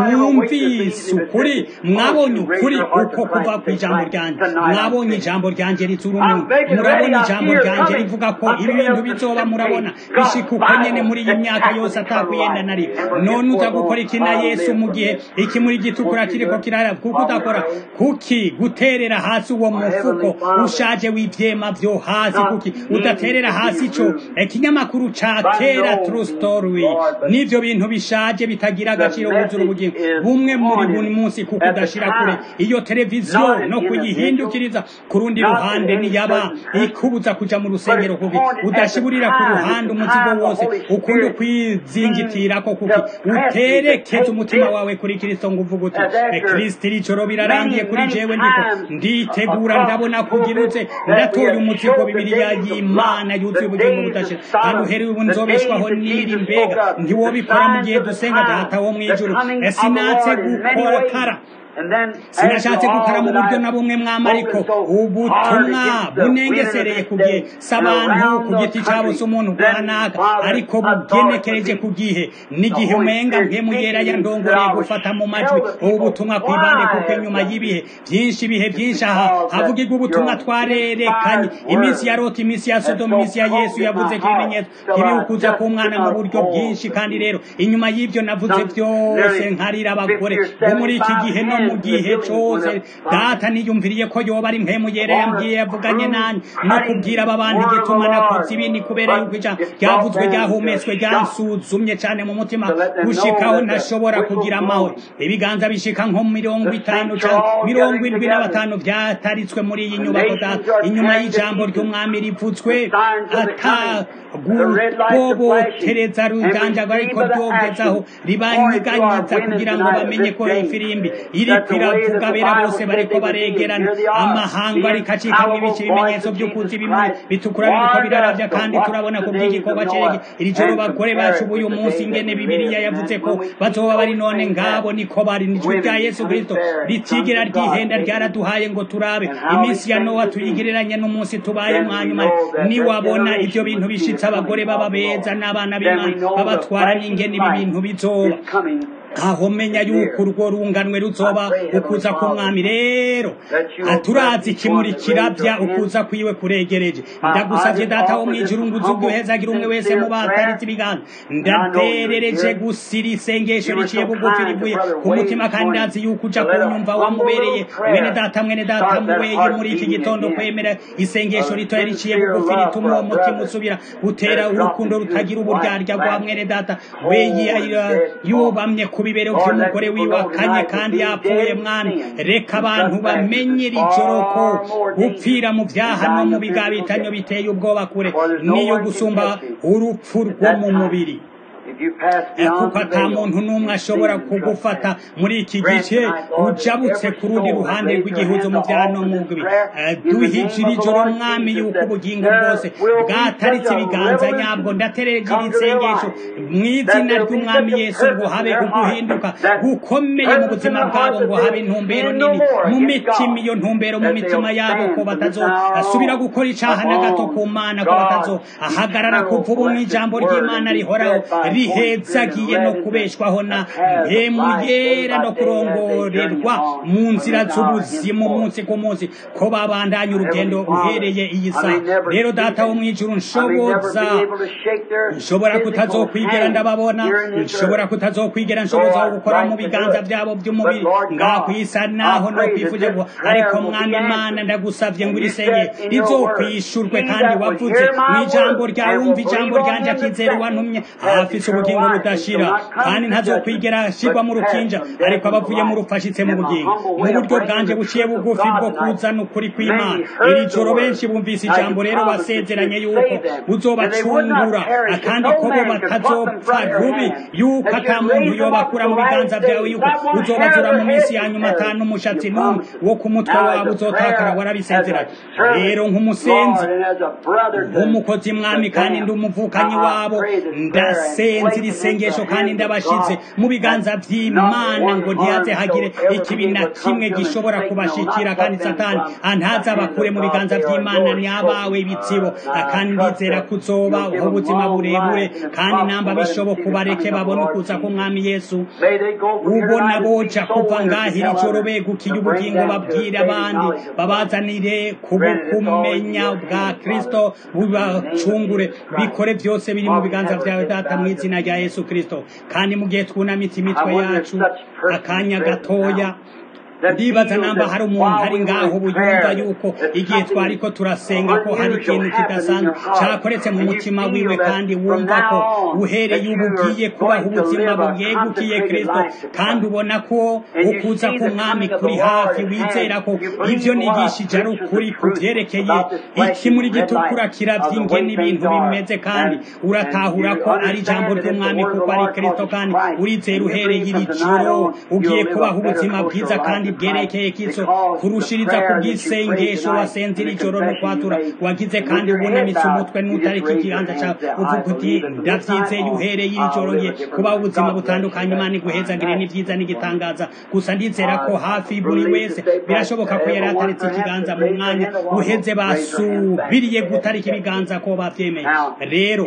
mwumvise ukuri mwabonye ukuri uko kuva ku ijambo ryanje mwabonye ijambo ryanje ritsura umuntu murabona ijambo ryanje rivuga ko ibintu bizoba murabona bishika uko nyene muri iyi myaka yose atakuyenda nari none uza gukora iki na Yesu mu gihe iki muri gitukura kiriko kirara kuko udakora kuki guterera hasi uwo mufuko ushaje w'ivyema vyo hasi kuki udaterera hasi ico ikinyamakuru ca kera True Story nivyo bintu bishaje bitagira agaciro kuzura ubugingo bumwe muri buni munsi kuko udashira kure iyo televiziyo no kuyihindukiriza ku rundi ruhande ni yaba ikubuza kuja mu rusengero kuki udashiburira ku ruhande umuzigo wose ukunda kwizingitira ko kuki uterekeza umutima wawe kuri Kristo ngo uvuga uti Kristo icoro birarangiye kuri jewe ndiko nditegura ndabona kugirutse ndatoye umuzigo Bibiliya y'Imana yuzuye ubugingo budashira hano heri ubu nzobeshwaho niri mbega ntiwobikora mu gihe dusenga data wo mwijuru sinatse gukora kara sinashatse gukara mu buryo na bumwe mwama ariko ubutumwa bunengesereye kugihe sabantu ku giti cyabo s'umuntu guhanaka ariko bugenekereje ku gihe n'igihe umenga mpemu yera yandongoreye gufata mu majwi ubutumwa kwibande kuko inyuma y'ibihe byinshi bihe byinshi aha havugirwa ubutumwa twarerekanye iminsi ya Loti iminsi ya Sodoma iminsi ya Yesu yavuze kimenyetso kibihukuza ku mwana mu buryo bwinshi kandi rero inyuma y'ivyo navuze byose nkarira abagore bo muri iki gihe no mu gihe cyose data niyumviriye ko yoba ari mpemu yera yambwiye yavuganye nanjye no kubwira aba bandi igituma nakoze ibindi kubera yuko ijambo ryavuzwe ryahumetswe ryansuzumye cyane mu mutima gushikaho ntashobora kugira amahoro ibiganza bishika nko mirongo itanu cyangwa mirongo indwi na batanu byataritswe muri iyi nyubako data inyuma y'ijambo ry'umwami rivutswe ata gubobotereza ruganja ariko ryogezaho ribanyiganyiza kugira ngo bamenye ko ifirimbi iri kwiravuga bera bose bariko baregerana amahanga ariko acikamo ibice ibimenyetso by'ukuzi bimwe bitukura biriko biraravya kandi turabona ku by'igikorwa cerege iri joro bagore bacu uyu munsi ingene bibiliya yavuze ko bazoba bari none ngabo niko bari n'ijwi rya Yesu Kristo ritigera ryihenda ryaraduhaye ngo turabe iminsi ya Nowa tuyigereranye n'umunsi tubaye mwanyuma niwabona ivyo bintu bishitse abagore baba beza n'abana b'Imana babatwara n'ingene ibi bintu bizoba aho menya yuko urwo runganwe ruzoba ukuza k'umwami rero aturazi kimurikira bya ukuza kwiwe kuregereje ndagusavye data wo mwijuru ngo uzuguhezagira umwe wese mu bataritse ibiganza ndaterereje gusira isengesho riciye bugufi rivuye ku mutima kandi ndazi yuko uja kunyumva wamubereye mwene data mwene data muweye muri iki gitondo kwemera isengesho ritoya riciye bugufi rituma uwo mutima usubira gutera urukundo rutagira uburyarya rwa mwene data weye yubamye kubibero by'umugore wiwakanye kandi yapfuye mwami reka abantu bamenye ijoro ko upfira mu byaha no mu bigabitanyo biteye ubwoba kure niyo gusumba urupfu rwo mu mubiri kuko ata muntu n'umwe ashobora kugufata muri iki gice ujabutse ku rundi ruhande rw'igihuzo mu byaha no mu bibi duhijira ijoro mwami yuko ubugingo bwose bwataritse ibiganza nyabwo ndateregira isengesho mu izina ry'umwami Yesu ngo habe uguhinduka gukomeye mu buzima bwabo ngo habe intumbero nini mu mitima iyo ntumbero mu mitima yabo ko batazosubira gukora icaha na gato ku Mana ko batazohagarara kuvuba mu ijambo ry'Imana rihoraho rihezagiye no kubeshwaho na mpemu yera no kurongorerwa mu nzira z'ubuzima umunsi ku munsi ko babandanya urugendo uhereye iyi saa rero data wo mwijuru nshoboza nshobora kutazokwigera ndababona nshobora kutazokwigera nshoboza gukora mu biganza byabo by'umubiri ngakwisa naho no kwifuje ngo ariko mwami Imana ndagusavye ngo irisenge rizokwishurwe kandi wavuze mu ijambo ryawe umva ijambo ryanje akizera wantumye afise ubugingo budashira kandi ntazokwigera ashirwa mu rukinja ariko abavuye mu rufashitse mu bugingo mu buryo bwanje buciye bugufi bwo kuzana ukuri kw'Imana iri joro benshi bumvise ijambo rero wasezeranye yuko uzobacungura kandi ko bo batazopfa rubi yuko ata muntu yobakura mu biganza byawe yuko uzobazura mu minsi ya nyuma atanu umushatsi n'umwe wo ku mutwe wabo uzotakara warabisezeranye rero nk'umusenzi nk'umukozi mwami kandi ndi umuvukanyi wabo ndasenze iri sengesho kandi ndabashize mu biganza by'Imana ngo ntiyaze hagire ikibi na kimwe gishobora kubashikira kandi satani antaza bakure mu biganza by'Imana nyabawe ibitsibo kandi ndizera kuzoba ubuzima burebure kandi namba bishoboka kubareke babone ukuza k'umwami Yesu ubona boja kuva ngahira ijoro begukiye ubugingo babwira abandi babazanire kubukumenya bwa Kristo bubacungure bikore byose biri mu biganza byawe data mu izina rya Yesu Kristo kandi mu gihe twunamitse imitwe yacu akanya gatoya ndibaza namba hari umuntu hari ngaho buyumva yuko igihe twariko turasenga ko hari ikintu kidasanzwe cyakoretse mu mutima wiwe kandi wumva ko uhereye ubu ugiye kubaho ubuzima bwegukiye Kristo kandi ubona ko ukuza k'umwami kuri hafi wizera ko ivyo nigishije ari ukuri kuvyerekeye ikimuri gitukura kiravye ingene ibintu bimeze kandi uratahura ko ari ijambo ry'umwami kuko ari Kristo kandi urizera uhereye iri joro ugiye kubaho ubuzima bwiza kandi bwerekeye kiso kurushiriza kubwisengesho wasenze iri joro no kwatura wagize kandi ubunamitse umutwe n'utariki ikiganza cyawe uvuga uti ndavyizeye uhereye iri joro ngiye kubaho ubuzima butandukanye Imana iguhezagire n'ivyiza n'igitangaza gusa ndizera ko hafi buri wese birashoboka ko yari ataretse ikiganza mu mwanya uheze basubiriye gutarika ibiganza ko bavyemeye rero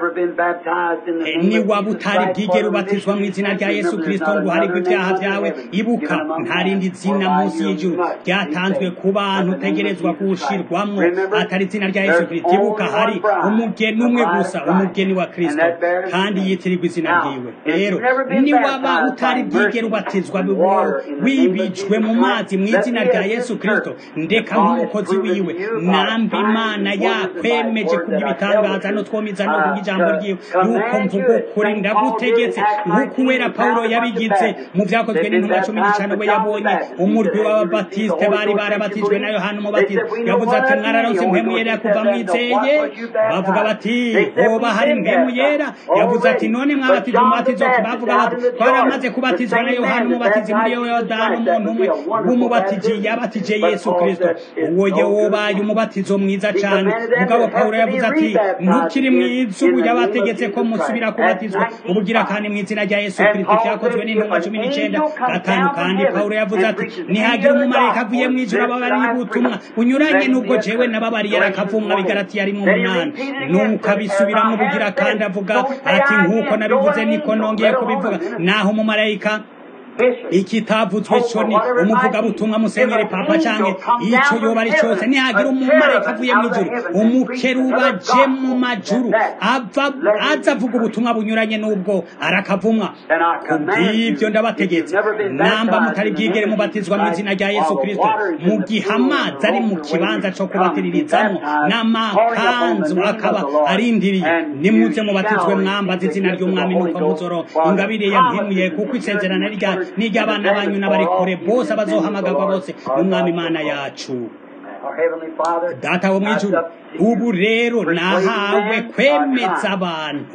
ni waba utari bwigera ubatizwa mu izina rya Yesu Kristo ngo harigwe ibyaha byawe ibuka ntarindi irindi zina munsi y'ijuru ryatanzwe ku bantu utegerezwa kuwushirwamwo atari izina rya Yesu Kristo. Ibuka hari umugeni umwe gusa, umugeni wa Kristo, kandi yitirirwa izina ryiwe. Rero niwaba utari bwigera ubatizwa wibijwe mu mazi mu izina rya Yesu Kristo, ndeka nk'umukozi wiwe nambi Imana yakwemeje kubw'ibitangaza no twomiza no kubw'ijambo ryiwe yuko mvuga ukuri ndagutegetse nk'uko uwera Paulo yabigize mu vyakozwe n'intumwa cumi n'icenda we yabonye umurwi w'ababatiste bari barabatijwe na Yohana Umubatiza. Yavuze ati mwararonse mpemu yera kuva mwizeye, bavuga bati hoba hari mpemu yera. Yavuze ati none mwabatijwe umubatizo ki? Bavuga bati twaramaze kubatizwa na Yohana Umubatizi muri Yorodani, umuntu umwe w'umubatiji yabatije Yesu Kristo. Uwo yobaye umubatizo mwiza cyane. Mugabo Paulo yavuze ati ntukiri mwiza, ubu yabategetse ko musubira kubatizwa ubugira kandi mu izina rya Yesu Kristo. Cyakozwe n'intumwa cumi n'icenda gatanu. Kandi Paulo yavuze ati nihagira umumarayika avuye mu ijuru ababarira ubutumwa bunyuranye n'ubwo jewe nababariye arakavumwa. Bigalatiya rimwe umunani. Nuko abisubiramo ubugira kandi avuga ati nk'uko nabivuze niko nongeye kubivuga, naho umumarayika ikitavutswe cyo ni umuvugabutumwa musenyeri papa canke ico yoba ari cyose, nihagira umumarayika avuye mu ijuru umukeruba je mu majuru ava aza avuga ubutumwa bunyuranye n'ubwo arakavumwa. Kubw'ibyo ndabategetse namba mutari bwigere mubatizwa mu izina rya Yesu Kristo, mu gihe amazi ari mu kibanza co kubatiririzamwo n'amakanzu akaba arindiriye, nimuze mubatizwe mwambaza izina ry'umwami nuko muzoro ingabire yampemuye, kuko isezerano rya nijya abana banyu n'abari kure bose abazohamagarwa bose n'umwami Imana yacu. Data wo mwijuru, ubu rero nahawe kwemeza abantu,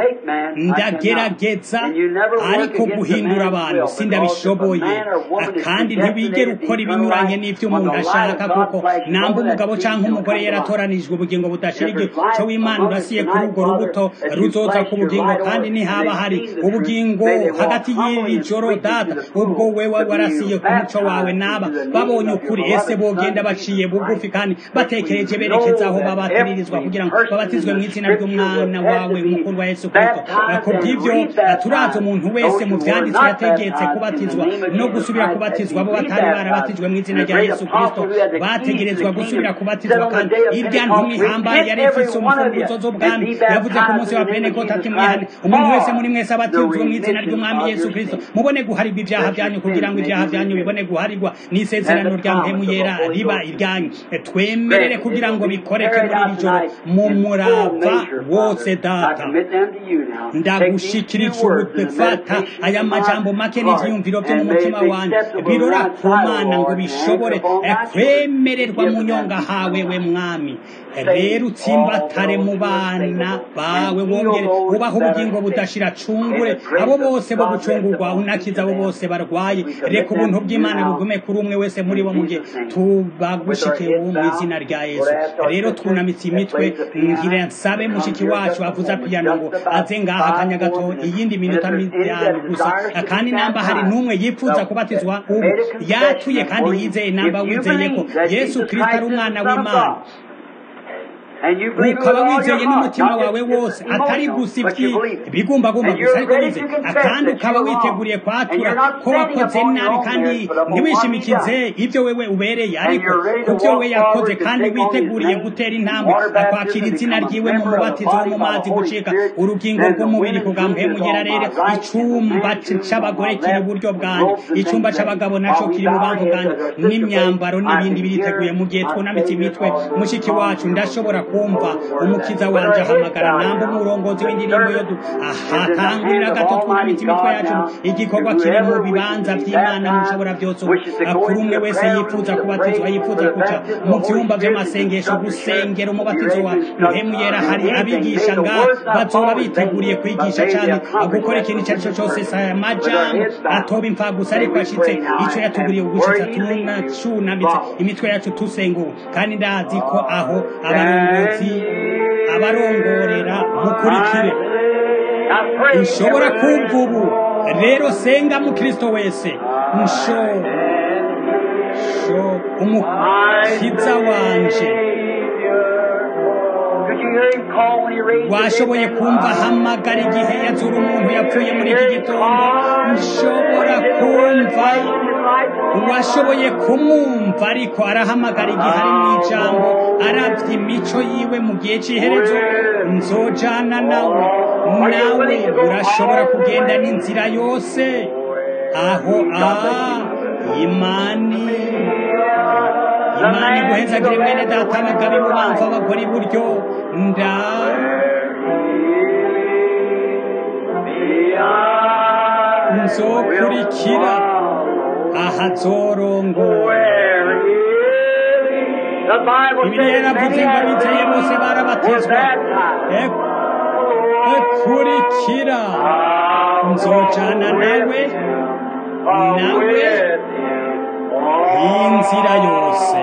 ndagerageza ariko guhindura abantu sindabishoboye, kandi ntibigera ukora ibinyuranye n'ivyo umuntu ashaka, kuko namba umugabo canke umugore yaratoranijwe ubugingo budashira igico w'Imana urasiye kuri urwo rubuto ruzoza ku bugingo, kandi ntihaba hari ubugingo hagati y'iri joro Data, ubwo wewe warasiye ku muco wawe naba babonye ukuri, ese bogenda baciye bugufi kandi batekereje berekeza aho babatiririzwa kugira ngo babatizwe mu izina ry'umwana wawe umukuru wa Yesu Kristo. Kubw'ivyo turaza umuntu wese mu vyanditswe yategetse kubatizwa no gusubira kubatizwa, abo batari barabatijwe mu izina rya Yesu Kristo bategerezwa gusubira kubatizwa. Kandi irya ntumwa ihambaye yari ifise umufunguzo z'ubwami, yavuze ku munsi wa Pentekote ati mwihane umuntu wese muri mwese abatizwe mu izina ry'umwami Yesu Kristo mubone guharirwa ibyaha byanyu, kugira ngo ibyaha byanyu bibone guharirwa n'isezerano rya mpemu yera riba iryanyu. Twemerere kugira ngo bikoreke muri iri joro mu murava wose Data, ndagushikirije ubufata aya majambo make n'ivyiyumviro vyo mu mutima wanje birora ku Mana ngo bishobore kwemererwa mu nyonga hawe we mwami. Rero utsimbatare mu bana bawe, wongere ubaho ubugingo budashira, cungure abo bose bo gucungurwa, unakiza abo bose barwaye. Reka ubuntu bw'Imana bugume kuri umwe wese muri bo mugihe tubagushikiye ubu mu izina rya Yesu. Rero twunamitse imitwe, ngira nsabe mushiki wacu avuza piano ngo aze ngaha akanya gato, iyindi minota mitanu gusa, kandi namba hari n'umwe yifuza kubatizwa ubu yatuye kandi yizeye, namba wizeye ko Yesu Kristo ari umwana w'Imana, ukaba wizeye n'umutima wawe wose, atari gusa ibigumbagumba gusa, ariko wizeye kandi ukaba witeguriye kwatura ko wakoze nabi kandi ntiwishimikize ibyo wewe ubereye, ariko kubyo we yakoze, kandi witeguriye gutera intambwe akwakira izina ryiwe mu mubatizo wo mu mazi, gucika urugingo rw'umubiri kubwa mpemu yera. Rero icumba c'abagore kiri iburyo bwanjye, icumba c'abagabo naco kiri mu bamvu bwanjye, n'imyambaro n'ibindi biriteguye. Mu gihe twunamitse imitwe, mushiki wacu ndashobora kumva umukiza wanje ahamagara, namba umurongozi w'indirimbo yo ahatangurira gato twunamitse imitwe yacu. Igikorwa kiri mu bibanza vy'Imana mushobora byose, kuri umwe wese yifuza kubatizwa, yifuza kuja mu vyumba vy'amasengesho gusengera umubatizo wa mpemu yera. Hari abigisha ngaha bazoba biteguriye kwigisha cane gukora ikintu icyo ari cyo cyose, saya majambo atoba impfa gusa, ariko ashitse ico yatuguriye gushitsa. Tunacunamitse imitwe yacu tusenga, kandi ndazi ko aho abarongozi abarongorera mukurikire nshobora kumva ubu. Rero senga mu Kristo wese, nsho sho umukiza wanje. Washoboye kumva hamagara igihe yazura umuntu yapfuye muri iki gitondo? Nshobora kumva uwashoboye kumwumva ariko arahamagara igihe ari mu ijambo aravye imico yiwe mu gihe c'iherezo nzojana nawe nawe urashobora kugenda n'inzira yose aho a imani imani guhezagire mwene data abagabo ibubamfu abagore iburyo nda nzokurikira ahazorongora Bibiliya yaravuze ngo abizeye bose barabatizwa ekurikira nzojana nawe nawe inzira yose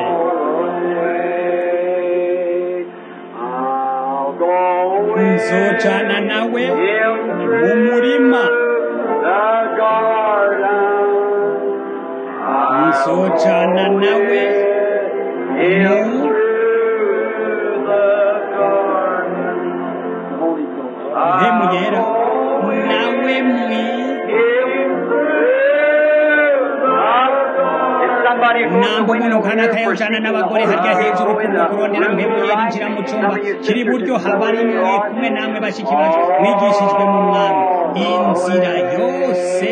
nzojana nawe mu murima nzojana nawe mu mpemu yera nawe mwi namba umuntu kanaka yawujana n'abagore harya hejuru kumva kurondera mpemu yera injira mu cumba kiri buryo haba rimwe kumwe namwe bashiki bacu mwigishijwe mu mwami inzira yose.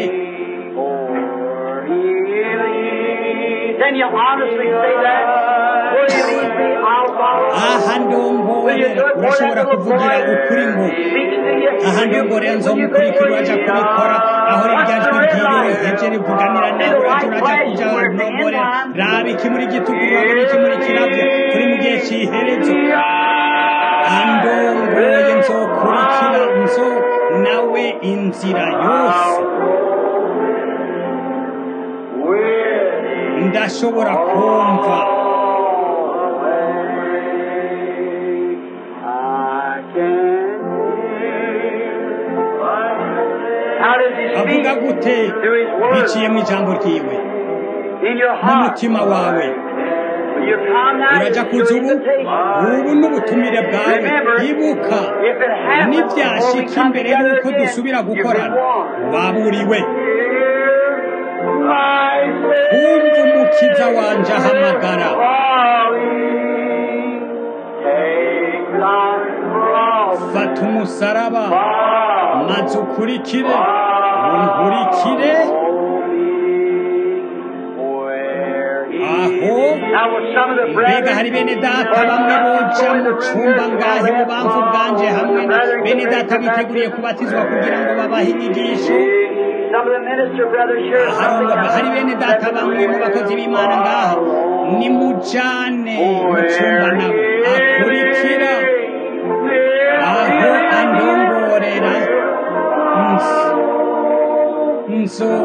Can you honestly say that? Will you lead me? I'll follow. Aha ndongorera urashobora kuvugira ukuri ngo aha ndongorera nzomukurikira uraja kubikora aho rirya jwi ryiwe heje rivuganira nawe uraja uraja kuja ndongorera raba iki muri gitugu raba iki muri kiravyo turi mu gihe c'iherezo andongoye nzokurikira nzo nawe inzira yose ndashobora kumva avuga gute biciye mu ijambo ryiwe mu mutima wawe uraja kuza ubu ubu n'ubutumire bwawe ibuka n'ibyashika imbere y'uko dusubira gukorana waburiwe kumva umukiza wanje ahamagara fata umusaraba maze ukurikire unkurikire aho mbega hari bene data bamwe boja mu cumba ngahe mu bamvu bwanje hamwe na bene data biteguriye kubatizwa kugira ngo babahe inyigisho hari bene data bamwe mu bakozi b'Imana ngaha nimujane mu cumba nabo akurikira aho andongorera nzo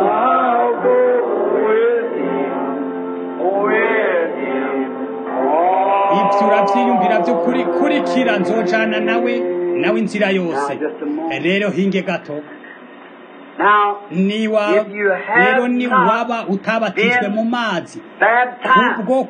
ibyo uravyiyumvira vy'ukuri kurikira nzojana nawe nawe inzira yose rero hinge gato niwa rero ni waba utabatijwe mu mazi kubwo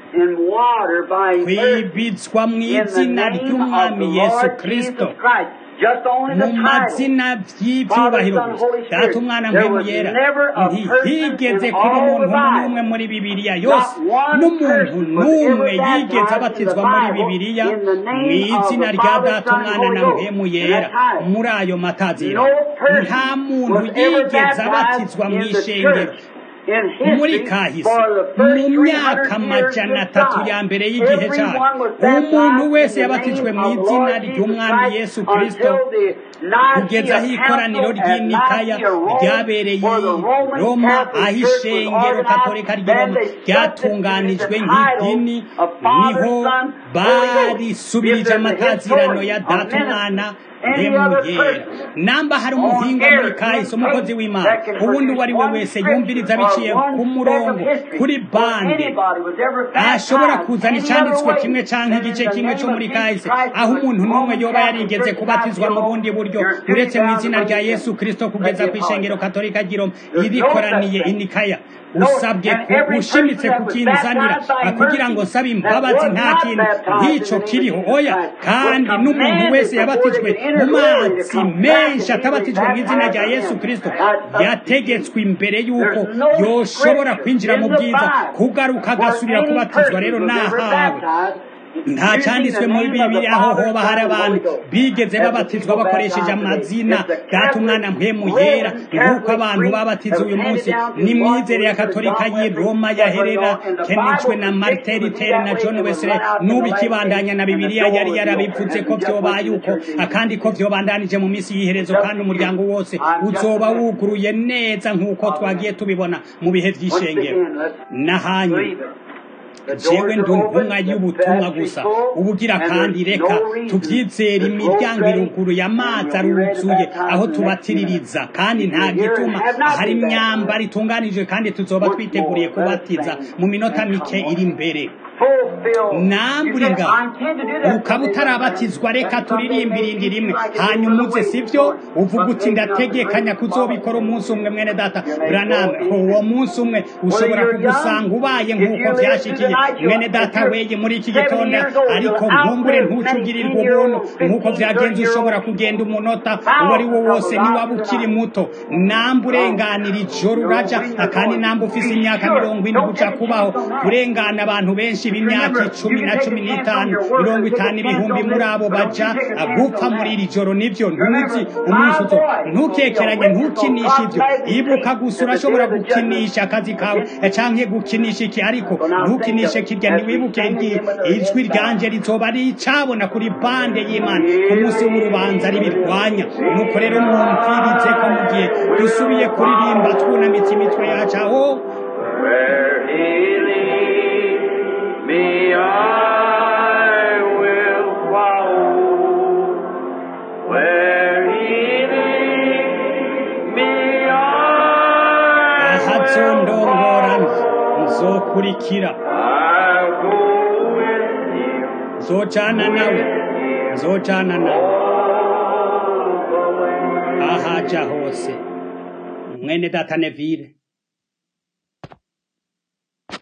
kwibitswa mu izina ry'umwami Yesu Kristo mu mazina vy'ivyubahiro gusa data umwana mpemu yera ntihigeze kuba umuntu n'umwe muri Bibiliya yose n'umuntu n'umwe yigeze abatizwa muri Bibiliya mu izina rya data umwana na mpemu yera muri ayo matazira nta muntu yigeze abatizwa mu ishengero muri kahise mu myaka amajana atatu ya mbere y'igihe cyacu umuntu wese yabatijwe mu izina ry'umwami Yesu Kristo kugeza aho ikoraniro ry'inikaya ryabereye Roma aho ishengero katolika ry'i Roma ryatunganijwe nk'idini niho barisubirije amatazirano ya data umwana yera namba hari umuhinga muri kahise umukozi w'Imana ubundi uwo ari we wese yumviriza biciye ku murongo kuri bande ashobora kuzana icyanditswe kimwe canke igice kimwe cyo muri kahise aho umuntu n'umwe yoba yarigeze kubatizwa mu bundi buryo uretse mu izina rya Yesu Kristo kugeza ku ishengero katolika ry'i Roma irikoraniye inikaya usabye ushimitse kukinzanira kugira ngo sabe imbabazi nta kintu nk'icyo kiriho oya kandi n'umuntu wese yabatijwe mu mazi menshi atabatijwe mu izina rya Yesu Kristo yategetswe imbere y'uko yoshobora kwinjira mu bwiza kugaruka agasubira kubatizwa rero nahawe nta cyanditswe muri Bibiliya aho hoba hari abantu bigeze babatizwa bakoresheje amazina data umwana mpemu yera nk'uko abantu babatiza uyu munsi ni mwizere ya katolika y'i Roma ya Herera kenijwe na Martin Luther na John Wesley n'ubu ikibandanya na Bibiliya yari yarabivuze ko vyobaye uko akandi ko vyobandanije mu minsi y'iherezo kandi umuryango wose uzoba wuguruye neza nk'uko twagiye tubibona mu bihe vy'ishengero nahanye jewe ndumva y'ubutumwa gusa ubugira kandi reka tuvyizera imiryango iruguruye amazi aruzuye aho tubatiririza kandi nta gituma hari imyambaro itunganijwe kandi tuzoba twiteguriye kubatiza mu minota mike iri imbere namburinga ukaba utarabatizwa reka turirimbire indi rimwe hanyuma uze sivyo uvuga uti ndategekanya kuzobikora umunsi umwe mwene data Branham uwo munsi umwe ushobora kugusanga ubaye nk'uko vyashikiye mwene data weye muri iki gitondo ariko nkumbure ntucugirirwa ubuntu nk'uko vyagenze ushobora kugenda umunota uwo ari wo wose niwaba ukiri muto namburenganira ijoro uraja akandi namba ufise imyaka mirongo ine uja kubaho kurengana abantu benshi b'imyaka icumi na cumi n'itanu mirongo itanu ibihumbi muri abo baja gupfa muri iri joro nivyo ntuzi umunsi uzo ntukekeranye ntukinisha ivyo ibuka gusa urashobora gukinisha akazi kawe canke gukinisha iki ariko ntukinishe kirya ntiwibuke ijwi ryanje rizoba ricabona kuri bande y'Imana ku munsi w'urubanza ribirwanya nuko rero mwumvirize ko mu gihe dusubiye kuririmba twunamitse imitwe yacu aho me, I will follow. Where he leads me, I ahazondongora nzokurikira I'll go with you. nzocana nawe nzocana nawe ahaja hose mwene data Neville